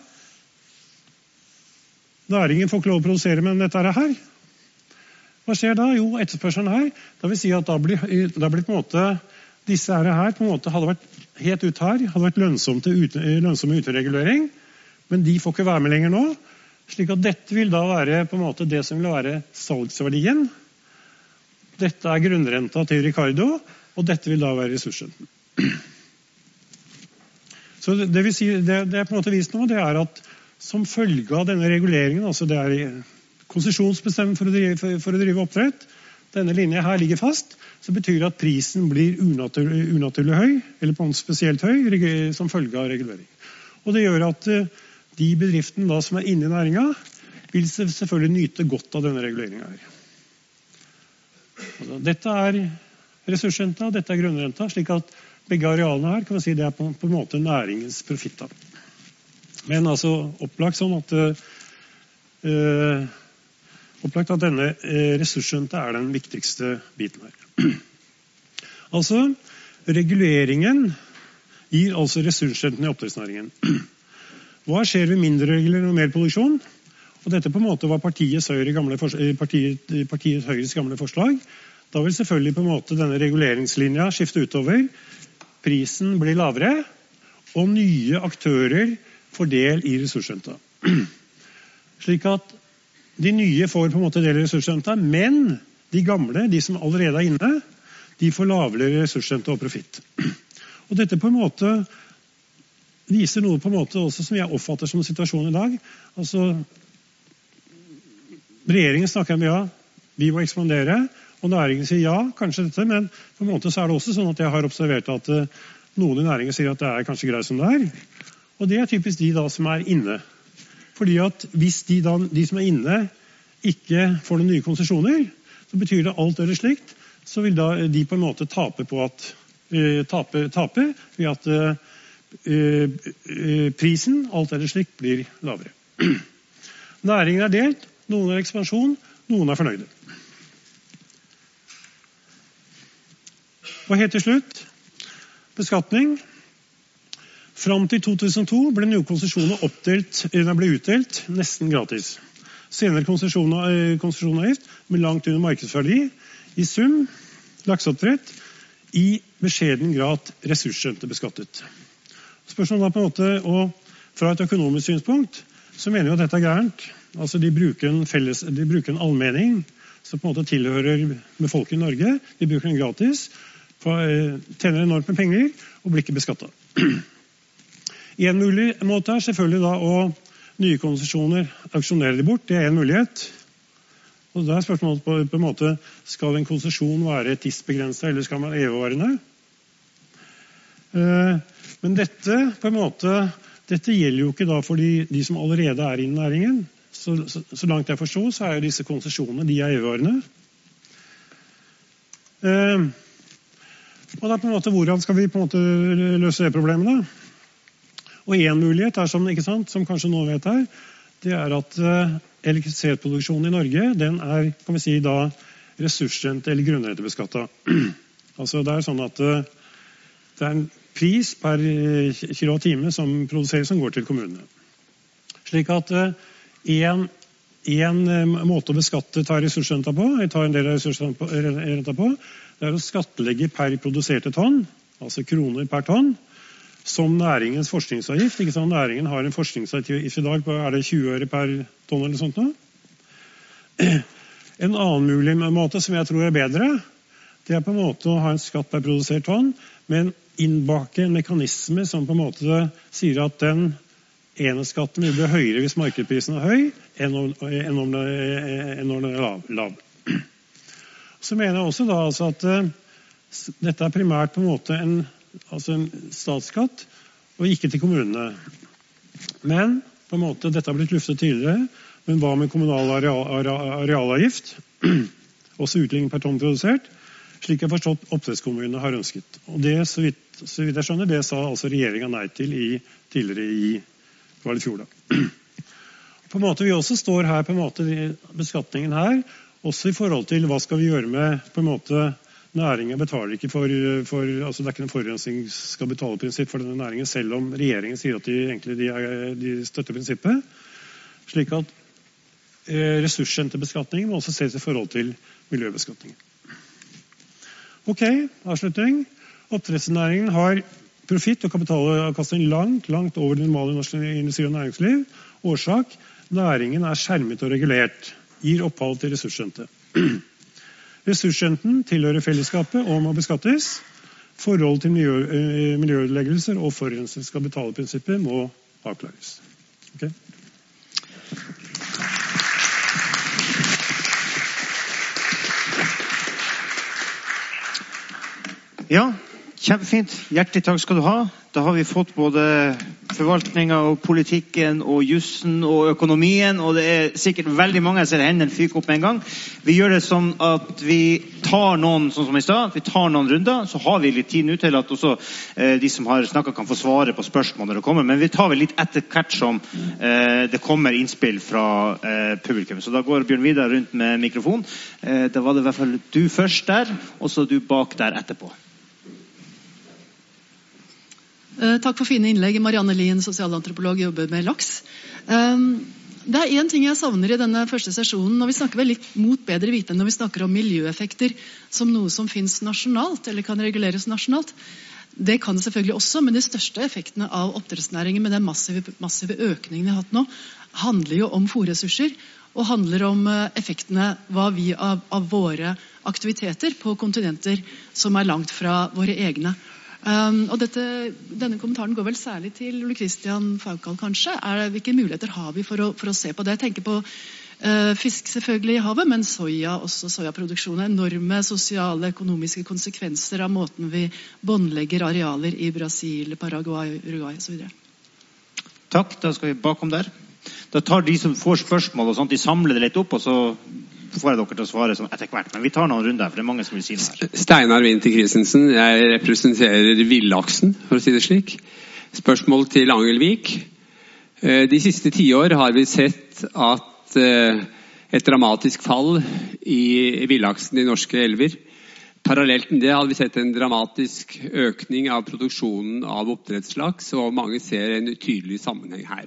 S5: næringen får ikke lov å produsere, men dette er her. Hva skjer da? Jo, etterspørselen her, da vil si at da blir, da blir på en måte, disse her, her på en måte hadde vært helt ut her, hadde vært lønnsomme til ute, lønnsomme uteregulering, men de får ikke være med lenger nå, slik at dette vil da være på en måte det som vil være salgsverdien. Dette er grunnrenta til Ricardo, og dette vil da være ressursrenten. Så det, det, vil si, det, det er på en måte vist nå, det er at som følge av denne reguleringen, altså det er konsesjonsbestemt for å drive, for, for å drive oppdrett, denne linjen her ligger fast, så betyr det at prisen blir unaturlig, unaturlig høy, eller på en spesielt høy, som følge av regulering. Og det gjør at de bedriftene da, som er inne i næringen, vil selvfølgelig nyte godt av denne reguleringen her. Altså, dette er ressursrenta, dette er grunnrenta, slik at begge arealene her kan man si det er på, på en måte næringens profitt. Men altså opplagt sånn at øh, opplagt at denne ressursrenta er den viktigste biten her. Altså reguleringen gir altså ressursrenten i oppdrettsnæringen. Hva skjer ved mindre regulering og mer produksjon? Og dette på en måte var partiets, Høyre gamle, partiet, partiets Høyres gamle forslag. Da vil selvfølgelig på en måte denne reguleringslinja skifte utover. Prisen blir lavere, og nye aktører får del i ressursrenta. Slik at de nye får på en måte del i ressursrenta, men de gamle, de som allerede er inne, de får lavere ressursrente og profitt. Og dette på en måte viser noe på en måte også som jeg oppfatter som en situasjon i dag. Altså, regjeringen snakker om ja, vi må ekspandere, og næringen sier ja, kanskje dette, men på en måte så er det også sånn at jeg har observert at noen i næringen sier at det er kanskje greit som det er. Og det er typisk de da som er inne. Fordi at hvis de, da, de som er inne ikke får noen nye konsesjoner, så betyr det alt eller slikt, så vil da de på en måte tape på at uh, tape, tape ved at uh, uh, prisen, alt eller slikt, blir lavere. Næringen er delt, noen er ekspansjon, noen er fornøyde. Og helt til slutt, beskatning. Fram til to tusen og to ble nye konsesjoner oppdelt, ble utdelt nesten gratis. Senere konsesjonsavgift med langt under markedsverdi. I sum, lakseoppdrett, i beskjeden grad ressursrente beskattet. Spørsmålet er på en måte, og fra et økonomisk synspunkt, så mener jeg at dette er gærent. Altså de bruker en, felles, de bruker en allmenning som på en måte tilhører med folk i Norge. De bruker den gratis, tjener enormt med penger og blir ikke beskattet. En mulig måte er selvfølgelig da å nye konsesjoner auksjonere de bort. Det er en mulighet. Og da er spørsmålet på, på en måte, skal en konsesjon være tidsbegrenset, eller skal man evigvarende? Men dette på en måte, dette gjelder jo ikke da for de, de som allerede er i næringen. Så, så, så langt jeg forstår, så er jo disse konsesjonene, de er evigvarende. Og da på en måte, hvordan skal vi på en måte løse det problemet da? Og en mulighet er som, ikke sant, som kanskje noen vet her, det er at uh, elektrisitetsproduksjonen i Norge, den er, kan vi si da, ressursrente eller grunnrentebeskattet. Altså det er sånn at uh, det er en pris per uh, kilowattime som produseres som går til kommunene. Slik at uh, en, en uh, måte å beskatte ta ressursrenta på, jeg tar en del av ressursrenta på, det er å skattlegge per produserte tonn, altså kroner per tonn, som næringens forskningsavgift. Ikke sant? Næringen har en forskningsavgift i dag på er det tjue øre per tonn eller sånt nå. En annen mulig måte som jeg tror er bedre, det er på en måte å ha en skatt per produsert tonn, men innbake en mekanisme som på en måte sier at den ene skatten vil bli høyere hvis markedsprisen er høy, enn om, enn om, det, enn om den er lav. lav. Så mener jeg også da altså at uh, dette er primært på en måte en altså en statsskatt, og ikke til kommunene. Men på en måte, dette har blitt luftet tidligere, men hva med kommunal areal, areal, arealavgift? Også utligning per tonn produsert, slik jeg har forstått oppdrettskommunene har ønsket. Og det, så vidt, så vidt jeg skjønner, det sa altså regjeringen nei til i, tidligere i var det fjor da. På en måte, vi også står her på en måte i beskatningen her, også i forhold til hva skal vi gjøre med på en måte næringen betaler ikke for, for altså det er ikke en forurensning skal betale prinsipp for denne næringen, selv om regjeringen sier at de, egentlig, de, er, de støtter prinsippet. Slik at eh, ressursrentebeskatningen må også ses i forhold til miljøbeskatningen. Ok, avslutning. Oppdrettsnæringen har profitt og kapitalavkastning langt, langt over det normale norske industri og næringsliv. Årsak, næringen er skjermet og regulert, gir opphav til ressursrente. Ressursrenten tilhører fellesskapet og må beskattes. Forhold til miljø, eh, miljøødeleggelser og forurenser skal betale prinsippet må avklares. Okay?
S1: Ja, kjempefint. Hjertelig takk skal du ha. Da har vi fått både forvaltningen og politikken og jussen og økonomien, og det er sikkert veldig mange som ser hendene fyke opp med en gang. Vi gjør det sånn at vi tar noen, sånn som i stad, vi tar noen runder, så har vi litt tid nå til at også eh, de som har snakket kan få svare på spørsmål når det kommer, men vi tar vel litt etter hvert som eh, det kommer innspill fra eh, publikum. Så da går Bjørn Vidar rundt med mikrofon. Eh, da var det i hvert fall du først der, og så du bak der etterpå.
S10: Takk for fine innlegg. Marianne Lien, sosialantropolog, jobber med laks. Det er en ting jeg savner i denne første sesjonen, når vi snakker vel litt mot bedre viten, når vi snakker om miljøeffekter som noe som finnes nasjonalt, eller kan reguleres nasjonalt. Det kan det selvfølgelig også, men de største effektene av oppdrettsnæringen med den massive, massive økningen vi har hatt nå, handler jo om fôrressurser, og handler om effektene hva vi av, av våre aktiviteter på kontinenter som er langt fra våre egne. Um, og dette, denne kommentaren går vel særlig til Ole Kristian Faukal kanskje. Er, hvilke muligheter har vi for å, for å se på det? Jeg tenker på uh, fisk selvfølgelig i havet, men soya, også sojaproduksjon. Enorme sosiale, økonomiske konsekvenser av måten vi båndlegger arealer i Brasil, Paraguay, Uruguay og så videre.
S1: Takk, da skal vi bakom der. Da tar de som får spørsmål og sånt, de samler det litt opp, og så får jeg dere til å svare sånn etter hvert. Men vi tar noen runder, for det er mange som vil si noe her.
S11: Steinar Winther Christensen, jeg representerer Villaksen, for å si det slik. Spørsmål til Angelvik. De siste ti år har vi sett at et dramatisk fall i villaksen i norske elver. Parallelt med det har vi sett en dramatisk økning av produksjonen av oppdrettslaks, og mange ser en tydelig sammenheng her.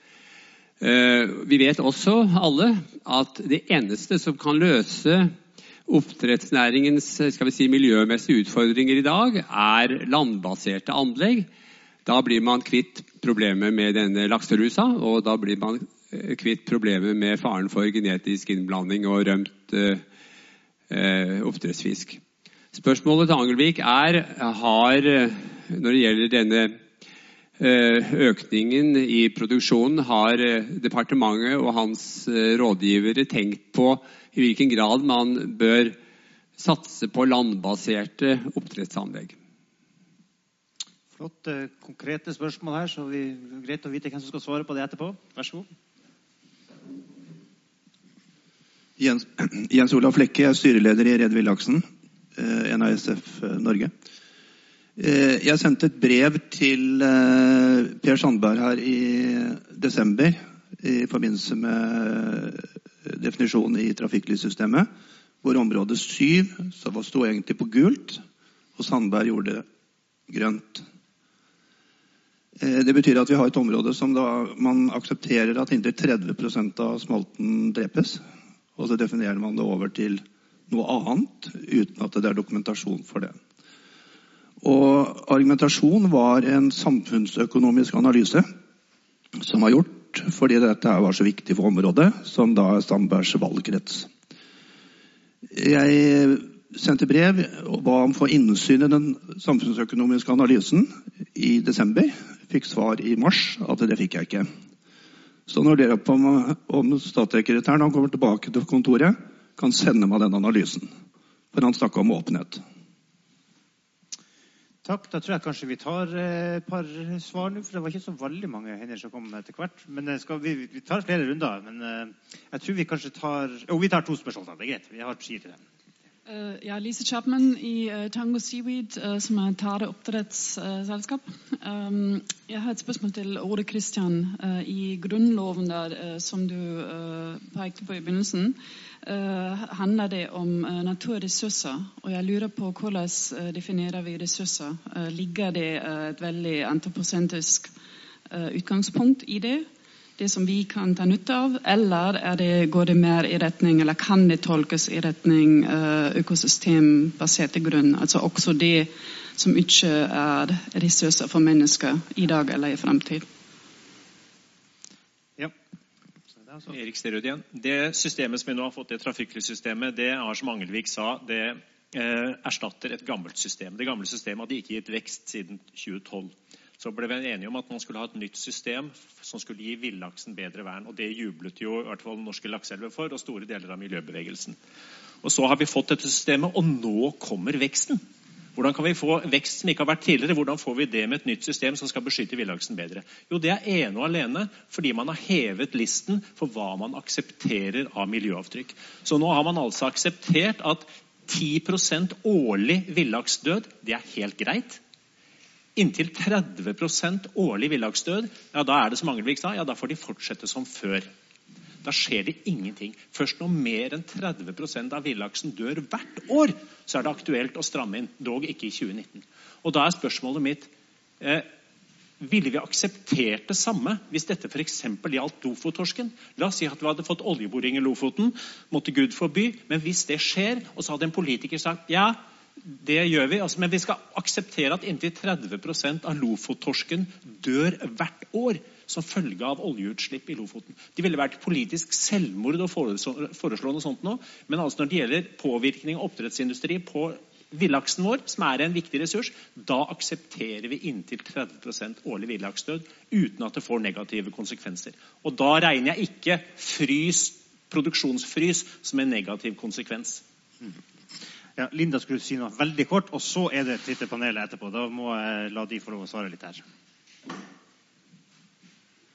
S11: Vi vet også alle at det eneste som kan løse oppdrettsnæringens skal vi si, miljømessige utfordringer i dag, er landbaserte anlegg. Da blir man kvitt problemet med denne lakselusa, og da blir man kvitt problemet med faren for genetisk innblanding og rømt eh, oppdrettsfisk. Spørsmålet til Angelvik er, har, når det gjelder denne økningen i produksjonen, har departementet og hans rådgivere tenkt på i hvilken grad man bør satse på landbaserte oppdrettsanlegg?
S1: Flott, konkrete spørsmål her, så vi greit å vite hvem som skal svare på det etterpå. Vær så god.
S12: Jens, Jens Olav Flekke er styreleder i Redd Villaksen, N A S F Norge. Jeg sendte et brev til Per Sandberg her i desember i forbindelse med definisjonen i trafikklyssystemet, hvor område syv så stod egentlig på gult, og Sandberg gjorde det grønt. Det betyr at vi har et område som da man aksepterer at inntil tretti prosent av smolten drepes, og så definerer man det over til noe annet, uten at det er dokumentasjon for det. Og argumentasjon var en samfunnsøkonomisk analyse som var gjort fordi dette var så viktig for området, som da er Sandbergs valgkrets. Jeg sendte brev og ba om å få innsyn i den samfunnsøkonomiske analysen i desember. Fikk svar i mars at det fikk jeg ikke. Så når dere på om, om statssekretæren, han kommer tilbake til kontoret, kan sende meg den analysen. For han snakket om åpenhet.
S1: Takk, da tror jeg kanskje vi tar et par svar nå, for det var ikke så veldig mange hender som kom etter hvert. Men skal vi, vi tar flere runder, men jeg tror vi kanskje tar... Jo, vi tar to spørsmål, det er greit. Vi har tid til det.
S13: Uh, jeg er Lise Chapman i uh, Tango Seaweed, uh, som er tare oppdrettsselskap. Uh, um, jeg har et spørsmål til Ole Kristian. Uh, I grunnloven der, uh, som du uh, pekte på i begynnelsen, uh, handler det om uh, naturressurser. Og jeg lurer på hvordan uh, definerer vi ressurser. Uh, ligger det uh, et veldig antroposentrisk uh, utgangspunkt i det? Det som vi kan ta nytte av, eller er det, går det mer i retning, eller kan det tolkes i retning uh, økosystembasert grunn, altså også det som ikke er ressurser for mennesker i dag eller i fremtid?
S3: Ja. Erik Sterud igjen. Det systemet som vi nå har fått, det trafikklyssystemet, det er som Angelvik sa, det eh, erstatter et gammelt system. Det gamle systemet hadde ikke gitt vekst siden tjue tolv. Så ble vi enige om at man skulle ha et nytt system som skulle gi villaksen bedre vern. Og det jublet jo i hvert fall norske lakseelver for, og store deler av miljøbevegelsen. Og så har vi fått dette systemet, og nå kommer veksten. Hvordan kan vi få vekst som ikke har vært tidligere? Hvordan får vi det med et nytt system som skal beskytte villaksen bedre? Jo, det er ene og alene fordi man har hevet listen for hva man aksepterer av miljøavtrykk. Så nå har man altså akseptert at ti prosent årlig villaksdød, det er helt greit. Inntil tretti prosent årlig villaksdød, ja, da er det som Angelvik sa, ja, da får de fortsette som før. Da skjer det ingenting. Først når mer enn tretti prosent av villaksen dør hvert år, så er det aktuelt å stramme inn, dog ikke i tjue nitten. Og da er spørsmålet mitt, eh, ville vi akseptert det samme hvis dette for eksempel gjaldt Lofottorsken? La oss si at vi hadde fått oljeboring i Lofoten, måtte Gud forby, men hvis det skjer, og så hadde en politiker sagt, ja, det gjør vi, altså, men vi skal akseptere at inntil tretti prosent av Lofottorsken dør hvert år som følge av oljeutslipp i Lofoten. Det ville vært politisk selvmord å foreslå, foreslå noe sånt nå, men altså når det gjelder påvirkning av oppdrettsindustri på villaksen vår, som er en viktig ressurs, da aksepterer vi inntil tretti prosent årlig villaksdød uten at det får negative konsekvenser. Og da regner jeg ikke frys, produksjonsfrys som en negativ konsekvens.
S1: Mm. Ja, Linda skulle si noe veldig kort, og så er det et lite panel etterpå. Da må jeg la de få lov å svare litt her.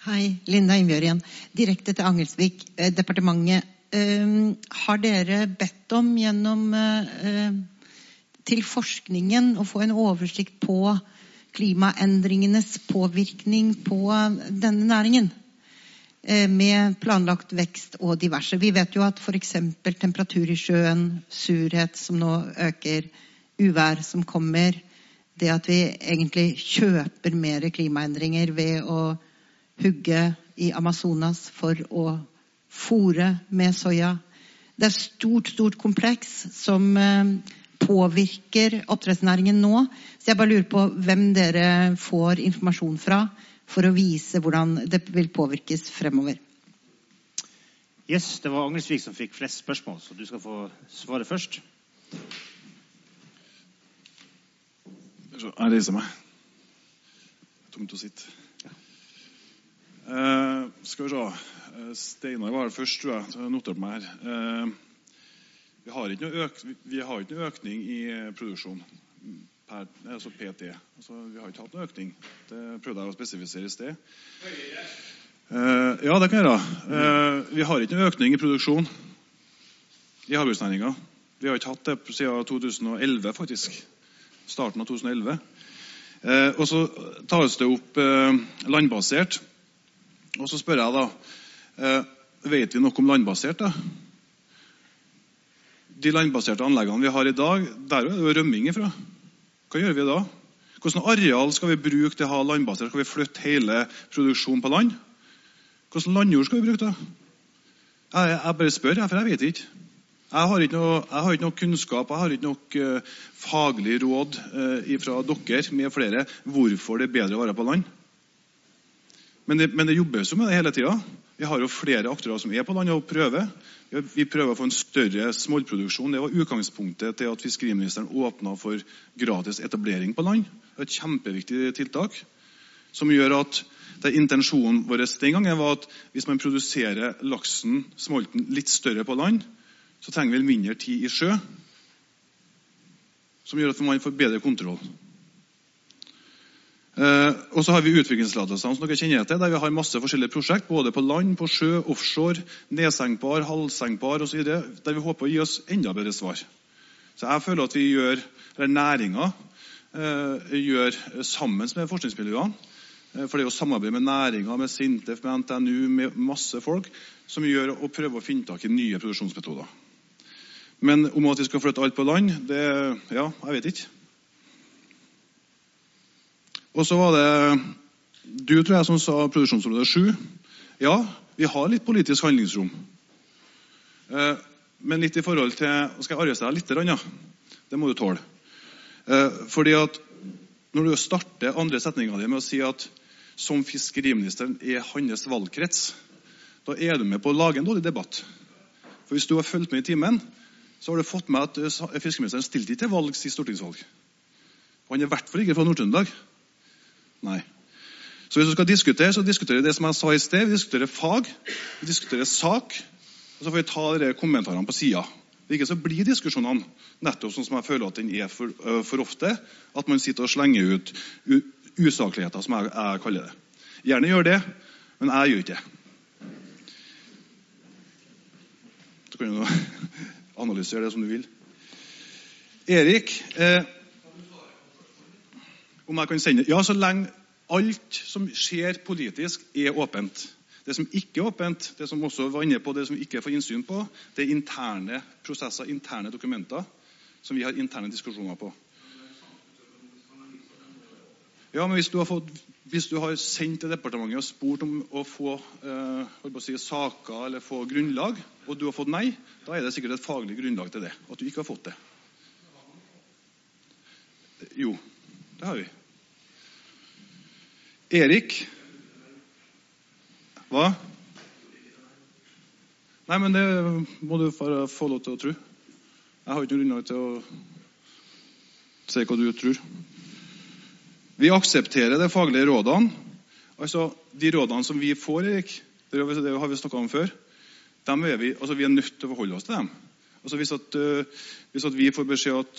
S7: Hei, Linda Innbjørg igjen. Direkte til Angelsvik, eh, departementet. Eh, har dere bedt om gjennom eh, til forskningen å få en oversikt på klimaendringenes påvirkning på denne næringen? Eh, med planlagt vekst og diverse. Vi vet jo at for eksempel temperatur i sjøen, surhet som nå øker, uvær som kommer, det at vi egentlig kjøper mer klimaendringer ved å hugge i Amazonas for å fôre med soja. Det er stort, stort kompleks som eh, påvirker oppdrettsnæringen nå. Så jeg bare lurer på hvem dere får informasjon fra for å vise hvordan det vil påvirkes fremover.
S1: Yes, det var Angelsvik som fikk flest spørsmål, så du skal få svare først.
S8: Jeg reiser meg. Tomt å sitte. Eh, skal vi se. Steinar var det først, tror jeg. Jeg har notert meg her. Eh, vi, har ikke noe øk, vi har ikke noe økning i produksjon per, altså P T. Altså, vi har ikke hatt noe økning. Det prøvde jeg å spesifisere i sted. Eh, ja, det kan jeg gjøre. Eh, vi har ikke noe økning i produksjon i havbruksnæringen. Vi har ikke hatt det siden to tusen og elleve, faktisk. Starten av to tusen og elleve. Eh, og så tas det opp eh, landbasert. Og så spør jeg da, eh, vet vi noe om landbasert da? De landbaserte anleggene vi har i dag, der er det jo rømming ifra. Hva gjør vi da? Hvordan areal skal vi bruke til å ha landbasert? Skal vi flytte hele produksjonen på land? Hvordan landjord skal vi bruke da? Jeg, jeg bare spør, for jeg vet ikke. Jeg har ikke noe, jeg har ikke noe kunnskap, jeg har ikke noe uh, faglig råd uh, fra dere med flere hvorfor det er bedre å være på land. Men det, men det jobbes jo med det hele tiden. Vi har jo flere aktører som er på land og prøver. Vi prøver å få en større smålproduksjon. Det var utgangspunktet til at fiskeriministeren åpnet for gratis etablering på land. Det er et kjempeviktig tiltak som gjør at det intensjonen vår den gangen var at hvis man produserer laksen, smolten, litt større på land, så trenger vi mindre tid i sjø, som gjør at man får bedre kontroll. Eh, og så har vi utviklingstillatelsene som dere kjenner til, der vi har masse forskjellige prosjekt, både på land, på sjø, offshore, nedsenkbar, halvsenkbar og så videre, der vi håper å gi oss enda bedre svar. Så jeg føler at vi gjør, eller næringen eh, gjør sammen med forskningsmiljøene, eh, for det er jo samarbeid med næringen, med Sintef, med N T N U, med masse folk, som gjør å prøve å finne tak i nye produksjonsmetoder. Men om at vi skal flytte alt på land, det, ja, jeg vet ikke. Og så var det, du tror jeg som sa produksjonsområde sju. Ja, vi har litt politisk handlingsrom. Eh, men litt i forhold til, skal jeg arrestere litt, ja. Det må du tåle. Eh, fordi at når du starter andre setninger med å si at som fiskeriministeren er hans valgkrets, da er du med på å lage en dårlig debatt. For hvis du har fulgt med i timen, så har du fått med at fiskeriministeren stilte ikke til valg i stortingsvalg. Og han er i hvert fall ikke fra Nord-Trøndelag. Nei. Så hvis du skal diskutere, så diskuterer vi det som jeg sa i sted. Vi diskuterer fag, vi diskuterer sak, og så får vi ta de kommentarene på siden. Ikke så blir diskusjonene nettopp sånn som jeg føler at den er for, uh, for ofte, at man sitter og slenger ut usakligheter, som jeg, jeg kaller det. Gjerne gjør det, men jeg gjør ikke det. Så kan du analysere det som du vil. Erik, eh, om jeg kan sende, ja, så lenge alt som skjer politisk er åpent. Det som ikke er åpent, det som også var inne på, det som vi ikke får innsyn på, det er interne prosesser, interne dokumenter, som vi har interne diskusjoner på. Ja, men hvis du har, fått, hvis du har sendt til departementet og spurt om å få eh, å si, saker eller få grunnlag, og du har fått nei, da er det sikkert et faglig grunnlag til det, at du ikke har fått det. Jo, det har vi. Erik? Hva? Nei, men det må du bare få lov til å tro. Jeg har ikke noe grunnlag til å si hva du tror. Vi aksepterer de faglige rådene. Altså, de rådene som vi får, Erik, det har vi snakket om før, dem er vi, altså, vi er nødt til å forholde oss til dem. Altså, hvis, at, uh, hvis at vi får beskjed at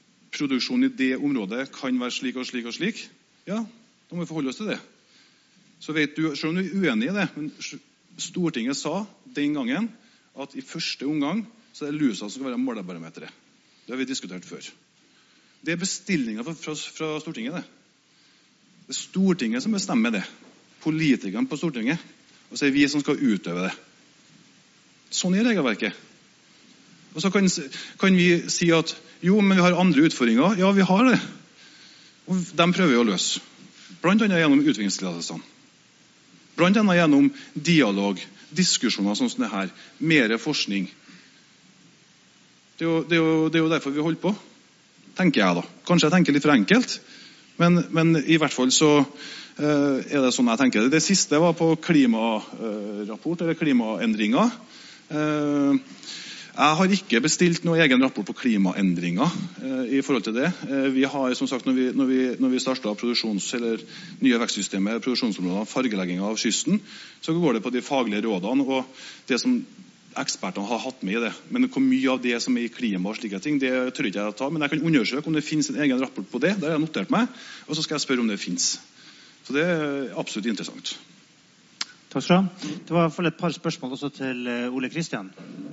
S8: produksjonen i det området kan være slik og slik og slik, ja, da må vi forholde oss til det. Så vet du, selv om du er uenig i det, men Stortinget sa den gangen at i første omgang så er det lusa som skal være målebarometeret. Det har vi diskutert før. Det er bestillinger fra, fra, fra Stortinget, det. Det er Stortinget som bestemmer det. Politikerne på Stortinget. Og så er vi som skal utøve det. Sånn er regelverket. Og så kan, kan vi si at jo, men vi har andre utfordringer. Ja, vi har det. Og dem prøver vi å løse. Blant annet gjennom utviklingsledelsene. Blant annet gjennom dialog, diskusjoner sånn som det her, mer forskning. Det er, jo, det, er jo, det er jo derfor vi holder på, tenker jeg da. Kanskje jeg tenker litt for enkelt, men, men i hvert fall så uh, er det sånn jeg tenker det. Det siste var på klimarapport, eller klimaendringer. Uh, Jeg har ikke bestilt noen egen rapport på klimaendringer eh, i forhold til det. Eh, vi har, som sagt, når vi, når vi, når vi startet produksjons, eller nye vekstsystemet, produksjonsområdene, fargelegging av kysten, så går det på de faglige rådene og det som ekspertene har hatt med i det. Men hvor mye av det som er i klima og slike ting, det tør ikke jeg å ta. Men jeg kan undersøke om det finnes en egen rapport på det. Der har jeg notert meg, og så skal jeg spørre om det finnes. Så det er absolutt interessant.
S1: Takk skal du ha. Det var i hvert fall et par spørsmål også til Ole Kristian.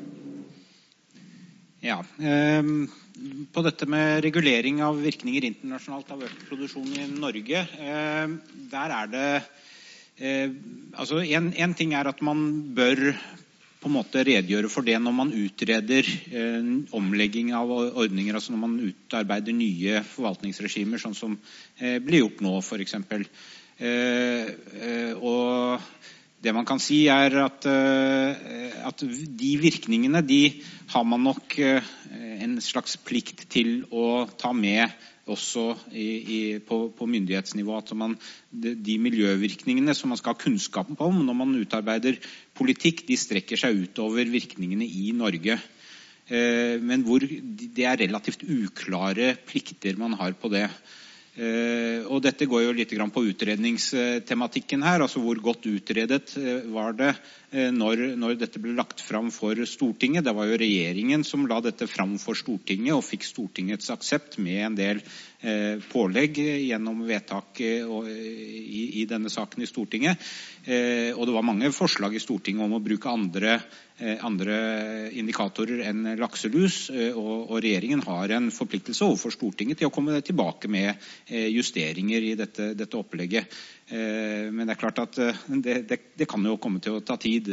S9: Ja, eh, på dette med regulering av virkninger internasjonalt av økt produksjon i Norge, eh, der er det, eh, altså en, en ting er at man bør på en måte redegjøre for det når man utreder eh, omlegging av ordninger, altså når man utarbeider nye forvaltningsregimer, sånn som eh, blir gjort nå for eksempel. Eh, eh, og det man kan si er at, at de virkningene, de har man nok en slags plikt til å ta med også i, i, på, på myndighetsnivå. At man, de, de miljøvirkningene som man skal ha kunnskap om når man utarbeider politikk, de strekker seg utover virkningene i Norge. Men hvor det er relativt uklare plikter man har på det. Uh, og dette går jo litt grann på utredningstematikken her, altså hvor godt utredet uh, var det uh, når, når dette ble lagt fram for Stortinget. Det var jo regjeringen som la dette fram for Stortinget og fikk Stortingets aksept med en del uh, pålegg gjennom vedtak uh, i, i denne saken i Stortinget. Uh, og det var mange forslag i Stortinget om å bruke andre andre indikatorer enn lakselus, og, og regjeringen har en forpliktelse overfor Stortinget til å komme tilbake med justeringer i dette, dette opplegget. Men det er klart at det, det, det kan jo komme til å ta tid.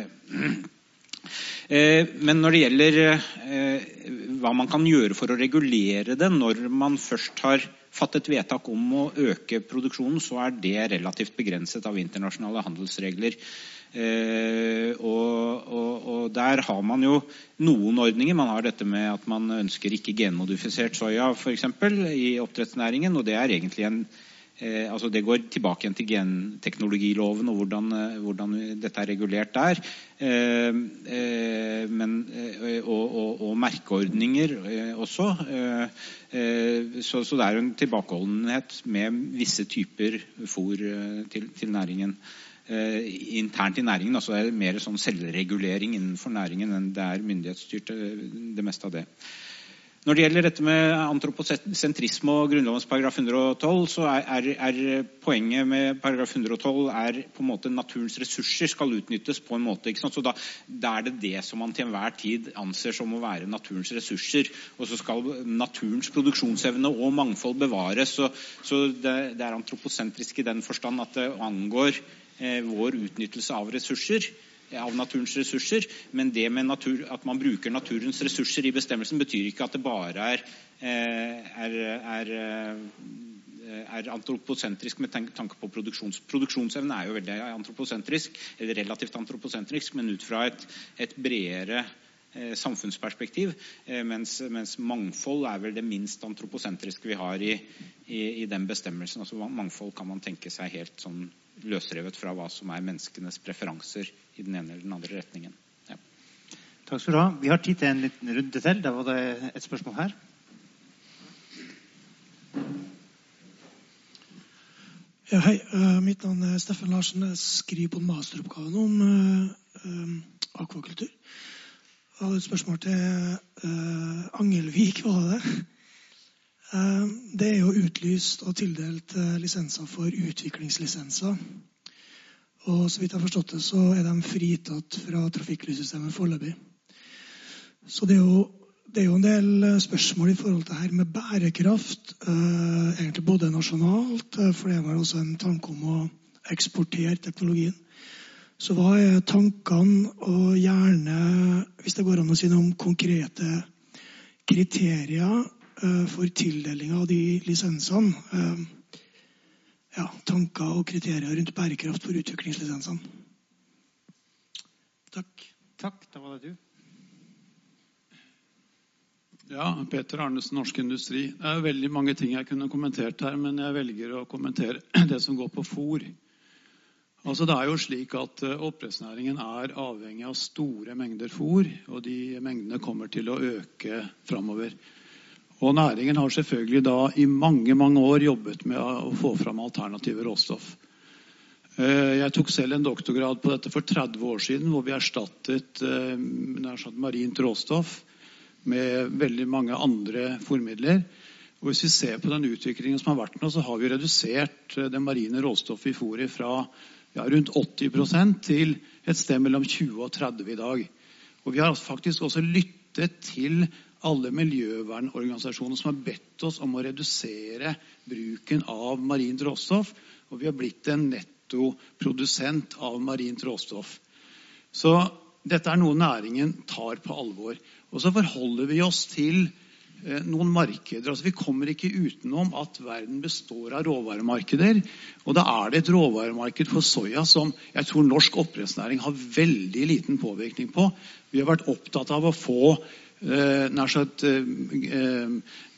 S9: Men når det gjelder hva man kan gjøre for å regulere det når man først har fattet vedtak om å øke produksjonen, så er det relativt begrenset av internasjonale handelsregler. Eh, og, og, og der har man jo noen ordninger. Man har dette med at man ønsker ikke genmodifisert soja for eksempel i oppdrettsnæringen, og det er egentlig en eh, altså det går tilbake igjen til genteknologiloven og hvordan, hvordan dette er regulert der. Eh, eh, men, eh, og, og, og merkeordninger eh, også. Eh, eh, så, så det er en tilbakeholdenhet med visse typer fôr eh, til, til næringen. Uh, internt i næringen, altså er det mer sånn selvregulering innenfor næringen enn det er myndighetsstyrt, det meste av det. Når det gjelder dette med antroposentrisme og grunnlovens paragraf hundre og tolv, så er, er, er poenget med paragraf hundre og tolv er på en måte naturens ressurser skal utnyttes på en måte, ikke sant? Så da, da er det det som man til enhver tid anser som å være naturens ressurser, og så skal naturens produksjonsevne og mangfold bevares, så, så det, det er antroposentrisk i den forstand at det angår vår utnyttelse av ressurser, av naturens ressurser, men det med natur, at man bruker naturens ressurser i bestemmelsen betyr ikke at det bare er, er, er, er antroposentrisk med tanke på produksjons. Produksjonsevne er jo veldig antroposentrisk, eller relativt antroposentrisk, men ut fra et, et bredere eh, samfunnsperspektiv, eh, mens, mens mangfold er vel det minst antroposentriske vi har i, i, i den bestemmelsen. Altså mangfold kan man tenke seg helt sånn løsrevet fra hva som er menneskenes preferanser i den ene eller den andre retningen. Ja.
S1: Takk skal du ha. Vi har tid til en liten runde til. Da var det et spørsmål her.
S14: Ja, hei. Uh, mitt navn er Steffen Larsen. Jeg skriver på en masteroppgave om uh, um, akvakultur. Jeg hadde et spørsmål til uh, Angelvik, var det det? Det er jo utlyst og tildelt lisenser for utviklingslisenser Og så vidt jeg har forstått det, så er de fritatt fra trafikklyssystemet foreløpig. Så det er jo, det er jo en del spørsmål i forhold til her med bærekraft, eh, egentlig både nasjonalt, for det er vel også en tanke om å eksportere teknologien. Så hva er tankene, og gjerne, hvis det går an å si noe om konkrete kriterier uh, for tildeling av de lisensene, uh, ja, tanker og kriterier rundt bærekraft for utviklingslisensene. Takk.
S1: Takk, da var det du.
S4: Ja, Peter Arnesen, Norsk Industri. Det er veldig mange ting jeg kunne kommentert her, men jeg velger å kommentere det som går på fôr. Altså det er jo slik at oppdrettsnæringen er avhengig av store mengder fôr, og de mengdene kommer til å øke fremover. Og næringen har selvfølgelig da i mange, mange år jobbet med å få fram alternative råstoff. Jeg tok selv en doktorgrad på dette for tretti år siden, hvor vi erstattet marint råstoff med veldig mange andre fôrmidler. Og hvis vi ser på den utviklingen som har vært nå, så har vi redusert det marine råstoffet i fôret fra ja, rundt åtti prosent til et sted mellom tjue og tretti i dag. Og vi har faktisk også lyttet til alle miljøvernorganisasjoner som har bedt oss om å redusere bruken av marint råstoff, og vi har blitt en nettoprodusent av marint råstoff. Så dette er noe næringen tar på alvor. Og så forholder vi oss til noen markeder. Altså, vi kommer ikke utenom at verden består av råvaremarkeder, og da er det et råvaremarked for soja som jeg tror norsk oppdrettsnæring har veldig liten påvirkning på. Vi har vært opptatt av å få eh, nær sagt eh,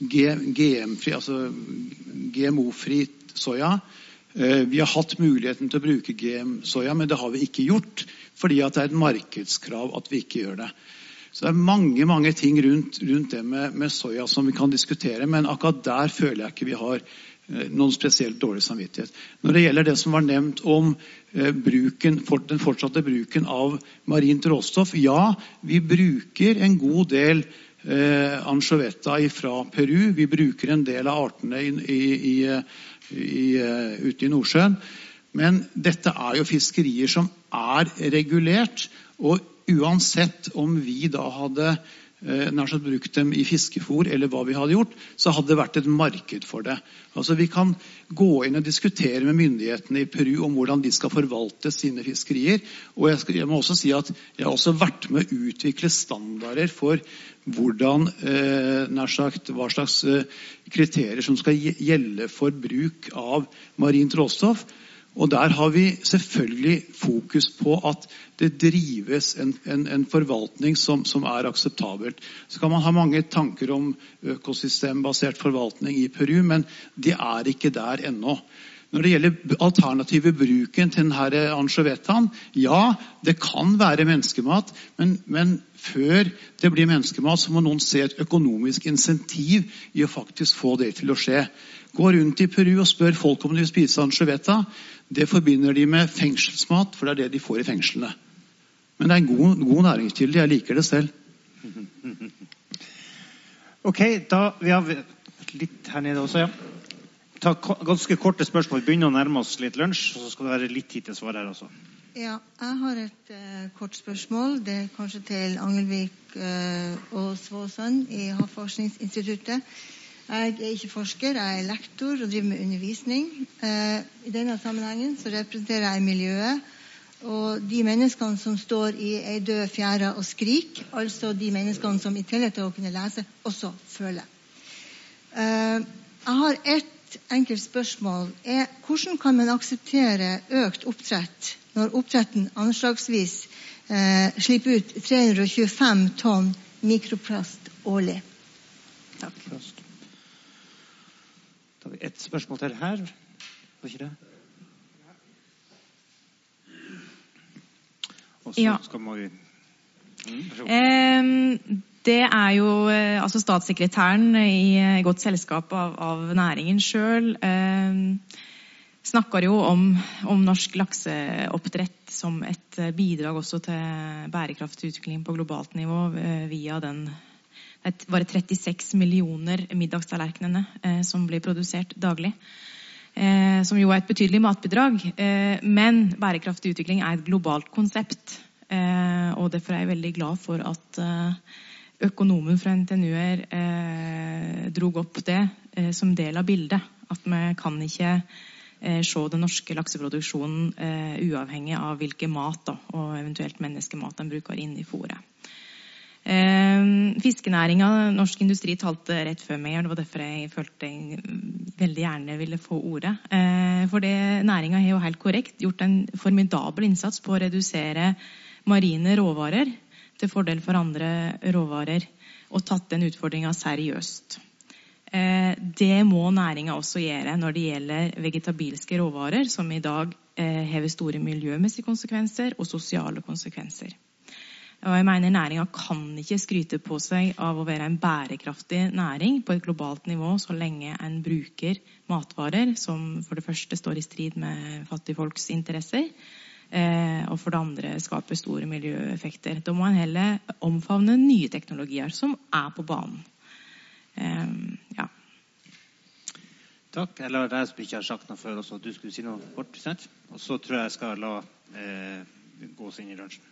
S4: G M-fri, altså G M O-fri soja. Eh, vi har hatt muligheten til å bruke G M-soja, men det har vi ikke gjort, fordi at det er et markedskrav at vi ikke gjør det. Så det er mange, mange ting rundt, rundt det med, med soja som vi kan diskutere, men akkurat der føler jeg ikke vi har eh, noen spesielt dårlig samvittighet. Når det gjelder det som var nevnt om eh, bruken, for, den fortsatte bruken av marint råstoff, ja, vi bruker en god del eh, anchoveta fra Peru, vi bruker en del av artene i, i, i, i, uh, ute i Nordsjøen, men dette er jo fiskerier som er regulert, og uansett om vi da hadde eh, nær sagt brukt dem i fiskefôr eller hva vi hadde gjort, så hadde det vært et marked for det. Altså vi kan gå inn og diskutere med myndighetene i Peru om hvordan de skal forvalte sine fiskerier, og jeg, skal, jeg må også si at jeg har også vært med å utvikle standarder for hvordan, eh, nær sagt, hva slags eh, kriterier som skal gjelde for bruk av marint råstoff. Og der har vi selvfølgelig fokus på at det drives en, en, en forvaltning som, som er akseptabelt. Så kan man ha mange tanker om økosystembasert forvaltning i Peru, men det er ikke der ennå. Når det gjelder alternative bruken til denne anchovetaen, ja, det kan være menneskemat, men, men før det blir menneskemat, så må noen se et økonomisk insentiv i å faktisk få det til å skje. Gå rundt i Peru og spør folk om de vil spise anchoveta. Det forbinder de med fengselsmat, for det er det de får i fengslene. Men det er en god, god næringskilde, jeg liker det selv.
S1: Ok, da vi har litt her nede også, ja. Ta ganske korte spørsmål, vi begynner å nærme oss litt lunsj, og så skal det være litt tid til svar her også.
S15: Ja, jeg har et uh, kort spørsmål, det er kanskje til Angelvik uh, og Svåsand i Havforskningsinstituttet. Jeg er ikke forsker, jeg er lektor og driver med undervisning. I denne sammenhengen så representerer jeg miljøet, og de menneskene som står i ei død fjære og skrik, altså de menneskene som i tillegg til å kunne lese, også føler. Jeg har et enkelt spørsmål. Er, hvordan kan man akseptere økt oppdrett når oppdretten anslagsvis eh, slipper ut tre hundre og tjuefem tonn mikroplast årlig? Takk.
S1: Da har vi et spørsmål til her. Var ikke det? Og så
S6: ja.
S1: skal vi... Mm,
S6: eh, det er jo altså statssekretæren i godt selskap av, av næringen selv eh, snakker jo om, om norsk lakseoppdrett som et bidrag også til bærekraftutvikling på globalt nivå eh, via den det var trettiseks millioner middagstallerkenene eh, som blir produsert daglig. eh, som jo er et betydelig matbidrag. Eh, men bærekraftig utvikling er et globalt konsept. Eh, og derfor er jeg veldig glad for at eh, økonomen fra N T N U-er eh, drog opp det eh, som del av bildet. At vi kan ikke eh, se den norske lakseproduksjonen eh, uavhengig av hvilken mat da, og eventuelt menneskemat den bruker inn i fôret. Eh, fiskenæringa, norsk industri talte rett før meg, og det var derfor jeg følte jeg veldig gjerne ville få ordet. Eh, for det næringa har jo helt korrekt gjort en formidabel innsats på å redusere marine råvarer til fordel for andre råvarer, og tatt den utfordringen seriøst. Eh, det må næringa også gjøre når det gjelder vegetabilske råvarer, som i dag eh, har store miljømessige konsekvenser og sosiale konsekvenser. Og jeg mener næringa kan ikke skryte på seg av å være en bærekraftig næring på et globalt nivå så lenge en bruker matvarer som for det første står i strid med fattigfolks interesser, eh, og for det andre skaper store miljøeffekter. Da må en heller omfavne nye teknologier som er på banen. Eh, ja.
S1: Takk. Jeg lar deg som ikke har sagt noe før også. Du skulle si noe kort, sant? Og så tror jeg jeg skal la eh, gå oss inn i lunsjen.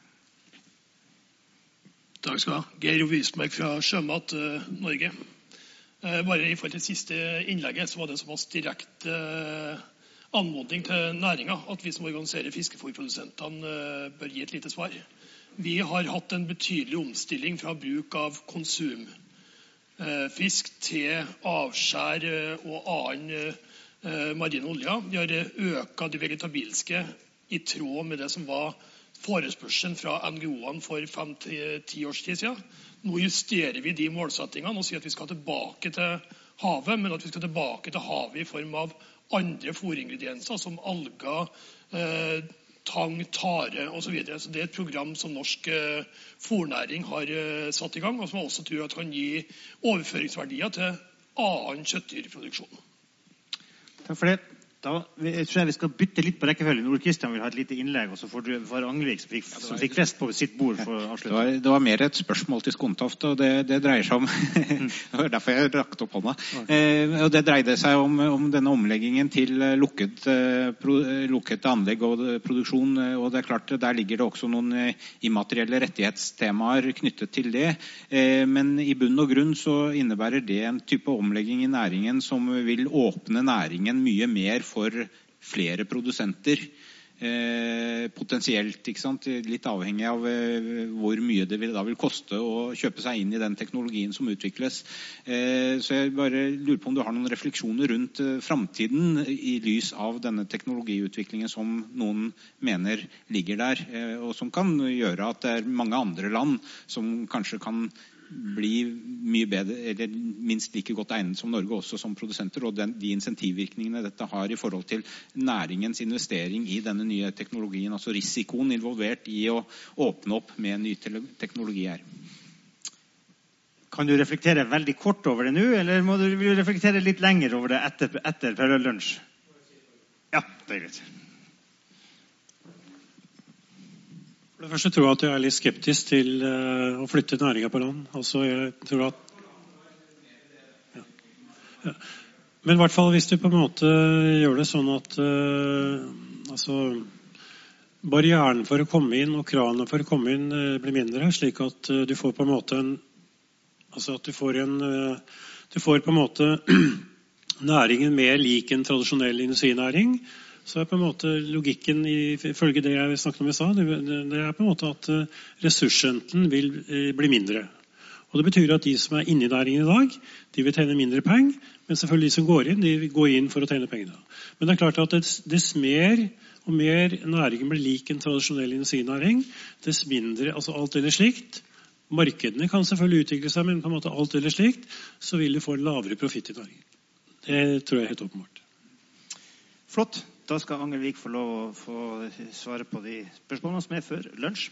S16: Takk skal du ha. Geir Wiesberg fra Sjømat uh, Norge. Uh, bare i forhold til siste innlegget så var det såpass direkte uh, anmodning til næringen at vi som organiserer fiskefôrprodusentene uh, bør gi et lite svar. Vi har hatt en betydelig omstilling fra bruk av konsum uh, fisk til avskjær uh, og annen uh, marine olje. Vi har økt de vegetabilske i tråd med det som var forespørselen fra N G O-ene for fem til ti års tid siden. Nå justerer vi de målsettingene og sier at vi skal tilbake til havet, men at vi skal tilbake til havet i form av andre fôringredienser, som alger, eh, tang, tare og så videre. Så det er et program som norsk eh, fôrnæring har eh, satt i gang, og som jeg også tror at kan gi overføringsverdier til annen kjøttdyrproduksjon.
S1: Takk for det. Da jeg tror jeg vi skal bytte litt på rekkefølgen. Ole Kristian vil ha et lite innlegg, og så får du for Angelvik som fikk, som fikk flest på sitt bord for å avslutte.
S9: Det var, det var mer et spørsmål til Skontoft, og det, det dreier seg om det var derfor jeg rakte opp hånda. Eh, og det dreide seg om, om denne omleggingen til lukket, eh, pro, lukket anlegg og produksjon, og det er klart der ligger det også noen immaterielle rettighetstemaer knyttet til det, eh, men i bunn og grunn så innebærer det en type omlegging i næringen som vil åpne næringen mye mer for flere produsenter, eh, potensielt, ikke sant? Litt avhengig av eh, hvor mye det vil, da vil koste å kjøpe seg inn i den teknologien som utvikles. Eh, så jeg bare lurer på om du har noen refleksjoner rundt eh, fremtiden i lys av denne teknologiutviklingen som noen mener ligger der, eh, og som kan gjøre at det er mange andre land som kanskje kan bli mye bedre, eller minst like godt egnet som Norge også som produsenter, og den, de insentivvirkningene dette har i forhold til næringens investering i denne nye teknologien, altså risikoen involvert i å åpne opp med ny teknologi her.
S1: Kan du reflektere veldig kort over det nå, eller må du, vil du reflektere litt lenger over det etter, etter parallell-lunsj? Ja, det er greit.
S5: For det første tror jeg at jeg er litt skeptisk til uh, å flytte næringen på land. Altså, jeg tror at... Ja. Ja. Men i hvert fall hvis du på en måte gjør det sånn at uh, altså, barrieren for å komme inn og kravene for å komme inn uh, blir mindre, slik at uh, du får på en måte en... Altså at du får en... Uh, du får på en måte næringen mer lik en tradisjonell industrinæring, så er på en måte logikken i følge det jeg snakket om i stad, det, det er på en måte at ressursrenten vil bli mindre. Og det betyr at de som er inne i næringen i dag, de vil tjene mindre penger, men selvfølgelig de som går inn, de vil gå inn for å tjene penger. Men det er klart at dess, dess mer og mer næringen blir lik en tradisjonell industrinæring, dess mindre, altså alt eller slikt, markedene kan selvfølgelig utvikle seg, men på en måte alt eller slikt, så vil du få en lavere profitt i næringen. Det tror jeg er helt åpenbart.
S1: Flott. Da skal Angelvik få lov å få svare på de spørsmålene som er før lunsj.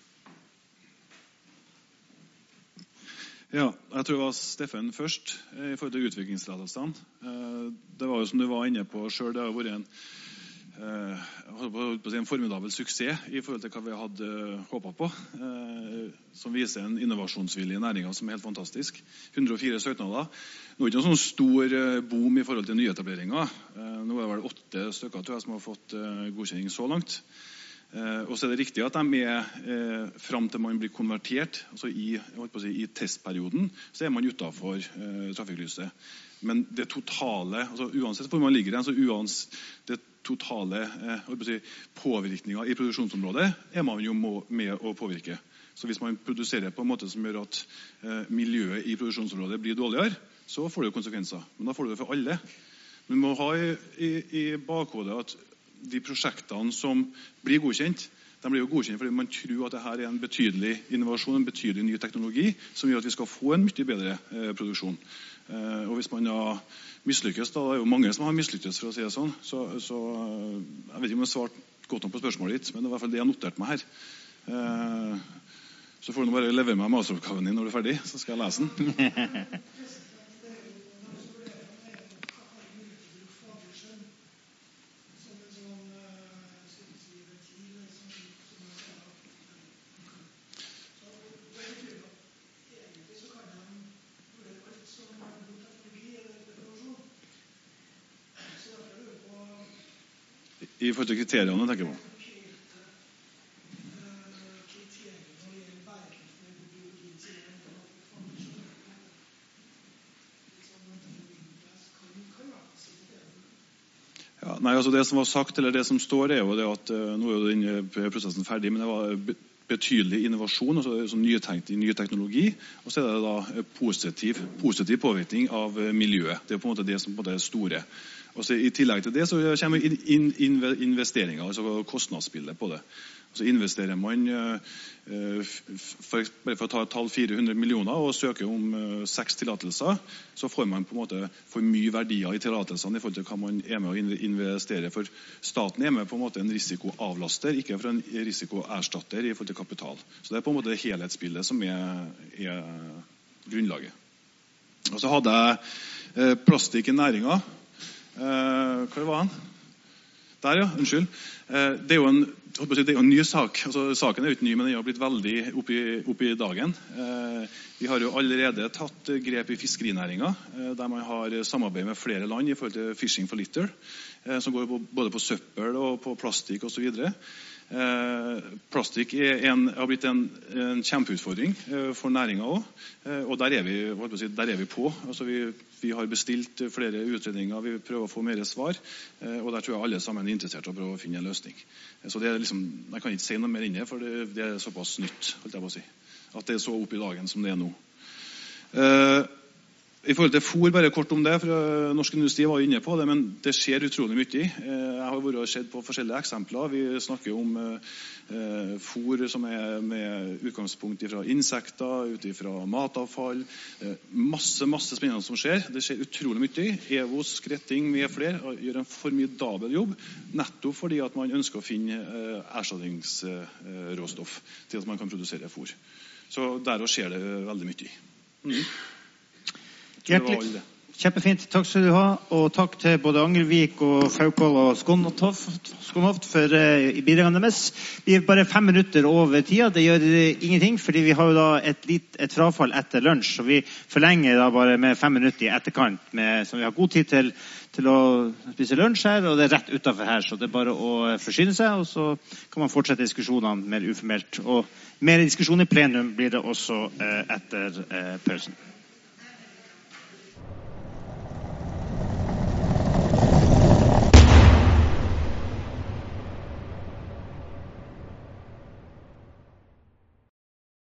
S8: Ja, jeg tror det var Steffen først i forhold til utviklingstillatelsene. Det var jo som du var inne på selv, det har vært en en formidabel suksess I forhold til hva vi hadde håpet på, som viser en innovasjonsvillig næring som er helt fantastisk. hundre og fire søknader. Nå er det ikke noen sånn stor boom I forhold til nyetableringer. Nå er det vel åtte stykker tror jeg, som har fått godkjenning så langt. Og så er det riktig at de er frem til man blir konvertert, altså I, jeg holdt på å si, I testperioden, så er man utenfor trafikklyset. Men det totale, altså uansett hvor man ligger, altså uansett det totale eh, si, påvirkninger I produksjonsområdet er man jo må, med å påvirke. Så hvis man produserer på en måte som gjør at eh, miljøet I produksjonsområdet blir dårligere, så får det jo konsekvenser. Men da får det jo for alle. Men man må ha I, i, I bakhodet at de prosjektene som blir godkjent, de blir jo godkjent fordi man tror at dette er en betydelig innovasjon, en betydelig ny teknologi, som gjør at vi skal få en mye bedre eh, produksjon. Uh, og hvis man har mislykkes, da det er jo mange som har mislykkes for å si det sånn, så, så jeg vet ikke om jeg svarte godt nok på spørsmålet ditt, men det er I hvert fall det jeg noterte meg her. Uh, så får du bare levere meg masteroppgaven din når du er ferdig, så skal jeg lese den. I forhold til kriteriene, tenker jeg på. Ja, nei, altså det som var sagt, eller det som står, er jo det at uh, nå er jo denne prosessen ferdig, men det var betydelig innovasjon, altså sånn nytenkt I ny teknologi, og så er det da positiv, positiv påvirkning av miljøet. Det er på en måte det som på det er store. Og så I tillegg til det så kommer in, in, in, investeringer, altså kostnadsbildet på det. Og så investerer man, for, bare for å ta et tall, fire hundre millioner og søker om seks tillatelser, så får man på en måte for mye verdier I tillatelsene I forhold til hva man er med å investere. For staten er med på en måte en risikoavlaster, ikke for en risikoerstatter I forhold til kapital. Så det er på en måte helhetsbildet som er, er grunnlaget. Og så hadde jeg plastikk I næringen. Uh, hva var han? Der ja, unnskyld. Uh, det, er jo en, det er jo en ny sak. Altså, saken er jo ikke ny, men den har blitt veldig oppe I, oppe I dagen. Uh, vi har jo allerede tatt grep I fiskerinæringen, uh, der man har samarbeid med flere land I forhold til Fishing for Litter, uh, som går på, både på søppel og på plastikk og så videre. Eh, plastikk er en, har blitt en, en kjempeutfordring eh, for næringen også, eh, og der er vi, hva skal jeg si, der er vi på. Altså vi, vi har bestilt flere utredninger, vi prøver å få mer svar, eh, og der tror jeg alle sammen er interessert I å prøve å finne en løsning. Eh, så det er liksom, jeg kan ikke si noe mer inne, for det, det er såpass nytt, holdt jeg på å si, at det er så opp I dagen som det er nå. Eh, I forhold til fôr, bare kort om det, for norsk industri var inne på det, men det skjer utrolig mye. Jeg har vært og sett på forskjellige eksempler. Vi snakker om eh, fôr som er med utgangspunkt fra insekter, ut fra matavfall. Eh, masse, masse spennende som skjer. Det skjer utrolig mye. Evos, Skretting, med flere gjør en formidabel jobb, nettopp fordi at man ønsker å finne eh, erstatningsråstoff til at man kan produsere fôr. Så der skjer det veldig mye. Mm.
S1: Hjertelig. Kjempefint. Takk skal du ha, og takk til både Angelvik og Faukål og Skånhoft for uh, bidragene deres. Vi er bare fem minutter over tida. Det gjør uh, ingenting, fordi vi har jo da et, lit, et frafall etter lunsj, så vi forlenger da bare med fem minutter I etterkant, med, så vi har god tid til, til å spise lunsj her, og det er rett utenfor her, så det er bare å forsyne seg, og så kan man fortsette diskusjonene mer uformelt. Og mer diskusjon I plenum blir det også uh, etter uh, pausen.